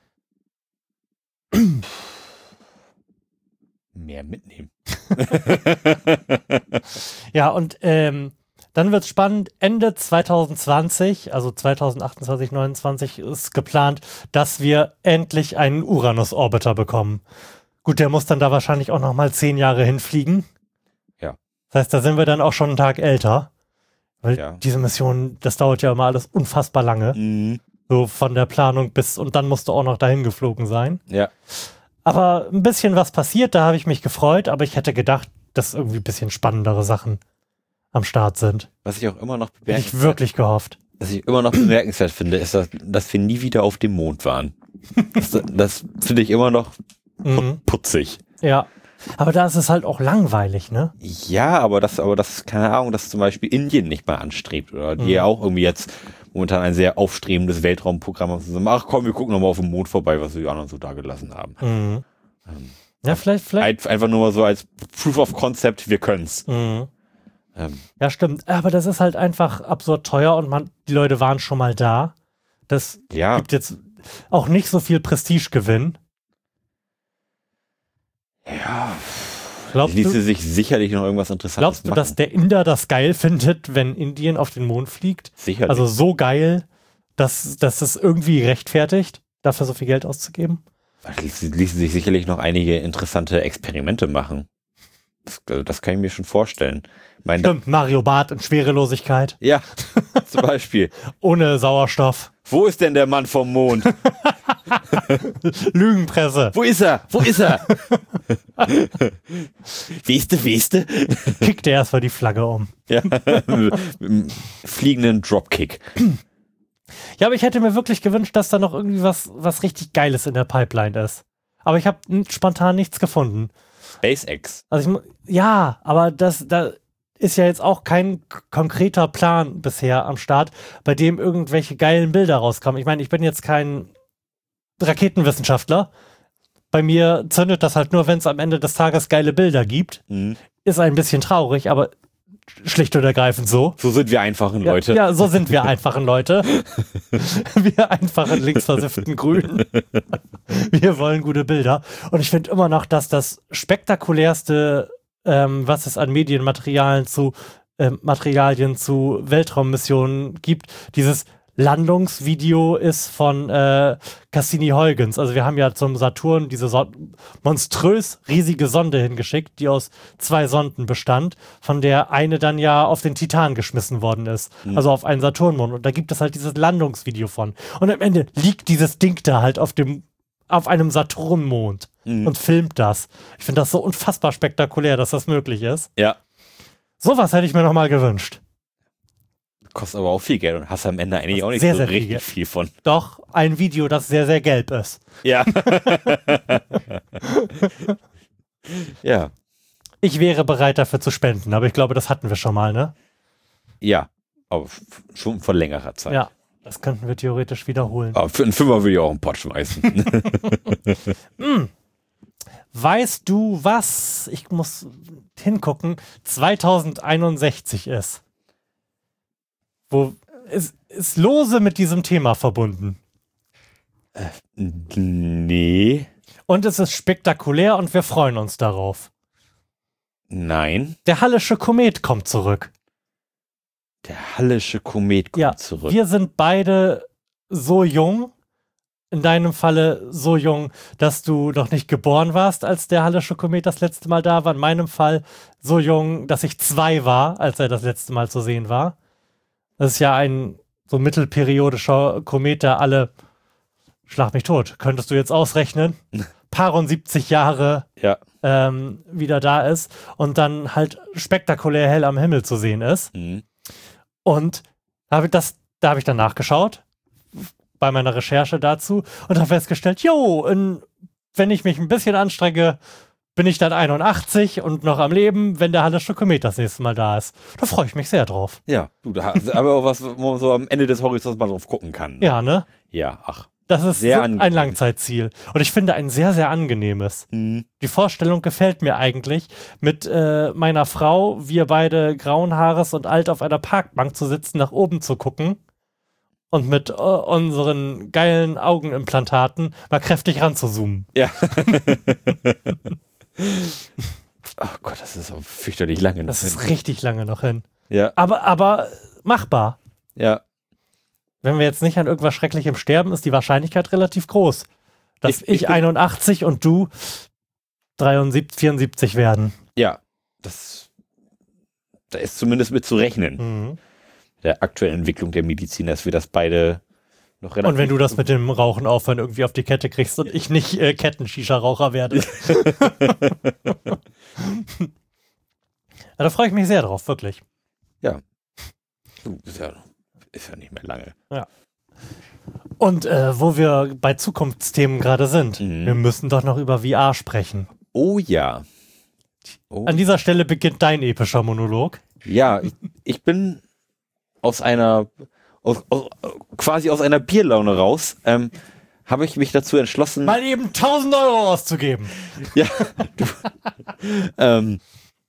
Mehr mitnehmen.
Ja, und ähm, dann wird es spannend. Ende zwanzig zwanzig, also zwanzig achtundzwanzig, neunundzwanzig ist geplant, dass wir endlich einen Uranus-Orbiter bekommen. Gut, der muss dann da wahrscheinlich auch noch mal zehn Jahre hinfliegen.
Ja.
Das heißt, da sind wir dann auch schon einen Tag älter. Weil
Ja.
diese Mission, das dauert ja immer alles unfassbar lange.
Mhm.
So von der Planung bis, und dann musst du auch noch dahin geflogen sein.
Ja.
Aber ein bisschen was passiert, da habe ich mich gefreut, aber ich hätte gedacht, dass irgendwie ein bisschen spannendere Sachen am Start sind.
Was ich auch immer noch
Hätte ich
bemerkenswert,
wirklich gehofft.
was ich immer noch bemerkenswert finde, ist, dass, dass wir nie wieder auf dem Mond waren. Das, das finde ich immer noch
Mhm.
putzig.
Ja. Aber da ist es halt auch langweilig, ne?
Ja, aber das, aber das, keine Ahnung, dass zum Beispiel Indien nicht mal anstrebt oder die
Mhm.
ja auch irgendwie jetzt momentan ein sehr aufstrebendes Weltraumprogramm haben. So, ach komm, wir gucken nochmal auf den Mond vorbei, was die anderen so da gelassen haben.
Mhm.
Ähm,
Ja, vielleicht, vielleicht.
Ein, einfach nur mal so als Proof of Concept, wir können's.
Mhm.
Ähm,
Ja, stimmt. Aber das ist halt einfach absurd teuer und man, die Leute waren schon mal da. Das
ja,
gibt jetzt auch nicht so viel Prestigegewinn.
ja.
Glaubst
Ließe
du,
sich sicherlich noch irgendwas Interessantes
glaubst du,
machen.
dass der Inder das geil findet, wenn Indien auf den Mond fliegt?
Sicherlich.
Also so geil, dass, dass es irgendwie rechtfertigt, dafür so viel Geld auszugeben?
Es ließen sich sicherlich noch einige interessante Experimente machen. Das, also das kann ich mir schon vorstellen. Mein,
Stimmt, Mario Barth in Schwerelosigkeit,
ja, zum Beispiel.
ohne Sauerstoff,
Wo ist denn der Mann vom Mond?
Lügenpresse,
Wo ist er? Wo ist er? Weste, Weste?
kickt er erstmal die Flagge um.
Ja. Fliegenden Dropkick.
Ja, aber ich hätte mir wirklich gewünscht, dass da noch irgendwie was, was richtig Geiles in der Pipeline ist. Aber ich habe spontan nichts gefunden.
SpaceX.
Also ich, mu- ja, aber das, da ist ja jetzt auch kein k- konkreter Plan bisher am Start, bei dem irgendwelche geilen Bilder rauskommen. Ich meine, ich bin jetzt kein Raketenwissenschaftler. Bei mir zündet das halt nur, wenn es am Ende des Tages geile Bilder gibt.
Mhm.
Ist ein bisschen traurig, aber schlicht und ergreifend so.
So sind wir einfachen Leute.
Ja, ja, so sind wir einfachen Leute. Wir einfachen linksversifften Grünen. Wir wollen gute Bilder. Und ich finde immer noch, dass das spektakulärste, ähm, was es an Medienmaterialien zu ähm, Materialien zu Weltraummissionen gibt, dieses Landungsvideo ist von äh, Cassini-Huygens. Also wir haben ja zum Saturn diese Son- monströs riesige Sonde hingeschickt, die aus zwei Sonden bestand, von der eine dann ja auf den Titan geschmissen worden ist.
Mhm.
Also auf einen Saturnmond. Und da gibt es halt dieses Landungsvideo von. Und am Ende liegt dieses Ding da halt auf dem auf einem Saturnmond
Mhm.
und filmt das. Ich finde das so unfassbar spektakulär, dass das möglich ist.
Ja.
Sowas hätte ich mir noch mal gewünscht.
Kostet aber auch viel Geld und hast am Ende eigentlich
Das
auch nicht
sehr,
so
sehr viel
richtig
Geld.
viel von.
Doch, ein Video, das sehr, sehr gelb ist.
Ja. Ja.
Ich wäre bereit dafür zu spenden, aber ich glaube, das hatten wir schon mal, ne?
Ja. Aber f- schon vor längerer Zeit.
Ja, das könnten wir theoretisch wiederholen.
Aber für einen Fünfer würde ich auch einen Pott schmeißen.
Weißt du, was, ich muss hingucken, zweitausendeinundsechzig ist? Wo ist, ist lose mit diesem Thema verbunden.
Nee.
Und es ist spektakulär und wir freuen uns darauf.
Nein.
Der Hallische Komet kommt zurück.
Der Hallische Komet kommt
Ja,
zurück.
wir sind beide so jung, in deinem Falle so jung, dass du noch nicht geboren warst, als der Hallische Komet das letzte Mal da war. In meinem Fall so jung, dass ich zwei war, als er das letzte Mal zu sehen war. Das ist ja ein so mittelperiodischer Komet, der alle, schlag mich tot, könntest du jetzt ausrechnen, paar siebzig Jahre
Ja.
ähm, wieder da ist und dann halt spektakulär hell am Himmel zu sehen ist.
Mhm.
Und da habe ich das, da habe ich dann nachgeschaut bei meiner Recherche dazu und habe festgestellt, jo, in, wenn ich mich ein bisschen anstrenge, bin ich dann einundachtzig und noch am Leben, wenn der Hallische Komet das nächste Mal da ist. Da freue ich mich sehr drauf.
Ja. Du, da hast aber auch was, wo man so am Ende des Horizonts mal drauf gucken kann. Ne?
Ja, ne?
Ja, ach.
Das ist
Sehr
so
angenehm.
ein Langzeitziel. Und ich finde ein sehr, sehr angenehmes.
Mhm.
Die Vorstellung gefällt mir eigentlich, mit äh, meiner Frau, wir beide grauen Haares und alt auf einer Parkbank zu sitzen, nach oben zu gucken und mit äh, unseren geilen Augenimplantaten mal kräftig ranzuzoomen.
Ja. Ach Gott, das ist auch fürchterlich lange.
Das
noch
ist
hin.
richtig lange noch hin.
Ja,
Aber, aber machbar.
ja.
Wenn wir jetzt nicht an irgendwas Schrecklichem sterben, ist die Wahrscheinlichkeit relativ groß, dass
Ich-
ich,
ich bin-
einundachtzig und du dreiundsiebzig, vierundsiebzig werden.
Ja. Das, da ist zumindest mit zu rechnen.
Mhm.
Der aktuellen Entwicklung der Medizin, dass wir das beide noch relativ.
Und wenn du das mit dem Rauchen aufhören irgendwie auf die Kette kriegst und ich nicht äh, Ketten-Shisha-Raucher werde. Ja, da freue ich mich sehr drauf, wirklich.
Du, ist, ja, ist ja nicht mehr lange.
Und äh, wo wir bei Zukunftsthemen gerade sind,
Mhm.
wir müssen doch noch über V R sprechen.
Oh ja. Oh,
An dieser Stelle beginnt dein epischer Monolog.
ja, ich, ich bin aus einer, aus, aus, quasi aus einer Bierlaune raus, ähm, habe ich mich dazu entschlossen.
Mal eben tausend Euro auszugeben.
Ja, du, ähm,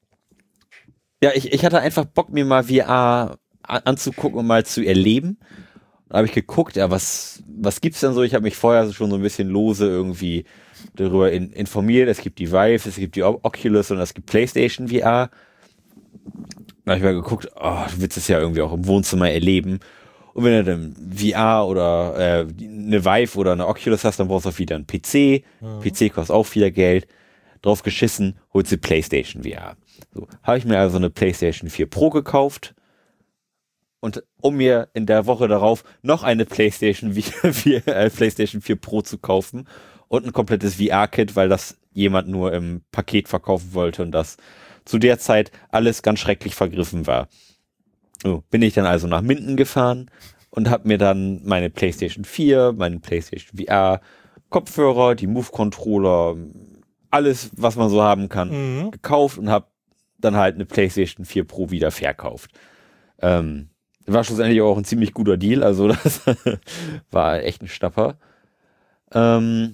ja, ich, ich hatte einfach Bock, mir mal V R an- anzugucken und mal zu erleben. Da habe ich geguckt, ja, was, was gibt's denn so? Ich habe mich vorher schon so ein bisschen lose irgendwie darüber in, informiert. Es gibt die Vive, es gibt die O- Oculus und es gibt PlayStation V R. Da habe ich mal geguckt, oh, du willst es ja irgendwie auch im Wohnzimmer erleben. Und wenn du dann V R oder äh, eine Vive oder eine Oculus hast, dann brauchst du auch wieder einen P C. P C kostet auch wieder Geld. Drauf geschissen, holst du PlayStation V R. So, habe ich mir also eine PlayStation vier Pro gekauft. Und um mir in der Woche darauf noch eine PlayStation vier, äh, PlayStation vier Pro zu kaufen und ein komplettes V R-Kit, weil das jemand nur im Paket verkaufen wollte und das zu der Zeit alles ganz schrecklich vergriffen war. So, bin ich dann also nach Minden gefahren und habe mir dann meine PlayStation vier, meinen PlayStation V R, Kopfhörer, die Move-Controller, alles, was man so haben kann,
Mhm.
gekauft und habe dann halt eine PlayStation vier Pro wieder verkauft. Ähm, war schlussendlich auch ein ziemlich guter Deal, also das war echt ein Schnapper. Ähm,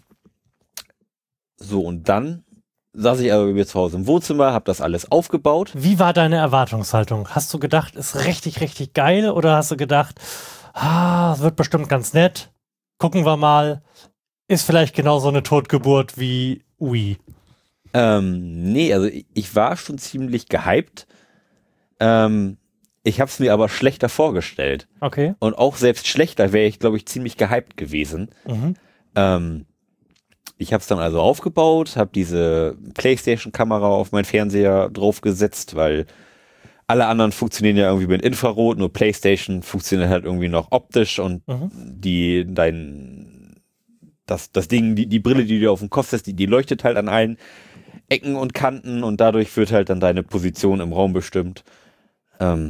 so, und dann saß ich aber bei mir zu Hause im Wohnzimmer, habe das alles aufgebaut.
Wie war deine Erwartungshaltung? Hast du gedacht, ist richtig, richtig geil? Oder hast du gedacht, ah, es wird bestimmt ganz nett? Gucken wir mal. Ist vielleicht genauso eine Totgeburt wie Wii.
Ähm, nee, also ich, ich war schon ziemlich gehypt. Ähm, ich habe es mir aber schlechter vorgestellt.
Okay.
Und auch selbst schlechter wäre ich, glaube ich, ziemlich gehypt gewesen.
Mhm.
Ähm, ich habe es dann also aufgebaut, habe diese PlayStation-Kamera auf meinen Fernseher draufgesetzt, weil alle anderen funktionieren ja irgendwie mit Infrarot, nur PlayStation funktioniert halt irgendwie noch optisch und
Mhm.
die dein das, das Ding, die, die Brille, die du auf den Kopf setzt, die, die leuchtet halt an allen Ecken und Kanten und dadurch wird halt dann deine Position im Raum bestimmt. Ähm,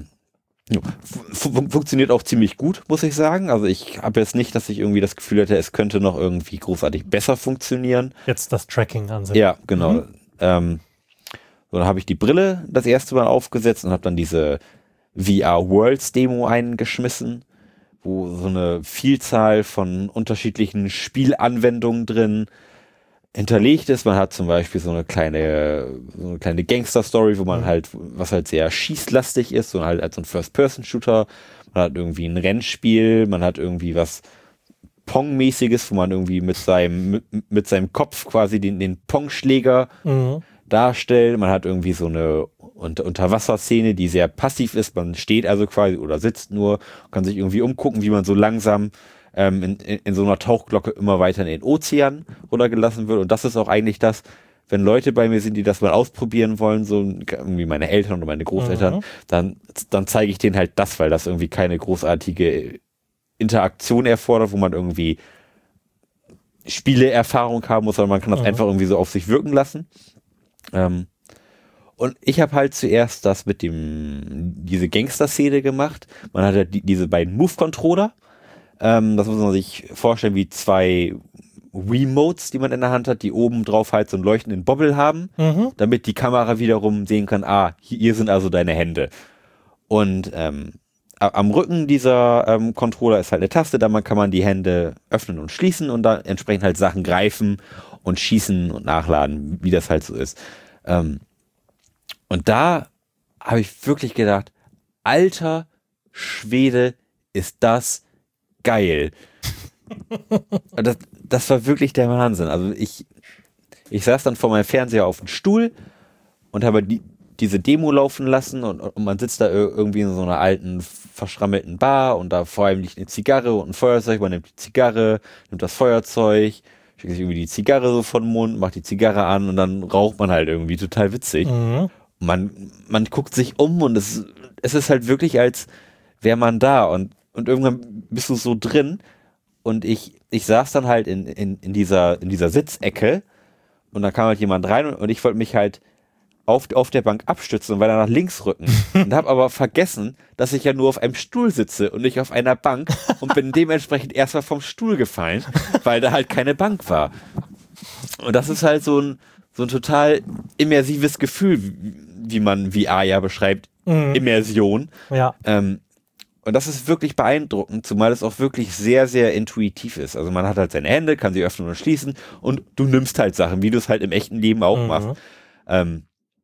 fun- funktioniert auch ziemlich gut, muss ich sagen. Also ich habe jetzt nicht, dass ich irgendwie das Gefühl hätte, es könnte noch irgendwie großartig besser funktionieren.
Jetzt das Tracking an sich.
Ja, genau.
Mhm.
Ähm, so, dann habe ich die Brille das erste Mal aufgesetzt und habe dann diese V R Worlds Demo eingeschmissen, wo so eine Vielzahl von unterschiedlichen Spielanwendungen drin hinterlegt ist. Man hat zum Beispiel so eine kleine, so eine kleine Gangster-Story, wo man halt, was halt sehr schießlastig ist, so halt als so ein First-Person-Shooter. Man hat irgendwie ein Rennspiel, man hat irgendwie was Pong-mäßiges, wo man irgendwie mit seinem, mit, mit seinem Kopf quasi den, den Pong-Schläger
Mhm.
darstellt. Man hat irgendwie so eine Unter Unterwasserszene, die sehr passiv ist. Man steht also quasi oder sitzt nur, kann sich irgendwie umgucken, wie man so langsam ähm, in, in, in so einer Tauchglocke immer weiter in den Ozean runtergelassen wird. Und das ist auch eigentlich das, wenn Leute bei mir sind, die das mal ausprobieren wollen, so irgendwie meine Eltern oder meine Großeltern,
Mhm.
dann, dann zeige ich denen halt das, weil das irgendwie keine großartige Interaktion erfordert, wo man irgendwie Spieleerfahrung haben muss, sondern man kann das
Mhm.
einfach irgendwie so auf sich wirken lassen. Ähm, und ich habe halt zuerst das mit dem, diese Gangster-Szene gemacht. Man hat ja die, diese beiden Move-Controller. Ähm, das muss man sich vorstellen wie zwei Remotes, die man in der Hand hat, die oben drauf halt so einen leuchtenden Bobble haben,
Mhm.
damit die Kamera wiederum sehen kann, ah, hier, hier sind also deine Hände. Und ähm, a- am Rücken dieser ähm, Controller ist halt eine Taste, da man kann man die Hände öffnen und schließen und da entsprechend halt Sachen greifen und schießen und nachladen, wie das halt so ist. Ähm, und da habe ich wirklich gedacht, alter Schwede, ist das geil. Und das, das war wirklich der Wahnsinn. Also ich, ich saß dann vor meinem Fernseher auf dem Stuhl und habe die, diese Demo laufen lassen und, und man sitzt da ir- irgendwie in so einer alten, verschrammelten Bar und da vor allem liegt eine Zigarre und ein Feuerzeug. Man nimmt die Zigarre, nimmt das Feuerzeug, schickt sich irgendwie die Zigarre so von den Mund, macht die Zigarre an und dann raucht man halt irgendwie total witzig.
Mhm.
Man, man guckt sich um und es, es ist halt wirklich, als wäre man da und, und irgendwann bist du so drin und ich, ich saß dann halt in, in, in dieser, in dieser Sitzecke und dann kam halt jemand rein und, und ich wollte mich halt auf, auf der Bank abstützen und weiter nach links rücken und habe aber vergessen, dass ich ja nur auf einem Stuhl sitze und nicht auf einer Bank und bin dementsprechend erstmal vom Stuhl gefallen, weil da halt keine Bank war. Und das ist halt so ein, so ein total immersives Gefühl, wie, wie man V R ja beschreibt,
Mhm.
Immersion.
Ja.
Ähm, und das ist wirklich beeindruckend, zumal es auch wirklich sehr, sehr intuitiv ist. Also man hat halt seine Hände, kann sie öffnen und schließen und du nimmst halt Sachen, wie du es halt im echten Leben auch
Mhm.
machst. Ähm,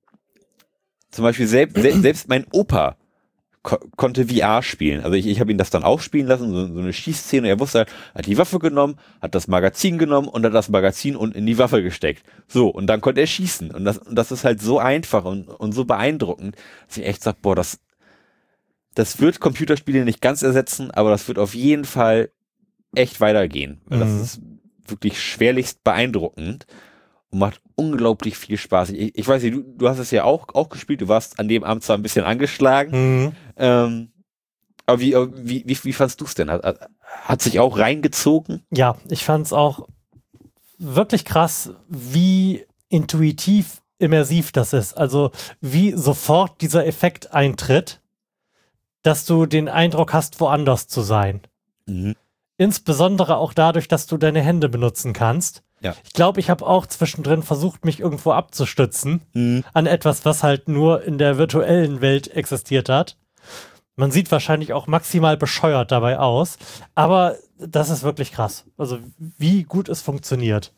zum Beispiel selbst, selbst, selbst mein Opa ko konnte V R spielen. Also ich, ich habe ihn das dann auch spielen lassen, so, so eine Schießszene. Er wusste halt, hat die Waffe genommen, hat das Magazin genommen und hat das Magazin unten in die Waffe gesteckt. So, und dann konnte er schießen. Und das, und das ist halt so einfach und, und so beeindruckend, dass ich echt sage, boah, das, das wird Computerspiele nicht ganz ersetzen, aber das wird auf jeden Fall echt weitergehen. Weil das
Mhm.
ist wirklich schwerlichst beeindruckend und macht unglaublich viel Spaß. Ich, ich weiß nicht, du, du hast es ja auch, auch gespielt, du warst an dem Abend zwar ein bisschen angeschlagen,
Mhm.
ähm, aber wie, wie, wie, wie fandst du es denn? Hat, hat sich auch reingezogen?
Ja, ich fand es auch wirklich krass, wie intuitiv immersiv das ist. Also wie sofort dieser Effekt eintritt, dass du den Eindruck hast, woanders zu sein.
Mhm.
Insbesondere auch dadurch, dass du deine Hände benutzen kannst.
Ja.
Ich glaube, ich habe auch zwischendrin versucht, mich irgendwo abzustützen
Mhm.
an etwas, was halt nur in der virtuellen Welt existiert hat. Man sieht wahrscheinlich auch maximal bescheuert dabei aus, aber das ist wirklich krass. Also wie gut es funktioniert.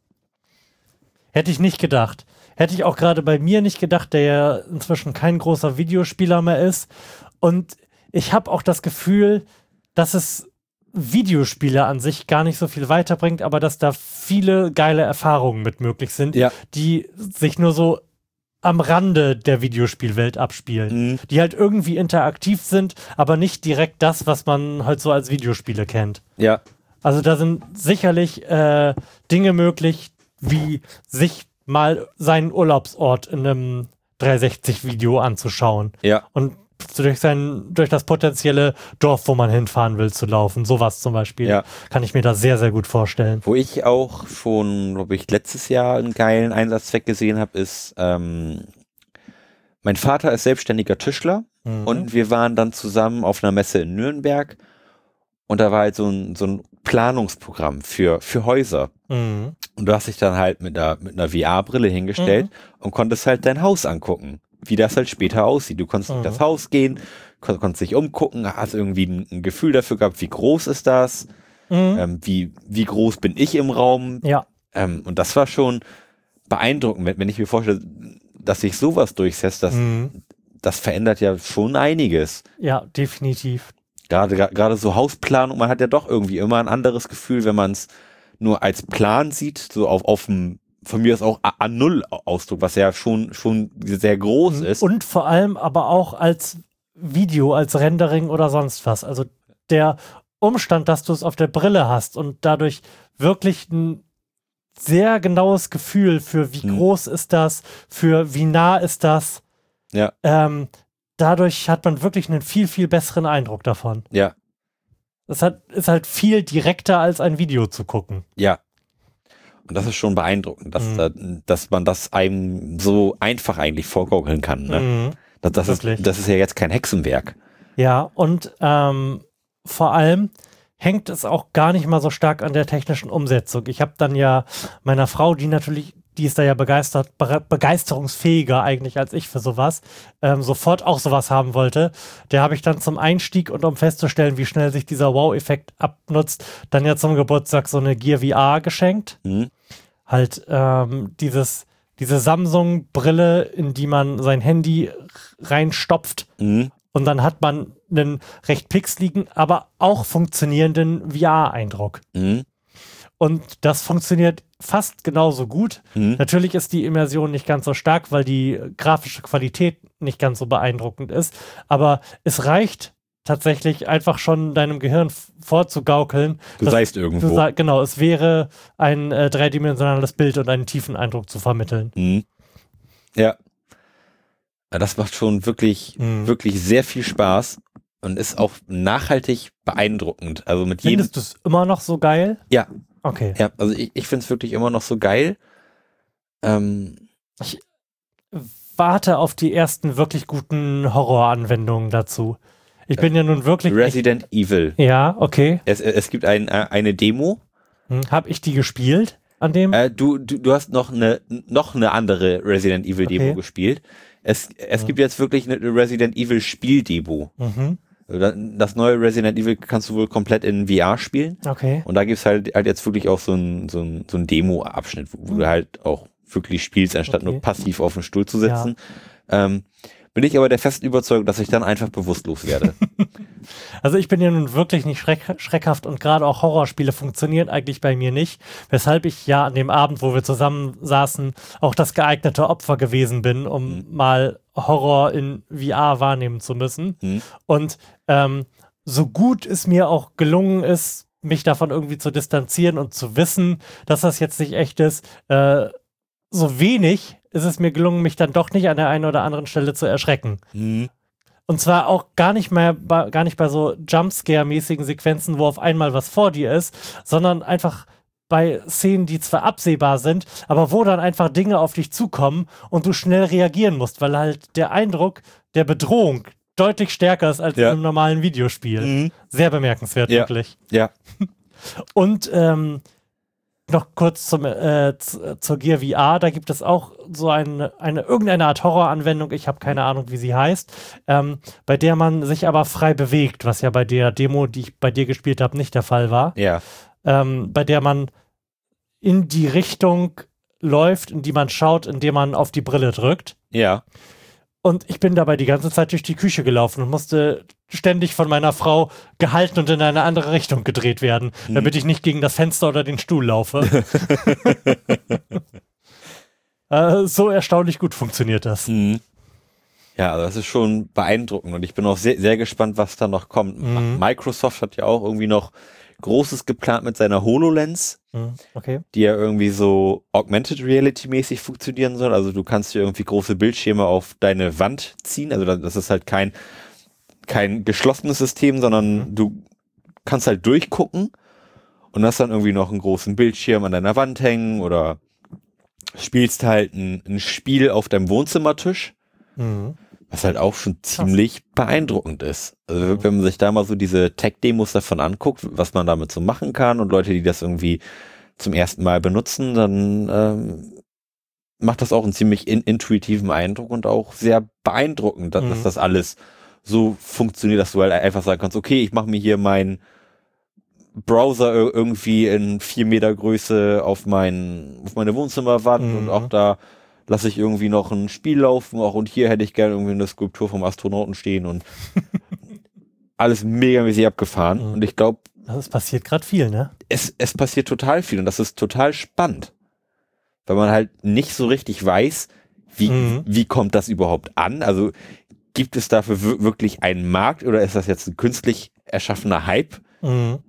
Hätte ich nicht gedacht. Hätte ich auch gerade bei mir nicht gedacht, der ja inzwischen kein großer Videospieler mehr ist. Und ich habe auch das Gefühl, dass es Videospiele an sich gar nicht so viel weiterbringt, aber dass da viele geile Erfahrungen mit möglich sind,
Ja.
die sich nur so am Rande der Videospielwelt abspielen.
Mhm.
Die halt irgendwie interaktiv sind, aber nicht direkt das, was man halt so als Videospiele kennt.
Ja.
Also da sind sicherlich äh, Dinge möglich, wie sich mal seinen Urlaubsort in einem dreihundertsechzig-Video anzuschauen.
Ja.
Und durch sein, durch das potenzielle Dorf, wo man hinfahren will, zu laufen. Sowas zum Beispiel.
Ja.
Kann ich mir da sehr, sehr gut vorstellen.
Wo ich auch schon, glaube ich, letztes Jahr einen geilen Einsatzzweck gesehen habe, ist, ähm, mein Vater ist selbstständiger Tischler
Mhm.
und wir waren dann zusammen auf einer Messe in Nürnberg und da war halt so ein, so ein Planungsprogramm für, für Häuser.
Mhm.
Und du hast dich dann halt mit einer, mit einer V R-Brille hingestellt
Mhm.
und konntest halt dein Haus angucken, wie das halt später aussieht. Du konntest
Mhm.
in das Haus gehen, kon konntest dich umgucken, hast irgendwie ein, ein Gefühl dafür gehabt, wie groß ist das,
Mhm.
ähm, wie, wie groß bin ich im Raum.
Ja.
Ähm, und das war schon beeindruckend, wenn, wenn ich mir vorstelle, dass sich sowas durchsetzt, das,
Mhm.
das verändert ja schon einiges.
Ja, definitiv.
Gerade, gerade so Hausplanung, man hat ja doch irgendwie immer ein anderes Gefühl, wenn man es nur als Plan sieht, so auf, auf dem, von mir ist auch A null Ausdruck, was ja schon, schon sehr groß ist.
Und vor allem aber auch als Video, als Rendering oder sonst was. Also der Umstand, dass du es auf der Brille hast und dadurch wirklich ein sehr genaues Gefühl für wie
Mhm.
groß ist das, für wie nah ist das.
Ja.
Ähm, dadurch hat man wirklich einen viel, viel besseren Eindruck davon.
Ja,
Es hat, ist halt viel direkter als ein Video zu gucken.
ja. Und das ist schon beeindruckend, dass,
Mhm.
da, dass man das einem so einfach eigentlich vorgaukeln kann. Ne?
Mhm.
Das, das, ist,
Wirklich.
das ist ja jetzt kein Hexenwerk.
Ja, und ähm, vor allem hängt es auch gar nicht mal so stark an der technischen Umsetzung. Ich habe dann ja meiner Frau, die natürlich, die ist da ja begeistert, be begeisterungsfähiger eigentlich als ich für sowas, ähm, sofort auch sowas haben wollte. Der habe ich dann zum Einstieg und um festzustellen, wie schnell sich dieser Wow-Effekt abnutzt, dann ja zum Geburtstag so eine Gear V R geschenkt.
Mhm.
Halt ähm, dieses, diese Samsung-Brille, in die man sein Handy reinstopft.
Mhm.
Und dann hat man einen recht pixeligen, aber auch funktionierenden V R-Eindruck.
Mhm.
Und das funktioniert fast genauso gut.
Mhm.
Natürlich ist die Immersion nicht ganz so stark, weil die grafische Qualität nicht ganz so beeindruckend ist. Aber es reicht tatsächlich einfach schon deinem Gehirn vorzugaukeln.
Du
dass-
seist
du
irgendwo.
sa- Genau, es wäre ein äh, dreidimensionales Bild und einen tiefen Eindruck zu vermitteln.
Mhm. Ja. Ja, das macht schon wirklich,
Mhm.
wirklich sehr viel Spaß und ist auch nachhaltig beeindruckend. Also mit jedem.
Findest du es immer noch so geil?
Ja.
Okay.
Ja, also ich, ich finde es wirklich immer noch so geil. Ähm,
Warte auf die ersten wirklich guten Horroranwendungen dazu. Ich bin ja nun wirklich.
Resident Evil.
Echt, ja, okay.
Es, es gibt ein, äh, eine Demo.
Hm. Hab ich die gespielt an dem?
Äh, du, du, du hast noch eine, noch eine andere Resident Evil Demo
Okay.
gespielt. Es, es
Mhm.
gibt jetzt wirklich eine Resident Evil Spieldemo.
Mhm.
Das neue Resident Evil kannst du wohl komplett in V R spielen.
Okay.
Und da gibt's halt, halt jetzt wirklich auch so ein, so ein, so ein Demo-Abschnitt, wo, wo du halt auch wirklich spielst, anstatt
Okay.
nur passiv auf dem Stuhl zu sitzen. Ähm, bin ich aber der festen Überzeugung, dass ich dann einfach bewusstlos werde.
Also ich bin ja nun wirklich nicht schreck schreckhaft und gerade auch Horrorspiele funktionieren eigentlich bei mir nicht, weshalb ich ja an dem Abend, wo wir zusammen saßen, auch das geeignete Opfer gewesen bin, um
Mhm.
mal Horror in V R wahrnehmen zu müssen.
Mhm.
Und ähm, so gut es mir auch gelungen ist, mich davon irgendwie zu distanzieren und zu wissen, dass das jetzt nicht echt ist, äh, so wenig ist es mir gelungen, mich dann doch nicht an der einen oder anderen Stelle zu erschrecken.
Mhm.
Und zwar auch gar nicht mehr bei, gar nicht bei so Jumpscare-mäßigen Sequenzen, wo auf einmal was vor dir ist, sondern einfach bei Szenen, die zwar absehbar sind, aber wo dann einfach Dinge auf dich zukommen und du schnell reagieren musst, weil halt der Eindruck der Bedrohung deutlich stärker ist als
Ja.
in einem normalen Videospiel.
Mhm.
Sehr bemerkenswert,
Ja.
wirklich.
Ja.
Und ähm, noch kurz zum, äh, z- zur Gear V R, da gibt es auch so eine, eine irgendeine Art Horroranwendung, ich habe keine Ahnung, wie sie heißt, ähm, bei der man sich aber frei bewegt, was ja bei der Demo, die ich bei dir gespielt habe, nicht der Fall war,
Ja.
ähm, bei der man in die Richtung läuft, in die man schaut, indem man auf die Brille drückt.
Ja.
Und ich bin dabei die ganze Zeit durch die Küche gelaufen und musste ständig von meiner Frau gehalten und in eine andere Richtung gedreht werden,
Mhm.
damit ich nicht gegen das Fenster oder den Stuhl laufe. äh, so erstaunlich gut funktioniert das.
Mhm. Ja, also das ist schon beeindruckend und ich bin auch sehr, sehr gespannt, was da noch kommt.
Mhm.
Microsoft hat ja auch irgendwie noch Großes geplant mit seiner HoloLens,
Mhm, okay.
die ja irgendwie so Augmented Reality mäßig funktionieren soll. Also du kannst dir irgendwie große Bildschirme auf deine Wand ziehen. Also das ist halt kein kein geschlossenes System, sondern
Mhm.
du kannst halt durchgucken und hast dann irgendwie noch einen großen Bildschirm an deiner Wand hängen oder spielst halt ein, ein Spiel auf deinem Wohnzimmertisch,
Mhm.
was halt auch schon ziemlich beeindruckend ist. Also
Mhm.
wenn man sich da mal so diese Tech-Demos davon anguckt, was man damit so machen kann und Leute, die das irgendwie zum ersten Mal benutzen, dann ähm, macht das auch einen ziemlich in, intuitiven Eindruck und auch sehr beeindruckend, dass,
Mhm.
dass das alles so funktioniert, dass du halt einfach sagen kannst, okay, ich mache mir hier meinen Browser ir- irgendwie in vier Meter Größe auf, mein, auf meine Wohnzimmerwand
Mhm.
und auch da lasse ich irgendwie noch ein Spiel laufen, auch und hier hätte ich gerne irgendwie eine Skulptur vom Astronauten stehen und alles megamäßig abgefahren.
Mhm.
Und ich glaube,
Das ist passiert gerade viel, ne?
es, es passiert total viel und das ist total spannend, weil man halt nicht so richtig weiß, wie,
Mhm.
wie kommt das überhaupt an? Also gibt es dafür wir- wirklich einen Markt oder ist das jetzt ein künstlich erschaffener Hype?
Mhm.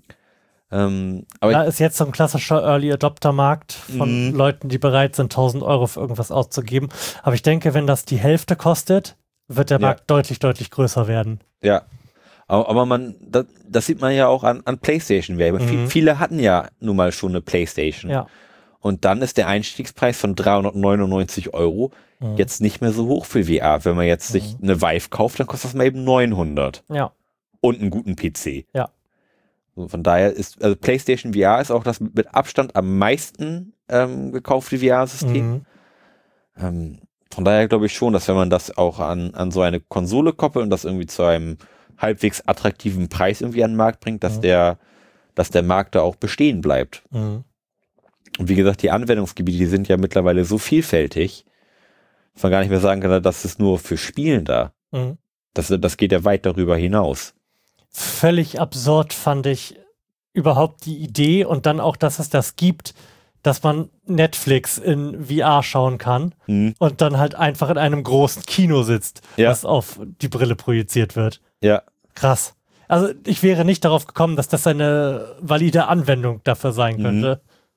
Ähm, aber
Da ist jetzt so ein klassischer Early Adopter Markt von
Mhm.
Leuten, die bereit sind, tausend Euro für irgendwas auszugeben. Aber ich denke, wenn das die Hälfte kostet, wird der
Ja.
Markt deutlich, deutlich größer werden.
Ja, aber, aber man, das, das sieht man ja auch an, an PlayStation-Werbung.
Mhm.
Viel, viele hatten ja nun mal schon eine PlayStation.
Ja.
Und dann ist der Einstiegspreis von dreihundertneunundneunzig Euro
Mhm.
jetzt nicht mehr so hoch für V R. Wenn man jetzt sich
Mhm.
eine Vive kauft, dann kostet das mal eben neunhundert
Ja.
und einen guten P C.
Ja.
So, von daher ist, also PlayStation V R ist auch das mit Abstand am meisten ähm, gekaufte V R-System.
Mhm.
Ähm, von daher glaube ich schon, dass wenn man das auch an, an so eine Konsole koppelt und das irgendwie zu einem halbwegs attraktiven Preis irgendwie an den Markt bringt, dass
Mhm.
der, dass der Markt da auch bestehen bleibt.
Mhm.
Und wie gesagt, die Anwendungsgebiete, die sind ja mittlerweile so vielfältig, dass man gar nicht mehr sagen kann, das ist nur für Spielen da.
Mhm.
Das, das geht ja weit darüber hinaus.
Völlig absurd fand ich überhaupt die Idee und dann auch, dass es das gibt, dass man Netflix in V R schauen kann
Hm.
und dann halt einfach in einem großen Kino sitzt,
Ja.
was auf die Brille projiziert wird.
Ja,
Krass. Also ich wäre nicht darauf gekommen, dass das eine valide Anwendung dafür sein
Mhm.
könnte.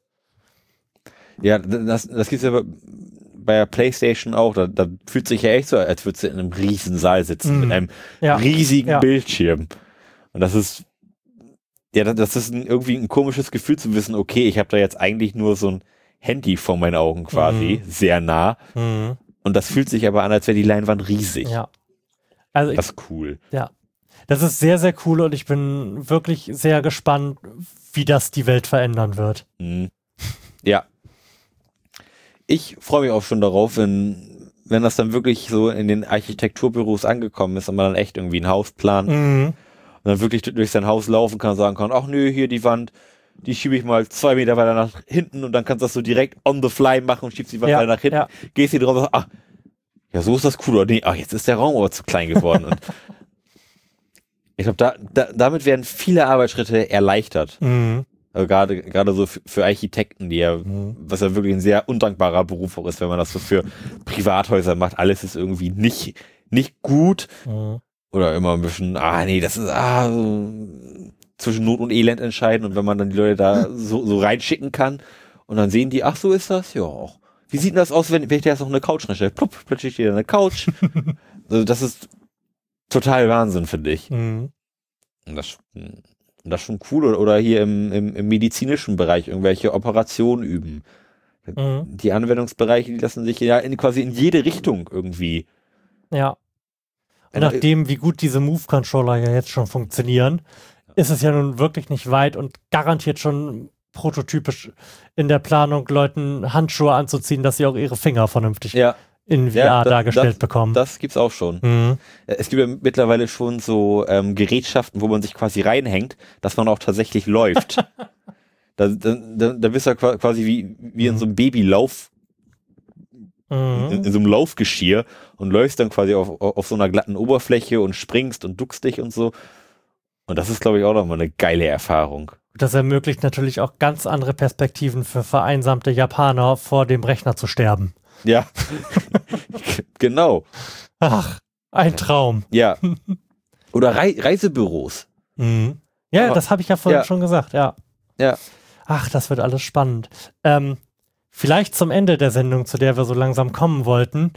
ja, das, das gibt's ja bei, bei der PlayStation auch. Da, da fühlt sich ja echt so, als würdest du in einem riesen Saal sitzen
Mhm.
mit einem
Ja.
riesigen
Ja.
Bildschirm. Und das ist, ja, das- das ist ein, irgendwie ein komisches Gefühl zu wissen, okay, ich habe da jetzt eigentlich nur so ein Handy vor meinen Augen quasi,
Mhm.
sehr nah.
Mhm.
Und das fühlt sich aber an, als wäre die Leinwand riesig.
Ja. Also ich,
Das ist cool.
ja. Das ist sehr, sehr cool und ich bin wirklich sehr gespannt, wie das die Welt verändern wird.
Mhm. Ja. Ich freue mich auch schon darauf, wenn, wenn das dann wirklich so in den Architekturbüros angekommen ist und man dann echt irgendwie ein Haus plant
Mhm.
und dann wirklich durch sein Haus laufen kann und sagen kann, ach nö, hier die Wand, die schiebe ich mal zwei Meter weiter nach hinten und dann kannst du das so direkt on the fly machen und schiebst die Wand
Ja,
weiter nach hinten,
ja.
gehst hier drauf und sagst, ach, ja, so ist das cool, oder nee, ach, jetzt ist der Raum aber zu klein geworden. Und ich glaube, da, da, damit werden viele Arbeitsschritte erleichtert.
Mhm.
Also gerade gerade so für, für Architekten, die ja,
Mhm.
was ja wirklich ein sehr undankbarer Beruf auch ist, wenn man das so für Privathäuser macht. Alles ist irgendwie nicht, nicht gut
Mhm.
oder immer ein bisschen, ah nee, das ist ah, so zwischen Not und Elend entscheiden. Und wenn man dann die Leute da so, so reinschicken kann und dann sehen die, ach so ist das, ja auch. Wie sieht denn das aus, wenn, wenn ich da jetzt noch eine Couch reinstelle? Plupp, plötzlich steht da eine Couch. Also das ist total Wahnsinn, finde ich.
Mhm.
Und das, und das ist schon cool. Oder, oder hier im, im, im medizinischen Bereich irgendwelche Operationen üben.
Mhm.
Die Anwendungsbereiche, die lassen sich ja in, quasi in jede Richtung irgendwie.
Ja. Und
Äh,
nachdem, wie gut diese Move-Controller ja jetzt schon funktionieren, ist es ja nun wirklich nicht weit und garantiert schon prototypisch in der Planung, Leuten Handschuhe anzuziehen, dass sie auch ihre Finger vernünftig
Ja,
in V R
Ja, das-
dargestellt
das-
bekommen.
das gibt's auch schon.
Mhm.
Es gibt ja mittlerweile schon so ähm, Gerätschaften, wo man sich quasi reinhängt, dass man auch tatsächlich läuft. da, da, da, da bist du ja qua- quasi wie, wie in so einem Babylauf,
Mhm.
in, in so einem Laufgeschirr und läufst dann quasi auf, auf so einer glatten Oberfläche und springst und duckst dich und so. Und das ist, glaube ich, auch nochmal eine geile Erfahrung.
Das ermöglicht natürlich auch ganz andere Perspektiven für vereinsamte Japaner, vor dem Rechner zu sterben.
Ja, genau.
Ach, ein Traum.
Ja. Oder Rei Reisebüros.
Mhm. Ja,
Aber-
das habe ich ja vorhin
ja.
schon gesagt, ja.
Ja.
Ach, das wird alles spannend. Ähm, vielleicht zum Ende der Sendung, zu der wir so langsam kommen wollten.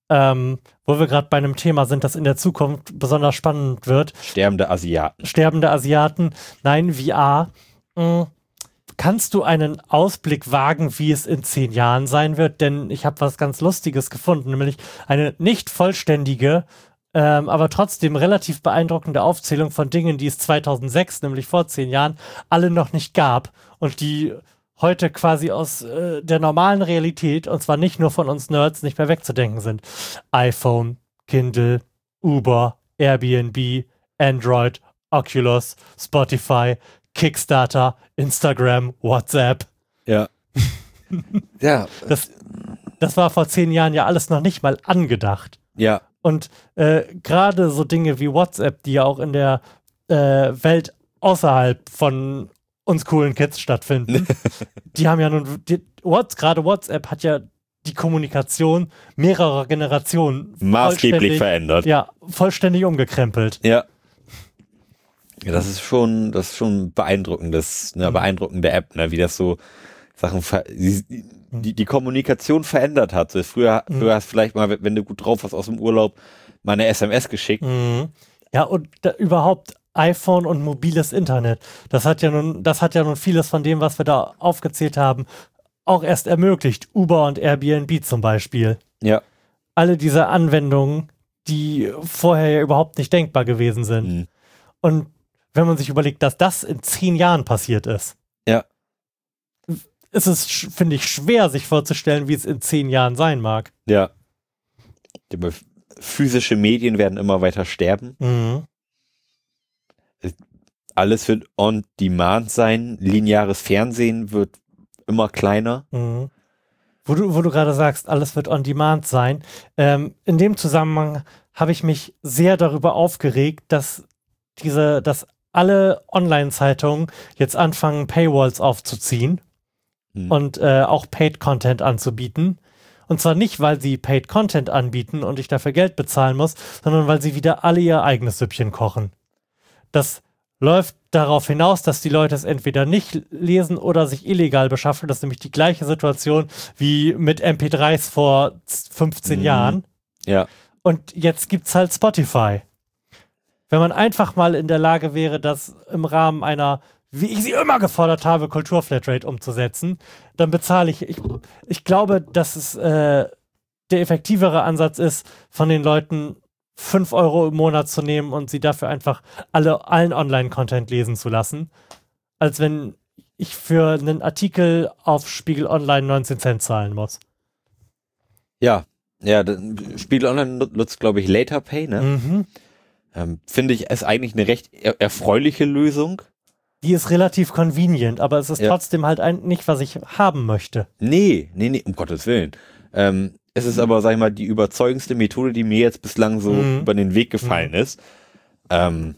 ähm, wo wir gerade bei einem Thema sind, das in der Zukunft besonders spannend wird.
Sterbende Asiaten.
Sterbende Asiaten. Nein, V R. Mh, kannst du einen Ausblick wagen, wie es in zehn Jahren sein wird? Denn ich habe was ganz Lustiges gefunden, nämlich eine nicht vollständige, ähm, aber trotzdem relativ beeindruckende Aufzählung von Dingen, die es zweitausendsechs, nämlich vor zehn Jahren, alle noch nicht gab und die heute quasi aus äh, der normalen Realität, und zwar nicht nur von uns Nerds, nicht mehr wegzudenken sind. iPhone, Kindle, Uber, Airbnb, Android, Oculus, Spotify, Kickstarter, Instagram, WhatsApp.
Ja. ja.
Das, das war vor zehn Jahren ja alles noch nicht mal angedacht.
Ja.
Und äh, gerade so Dinge wie WhatsApp, die ja auch in der äh, Welt außerhalb von uns coolen Kids stattfinden, die haben ja nun, die, What's, gerade WhatsApp hat ja die Kommunikation mehrerer Generationen
maßgeblich verändert.
Ja, vollständig umgekrempelt.
Ja. Ja, das ist schon, das ist schon beeindruckendes, eine beeindruckende App, ne, wie das so Sachen, ver die, die, die Kommunikation verändert hat. So, früher, mhm. früher hast du vielleicht mal, wenn du gut drauf warst aus dem Urlaub, mal eine S M S geschickt.
Mhm. Ja, und da, überhaupt iPhone und mobiles Internet. Das hat ja nun, das hat ja nun vieles von dem, was wir da aufgezählt haben, auch erst ermöglicht. Uber und Airbnb zum Beispiel.
Ja.
Alle diese Anwendungen, die vorher ja überhaupt nicht denkbar gewesen sind.
Mhm.
Und wenn man sich überlegt, dass das in zehn Jahren passiert ist,
ja,
ist es, finde ich, schwer, sich vorzustellen, wie es in zehn Jahren sein mag.
Ja. Physische Medien werden immer weiter sterben.
Mhm.
Alles wird on demand sein. Lineares Fernsehen wird immer kleiner.
Mhm. Wo du, wo du gerade sagst, alles wird on demand sein. Ähm, in dem Zusammenhang habe ich mich sehr darüber aufgeregt, dass diese, dass alle Online-Zeitungen jetzt anfangen, Paywalls aufzuziehen hm. und äh, auch Paid-Content anzubieten. Und zwar nicht, weil sie Paid-Content anbieten und ich dafür Geld bezahlen muss, sondern weil sie wieder alle ihr eigenes Süppchen kochen. Das läuft darauf hinaus, dass die Leute es entweder nicht lesen oder sich illegal beschaffen. Das ist nämlich die gleiche Situation wie mit M P drei s vor fünfzehn
mhm.
Jahren.
Ja.
Und jetzt gibt's halt Spotify. Wenn man einfach mal in der Lage wäre, das im Rahmen einer, wie ich sie immer gefordert habe, Kulturflatrate umzusetzen, dann bezahle ich, ich, ich glaube, dass es äh, der effektivere Ansatz ist, von den Leuten fünf Euro im Monat zu nehmen und sie dafür einfach alle, allen Online-Content lesen zu lassen, als wenn ich für einen Artikel auf Spiegel Online neunzehn Cent zahlen muss.
Ja, ja, Spiegel Online nutzt, glaube ich, Later Pay, ne?
Mhm.
Ähm, finde ich, ist eigentlich eine recht er erfreuliche Lösung.
Die ist relativ convenient, aber es ist
ja.
trotzdem halt ein, nicht, was ich haben möchte.
Nee, nee, nee, um Gottes Willen. Ähm, es ist aber, sag ich mal, die überzeugendste Methode, die mir jetzt bislang so mhm. über den Weg gefallen mhm. ist. Ähm,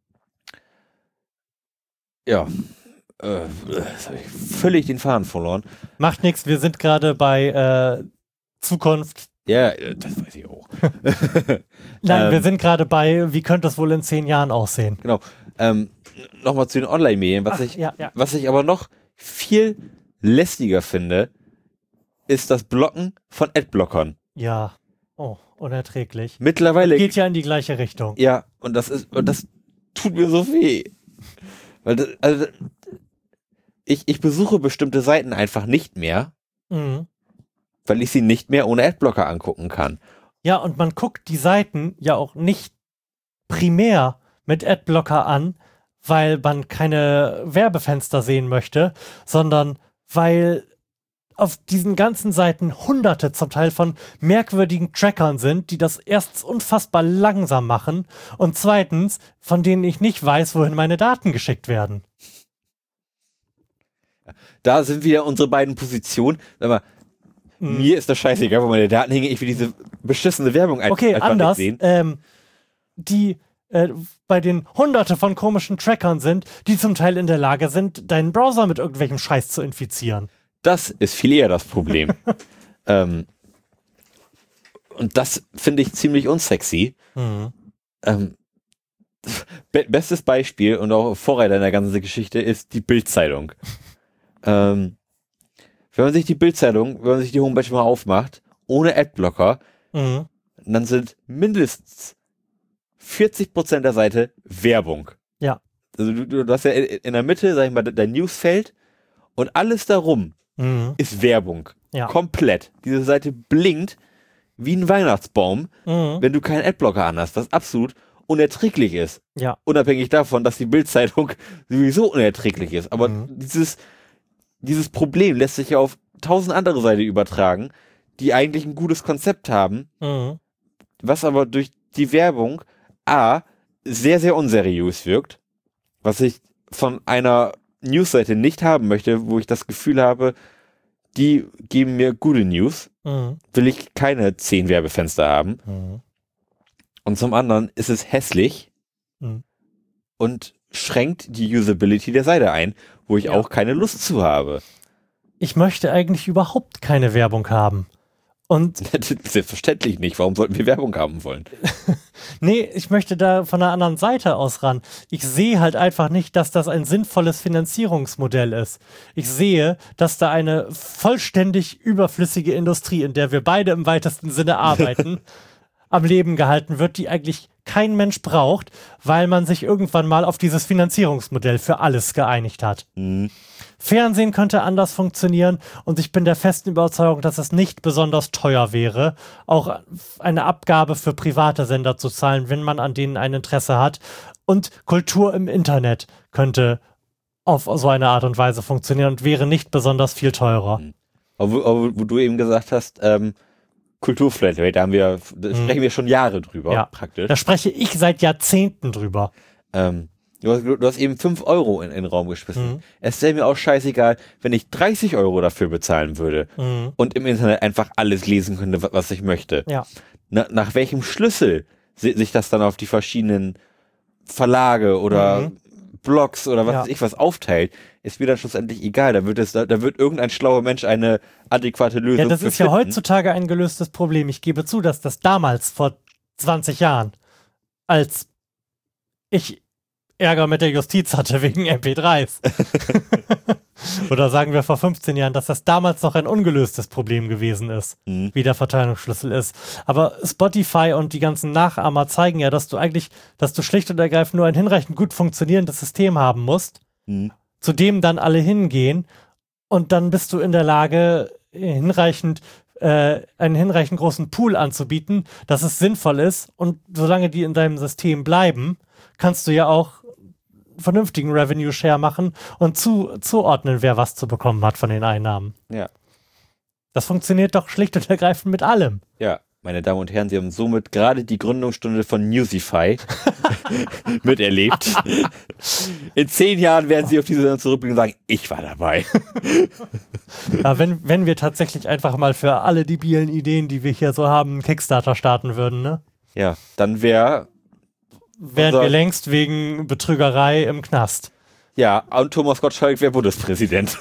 ja, äh, jetzt habe ich völlig den Faden verloren.
Macht nichts, wir sind gerade bei äh, Zukunft.
Ja, das weiß ich auch.
Nein,
ähm,
wir sind gerade bei, wie könnte es wohl in zehn Jahren aussehen?
Genau. Ähm, Nochmal zu den Online-Medien. Was,
Ach,
ich,
ja, ja.
was ich aber noch viel lästiger finde, ist das Blocken von Adblockern.
Ja. Oh, unerträglich.
Mittlerweile.
Das geht ja in die gleiche Richtung.
Ja, und das ist, und das tut mir so weh. Weil das, also, ich, ich besuche bestimmte Seiten einfach nicht mehr,
Mhm.
weil ich sie nicht mehr ohne Adblocker angucken kann.
Ja, und man guckt die Seiten ja auch nicht primär mit Adblocker an, weil man keine Werbefenster sehen möchte, sondern weil auf diesen ganzen Seiten hunderte zum Teil von merkwürdigen Trackern sind, die das erstens unfassbar langsam machen und zweitens, von denen ich nicht weiß, wohin meine Daten geschickt werden.
Da sind wieder unsere beiden Positionen. Aber mhm. mir ist das scheißegal, wo meine Daten hängen. Ich will diese beschissene Werbung einfach,
okay,
einfach
anders,
nicht sehen.
Ähm, die äh, bei den hunderte von komischen Trackern sind, die zum Teil in der Lage sind, deinen Browser mit irgendwelchem Scheiß zu infizieren.
Das ist viel eher das Problem. ähm, und das finde ich ziemlich unsexy.
Mhm.
Ähm, be bestes Beispiel und auch Vorreiter in der ganzen Geschichte ist die Bild-Zeitung. ähm, wenn man sich die Bild-Zeitung, wenn man sich die Homepage mal aufmacht, ohne Adblocker,
Mhm.
Und dann sind mindestens vierzig Prozent der Seite Werbung.
Ja.
Also du, du hast ja in der Mitte, sag ich mal, dein Newsfeld und alles darum
Mhm.
ist Werbung.
Ja.
Komplett. Diese Seite blinkt wie ein Weihnachtsbaum,
Mhm.
wenn du keinen Adblocker anhast, was absolut unerträglich ist.
Ja.
Unabhängig davon, dass die Bild-Zeitung sowieso unerträglich ist. Aber
Mhm.
dieses, dieses Problem lässt sich ja auf tausend andere Seiten übertragen, die eigentlich ein gutes Konzept haben,
Mhm.
was aber durch die Werbung A, sehr, sehr unseriös wirkt, was ich von einer Newsseite nicht haben möchte, wo ich das Gefühl habe, die geben mir gute News,
Mhm.
will ich keine zehn Werbefenster haben.
Mhm.
Und zum anderen ist es hässlich
Mhm.
und schränkt die Usability der Seite ein, wo ich
Ja.
auch keine Lust zu habe.
Ich möchte eigentlich überhaupt keine Werbung haben. Und
Selbstverständlich nicht. Warum sollten wir Werbung haben wollen?
nee, ich möchte da von einer anderen Seite aus ran. Ich sehe halt einfach nicht, dass das ein sinnvolles Finanzierungsmodell ist. Ich sehe, dass da eine vollständig überflüssige Industrie, in der wir beide im weitesten Sinne arbeiten, am Leben gehalten wird, die eigentlich kein Mensch braucht, weil man sich irgendwann mal auf dieses Finanzierungsmodell für alles geeinigt hat.
Mhm.
Fernsehen könnte anders funktionieren und ich bin der festen Überzeugung, dass es nicht besonders teuer wäre, auch eine Abgabe für private Sender zu zahlen, wenn man an denen ein Interesse hat. Und Kultur im Internet könnte auf so eine Art und Weise funktionieren und wäre nicht besonders viel teurer.
Aber wo, aber wo du eben gesagt hast, ähm, Kulturflatrate, da haben wir, da
Mhm.
sprechen wir schon Jahre drüber,
Ja.
praktisch.
Da spreche ich seit Jahrzehnten drüber.
Ähm, du, hast, du hast eben fünf Euro in, in den Raum geschmissen.
Mhm.
Es wäre mir auch scheißegal, wenn ich dreißig Euro dafür bezahlen würde
Mhm.
und im Internet einfach alles lesen könnte, wa- was ich möchte.
Ja.
Na, nach welchem Schlüssel si- sich das dann auf die verschiedenen Verlage oder
Mhm.
Blogs oder was
Ja.
weiß ich was aufteilt, ist mir dann schlussendlich egal. Da wird es, da, da wird irgendein schlauer Mensch eine adäquate Lösung
Ja, das
für
ist ja
finden.
heutzutage ein gelöstes Problem. Ich gebe zu, dass das damals vor zwanzig Jahren, als ich Ärger mit der Justiz hatte wegen M P dreis, oder sagen wir vor fünfzehn Jahren, dass das damals noch ein ungelöstes Problem gewesen ist,
Mhm.
wie der Verteilungsschlüssel ist. Aber Spotify und die ganzen Nachahmer zeigen ja, dass du eigentlich, dass du schlicht und ergreifend nur ein hinreichend gut funktionierendes System haben musst,
Mhm.
zu dem dann alle hingehen und dann bist du in der Lage, hinreichend äh, einen hinreichend großen Pool anzubieten, dass es sinnvoll ist und solange die in deinem System bleiben, kannst du ja auch vernünftigen Revenue Share machen und zu, zuordnen, wer was zu bekommen hat von den Einnahmen.
Ja.
Das funktioniert doch schlicht und ergreifend mit allem.
Ja, meine Damen und Herren, Sie haben somit gerade die Gründungsstunde von Newsify miterlebt. In zehn Jahren werden Sie auf diese Sendung zurückblicken und sagen, ich war dabei.
Ja, wenn, wenn wir tatsächlich einfach mal für alle debilen Ideen, die wir hier so haben, einen Kickstarter starten würden, ne?
Ja, dann wäre,
Wären
Unser-
wir längst wegen Betrügerei im Knast.
ja, und Thomas Gottschalk wäre Bundespräsident.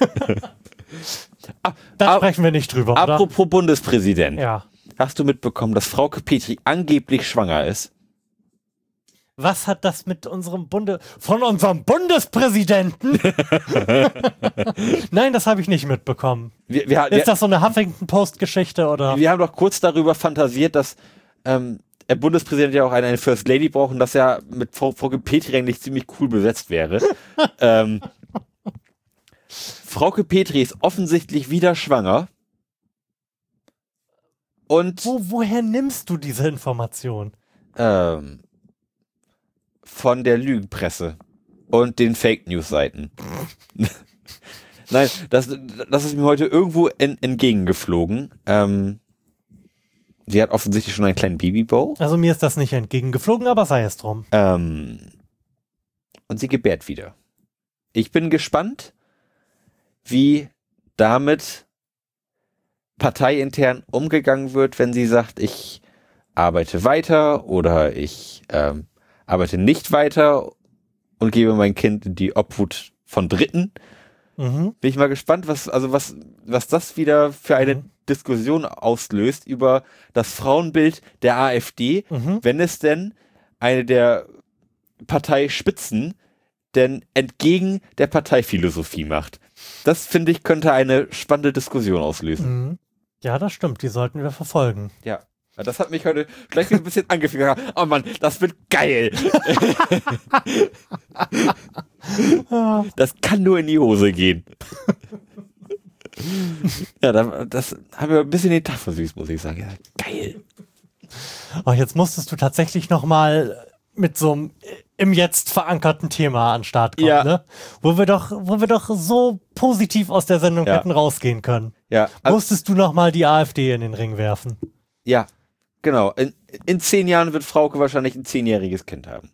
Ah,
Da
ah,
sprechen wir nicht drüber, oder?
apropos Bundespräsident.
Ja.
Hast du mitbekommen, dass Frauke Petri angeblich schwanger ist?
Was hat das mit unserem Bunde... Von unserem Bundespräsidenten? Nein, das habe ich nicht mitbekommen.
Wir, wir, wir,
Ist das so eine Huffington-Post-Geschichte, oder?
wir haben doch kurz darüber fantasiert, dass ähm, der Bundespräsident ja auch eine, eine First Lady braucht und dass er mit Frau, Frauke Petri eigentlich ziemlich cool besetzt wäre. ähm, Frauke Petri ist offensichtlich wieder schwanger. Und
Wo, woher nimmst du diese Information?
ähm, von der Lügenpresse und den Fake News Seiten. Nein, das, das ist mir heute irgendwo en, entgegengeflogen. Ähm, sie hat offensichtlich schon einen kleinen Babybau.
Also mir ist das nicht entgegengeflogen, aber sei es drum.
Ähm, und sie gebärt wieder. Ich bin gespannt, wie damit parteiintern umgegangen wird, wenn sie sagt, ich arbeite weiter oder ich ähm, arbeite nicht weiter und gebe mein Kind in die Obhut von Dritten.
Mhm.
Bin ich mal gespannt, was, also was, was das wieder für eine
Mhm.
Diskussion auslöst über das Frauenbild der AfD,
Mhm.
wenn es denn eine der Parteispitzen denn entgegen der Parteiphilosophie macht. Das, finde ich, könnte eine spannende Diskussion auslösen.
Mhm. Ja, das stimmt. Die sollten wir verfolgen.
Ja. Das hat mich heute gleich ein bisschen angefiedert. Oh Mann, das wird geil. Das kann nur in die Hose gehen. Ja, das haben wir ein bisschen den Tag versüßt, muss ich sagen. Ja, geil.
Oh, jetzt musstest du tatsächlich nochmal mit so einem im Jetzt verankerten Thema an den Start kommen,
ja.
ne? Wo wir doch, wo wir doch so positiv aus der Sendung
ja.
hätten rausgehen können.
Ja.
Musstest du nochmal die AfD in den Ring werfen?
Ja, genau. In, in zehn Jahren wird Frauke wahrscheinlich ein zehnjähriges Kind haben.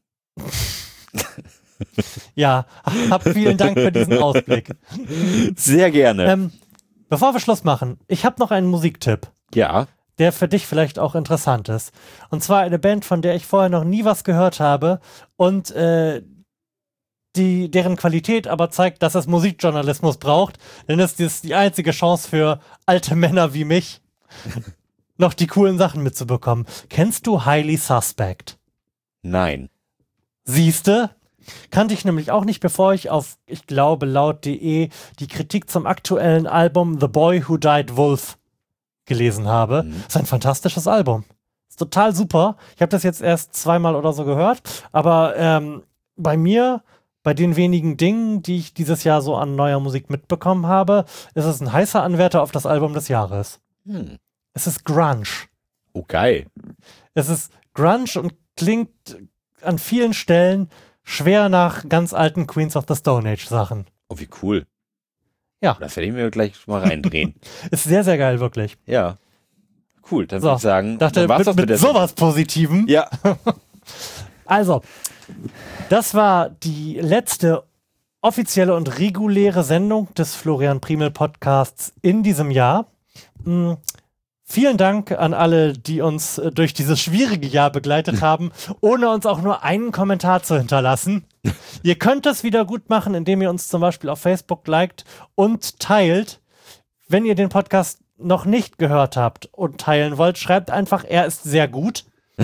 Ja, hab vielen Dank für diesen Ausblick.
Sehr gerne.
Ähm, bevor wir Schluss machen, ich habe noch einen Musiktipp.
Ja.
Der für dich vielleicht auch interessant ist. Und zwar eine Band, von der ich vorher noch nie was gehört habe und äh, die, deren Qualität aber zeigt, dass es Musikjournalismus braucht, denn es ist die einzige Chance für alte Männer wie mich, noch die coolen Sachen mitzubekommen. Kennst du Highly Suspect?
Nein.
Siehste? Kannte ich nämlich auch nicht, bevor ich auf, ich glaube, laut punkt de die Kritik zum aktuellen Album The Boy Who Died Wolf gelesen habe. Mhm. Ist ein fantastisches Album. Ist total super. Ich habe das jetzt erst zweimal oder so gehört, aber ähm, bei mir, bei den wenigen Dingen, die ich dieses Jahr so an neuer Musik mitbekommen habe, ist es ein heißer Anwärter auf das Album des Jahres.
Mhm.
Es ist Grunge.
Oh, geil.
Es ist Grunge und klingt an vielen Stellen schwer nach ganz alten Queens of the Stone Age Sachen.
Oh, wie cool.
Ja.
Das werde ich mir gleich mal reindrehen.
Ist sehr, sehr geil, wirklich.
Ja. Cool, dann
So,
würde ich sagen,
dachte,
dann war's
mit,
das
mit
der
sowas Positivem.
Ja.
Also, das war die letzte offizielle und reguläre Sendung des Florian Primel Podcasts in diesem Jahr. Hm. Vielen Dank an alle, die uns äh, durch dieses schwierige Jahr begleitet haben, ohne uns auch nur einen Kommentar zu hinterlassen. Ihr könnt das wieder gut machen, indem ihr uns zum Beispiel auf Facebook liked und teilt. Wenn ihr den Podcast noch nicht gehört habt und teilen wollt, schreibt einfach, er ist sehr gut.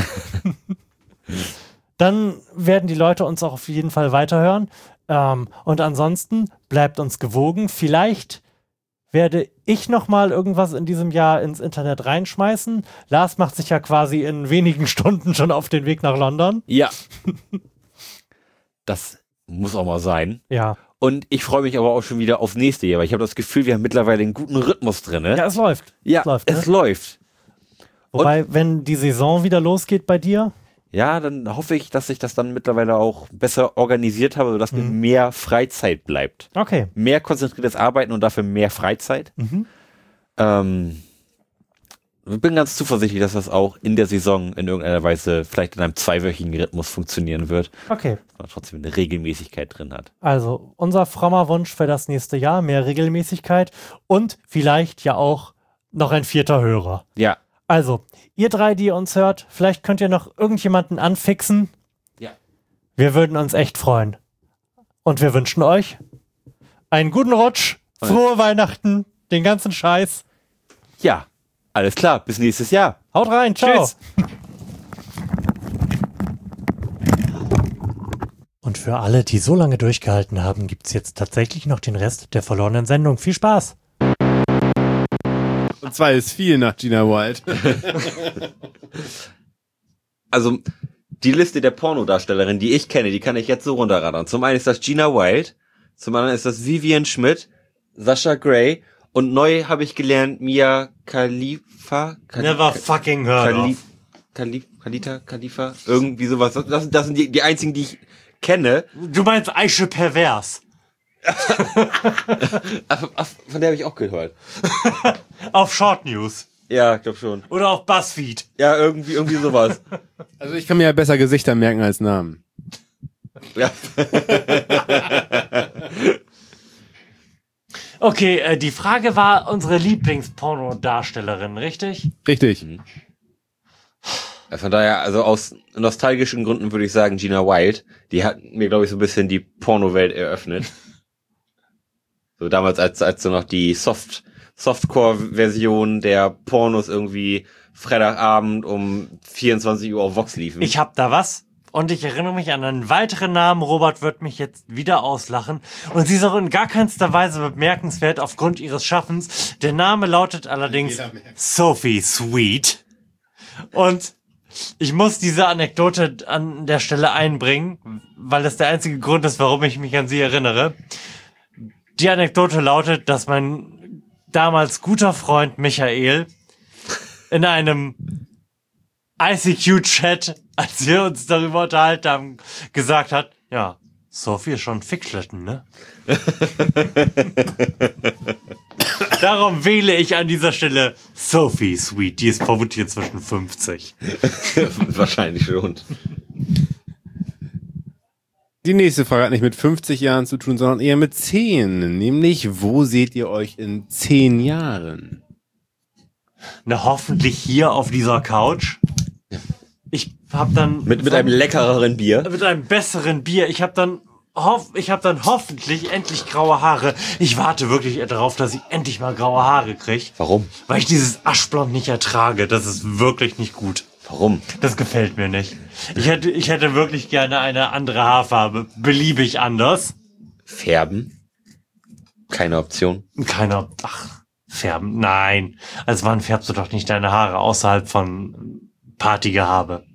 Dann werden die Leute uns auch auf jeden Fall weiterhören. Ähm, und ansonsten bleibt uns gewogen. Vielleicht werde ich noch mal irgendwas in diesem Jahr ins Internet reinschmeißen. Lars macht sich ja quasi in wenigen Stunden schon auf den Weg nach London.
Ja. Das muss auch mal sein.
Ja.
Und ich freue mich aber auch schon wieder aufs nächste Jahr, weil ich habe das Gefühl, wir haben mittlerweile einen guten Rhythmus drin. Ne?
Ja, es läuft.
Ja,
es läuft.
Es
ne?
läuft.
Wobei, Und, wenn die Saison wieder losgeht bei dir?
Ja, dann hoffe ich, dass ich das dann mittlerweile auch besser organisiert habe, sodass mhm. mir mehr Freizeit bleibt.
Okay.
Mehr konzentriertes Arbeiten und dafür mehr Freizeit.
Mhm.
Ähm, ich bin ganz zuversichtlich, dass das auch in der Saison in irgendeiner Weise vielleicht in einem zweiwöchigen Rhythmus funktionieren wird.
Okay.
Dass man trotzdem eine Regelmäßigkeit drin hat.
Also, unser frommer Wunsch für das nächste Jahr, mehr Regelmäßigkeit und vielleicht ja auch noch ein vierter Hörer.
Ja.
Also, ihr drei, die ihr uns hört, vielleicht könnt ihr noch irgendjemanden anfixen.
Ja.
Wir würden uns echt freuen. Und wir wünschen euch einen guten Rutsch, frohe Weihnachten, den ganzen Scheiß.
Ja, alles klar, bis nächstes Jahr.
Haut rein, ciao.
Tschüss.
Und für alle, die so lange durchgehalten haben, gibt es jetzt tatsächlich noch den Rest der verlorenen Sendung. Viel Spaß.
Und zwar ist viel nach Gina Wild.
Also, die Liste der Pornodarstellerinnen, die ich kenne, die kann ich jetzt so runterradern. Zum einen ist das Gina Wild, zum anderen ist das Vivian Schmidt, Sasha Grey und neu habe ich gelernt Mia Khalifa. Khali
Never fucking heard
Khali
of.
Khali Khalita, Khalifa, irgendwie sowas. Das, das sind die, die einzigen, die ich kenne.
Du meinst Aische Pervers.
Ach, ach, von der habe ich auch gehört.
Auf Short News.
Ja, ich glaube schon.
Oder auf BuzzFeed.
Ja, irgendwie, irgendwie sowas.
Also ich kann mir ja besser Gesichter merken als Namen.
Ja.
Okay, äh, die Frage war unsere Lieblingspornodarstellerin, richtig?
Richtig.
Mhm. Ja, von daher, also aus nostalgischen Gründen würde ich sagen Gina Wild. Die hat mir, glaube ich, so ein bisschen die Pornowelt eröffnet. So damals, als, als so noch die Soft, Softcore-Version der Pornos irgendwie Freitagabend um vierundzwanzig Uhr auf Vox liefen.
Ich hab da was. Und ich erinnere mich an einen weiteren Namen. Robert wird mich jetzt wieder auslachen. Und sie ist auch in gar keinster Weise bemerkenswert aufgrund ihres Schaffens. Der Name lautet allerdings Sophie Sweet. Und ich muss diese Anekdote an der Stelle einbringen, weil das der einzige Grund ist, warum ich mich an sie erinnere. Die Anekdote lautet, dass mein damals guter Freund Michael in einem I C Q-Chat, als wir uns darüber unterhalten haben, gesagt hat, ja, Sophie ist schon Fickschlitten, ne? Darum wähle ich an dieser Stelle Sophie Sweet. Die ist vermutlich inzwischen fünfzig.
Wahrscheinlich schon.
Die nächste Frage hat nicht mit fünfzig Jahren zu tun, sondern eher mit zehn. Nämlich, wo seht ihr euch in zehn Jahren?
Na, hoffentlich hier auf dieser Couch. Ich hab dann...
Mit, mit einem leckereren Bier.
Mit einem besseren Bier. Ich hab dann... Hoff, ich habe dann hoffentlich endlich graue Haare. Ich warte wirklich darauf, dass ich endlich mal graue Haare kriege.
Warum?
Weil ich dieses Aschblond nicht ertrage. Das ist wirklich nicht gut.
Warum?
Das gefällt mir nicht. Ich hätte, ich hätte wirklich gerne eine andere Haarfarbe. Beliebig anders.
Färben? Keine Option.
Keine, ach, färben. Nein. Als Mann färbst du doch nicht deine Haare außerhalb von Partygehabe.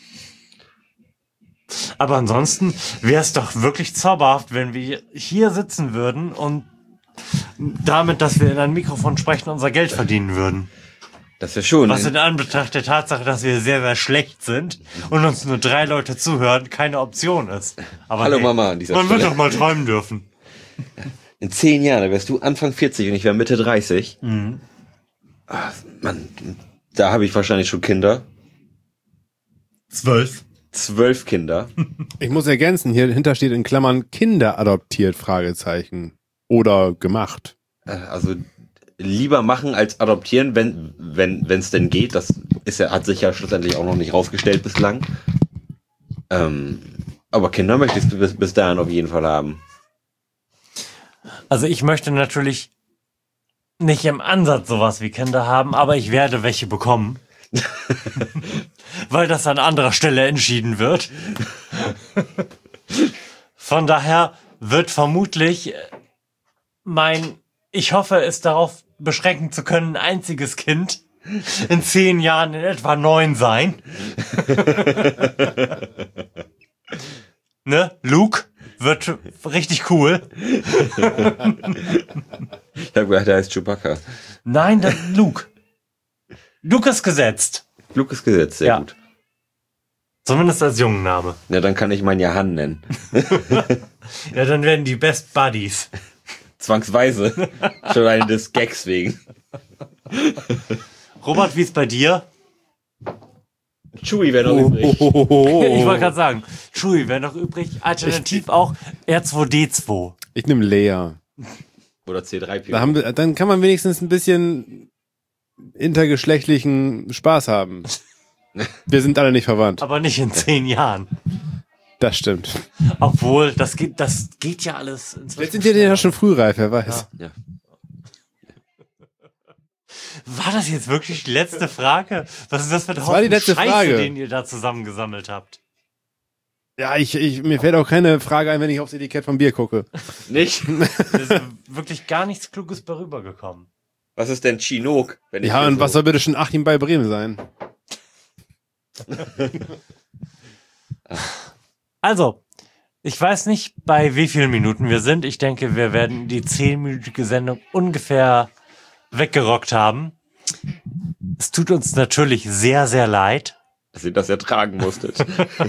Aber ansonsten wäre es doch wirklich zauberhaft, wenn wir hier sitzen würden und damit, dass wir in ein Mikrofon sprechen, unser Geld verdienen würden.
Das wäre schon.
Was in Anbetracht der Tatsache, dass wir sehr, sehr schlecht sind und uns nur drei Leute zuhören, keine Option ist. Aber
Hallo
hey,
Mama an dieser
man
Stelle.
wird doch mal träumen dürfen.
In zehn Jahren, da wärst du Anfang vierzig und ich wäre Mitte dreißig.
Mhm.
Ach, Mann, da habe ich wahrscheinlich schon Kinder.
Zwölf.
Zwölf Kinder.
Ich muss ergänzen, hier hinter steht in Klammern Kinder adoptiert, Fragezeichen. Oder gemacht.
Also lieber machen als adoptieren, wenn wenn wenn es denn geht. Das ist ja, hat sich ja schlussendlich auch noch nicht rausgestellt bislang. Ähm, aber Kinder möchte ich bis, bis dahin auf jeden Fall haben.
Also ich möchte natürlich nicht im Ansatz sowas wie Kinder haben, aber ich werde welche bekommen. Weil das an anderer Stelle entschieden wird. Von daher wird vermutlich mein, ich hoffe es darauf beschränken zu können, einziges Kind in zehn Jahren in etwa neun sein. Ne? Luke wird richtig cool.
Ich habe gedacht, der heißt Chewbacca.
Nein, das Luke. Luke ist gesetzt.
Luke ist gesetzt, sehr
Ja.
gut.
Zumindest als Jungenname.
Ja, dann kann ich meinen Jahan nennen.
Ja, dann werden die Best Buddies.
Zwangsweise. Schon einen des Gags wegen.
Robert, wie ist bei dir?
Chewie wäre noch übrig.
Ich wollte gerade sagen, Chewie wäre noch übrig. Alternativ auch R zwei D zwei.
Ich nehme Lea.
Oder C drei P O.
Da haben wir, dann kann man wenigstens ein bisschen intergeschlechtlichen Spaß haben. Wir sind alle nicht verwandt.
Aber nicht in zehn Jahren.
Das stimmt.
Obwohl, das geht, das geht ja alles inzwischen.
Jetzt sind wir ja schon frühreif, wer weiß.
Ja.
War das jetzt wirklich die letzte Frage? Was ist das für ein
Das war die letzte
Scheiße,
Frage.
den ihr da zusammengesammelt habt?
Ja, ich, ich, mir fällt auch keine Frage ein, wenn ich aufs Etikett vom Bier gucke.
Nicht?
Da ist wirklich gar nichts Kluges bei rübergekommen.
Was ist denn Chinook? Wenn ich
Ja,
mir
und
so-
was soll bitte schon Achim bei Bremen sein?
Also, ich weiß nicht, bei wie vielen Minuten wir sind. Ich denke, wir werden die zehnminütige Sendung ungefähr weggerockt haben. Es tut uns natürlich sehr, sehr leid.
dass ihr das ertragen musstet.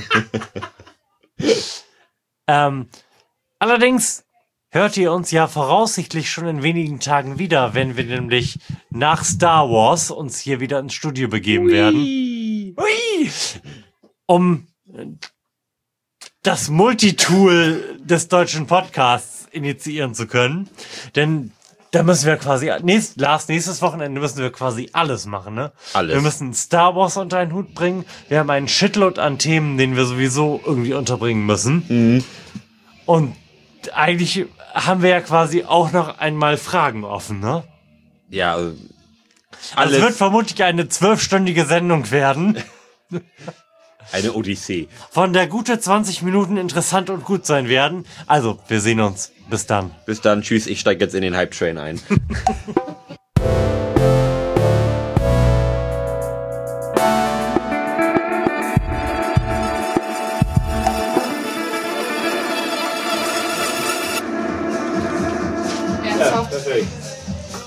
Ähm, allerdings hört ihr uns ja voraussichtlich schon in wenigen Tagen wieder, wenn wir nämlich nach Star Wars uns hier wieder ins Studio begeben werden. Ui! Um das Multitool des deutschen Podcasts initiieren zu können. Denn da müssen wir quasi, nächst, Lars, nächstes Wochenende müssen wir quasi alles machen, ne?
Alles.
Wir müssen Star Wars unter einen Hut bringen. Wir haben einen Shitload an Themen, den wir sowieso irgendwie unterbringen müssen.
Mhm.
Und eigentlich haben wir ja quasi auch noch einmal Fragen offen, ne?
Ja, also
Also
alles
es wird vermutlich eine zwölfstündige Sendung werden,
eine Odyssee.
von der gute zwanzig Minuten interessant und gut sein werden. Also, wir sehen uns. Bis dann.
Bis dann, tschüss, ich steige jetzt in den Hype-Train ein.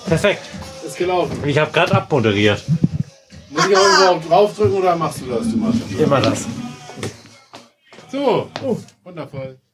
Perfekt.
Ist gelaufen.
Ich habe gerade abmoderiert.
Muss ich auch überhaupt draufdrücken oder machst du das? Du machst das.
Immer das.
So, oh, wundervoll.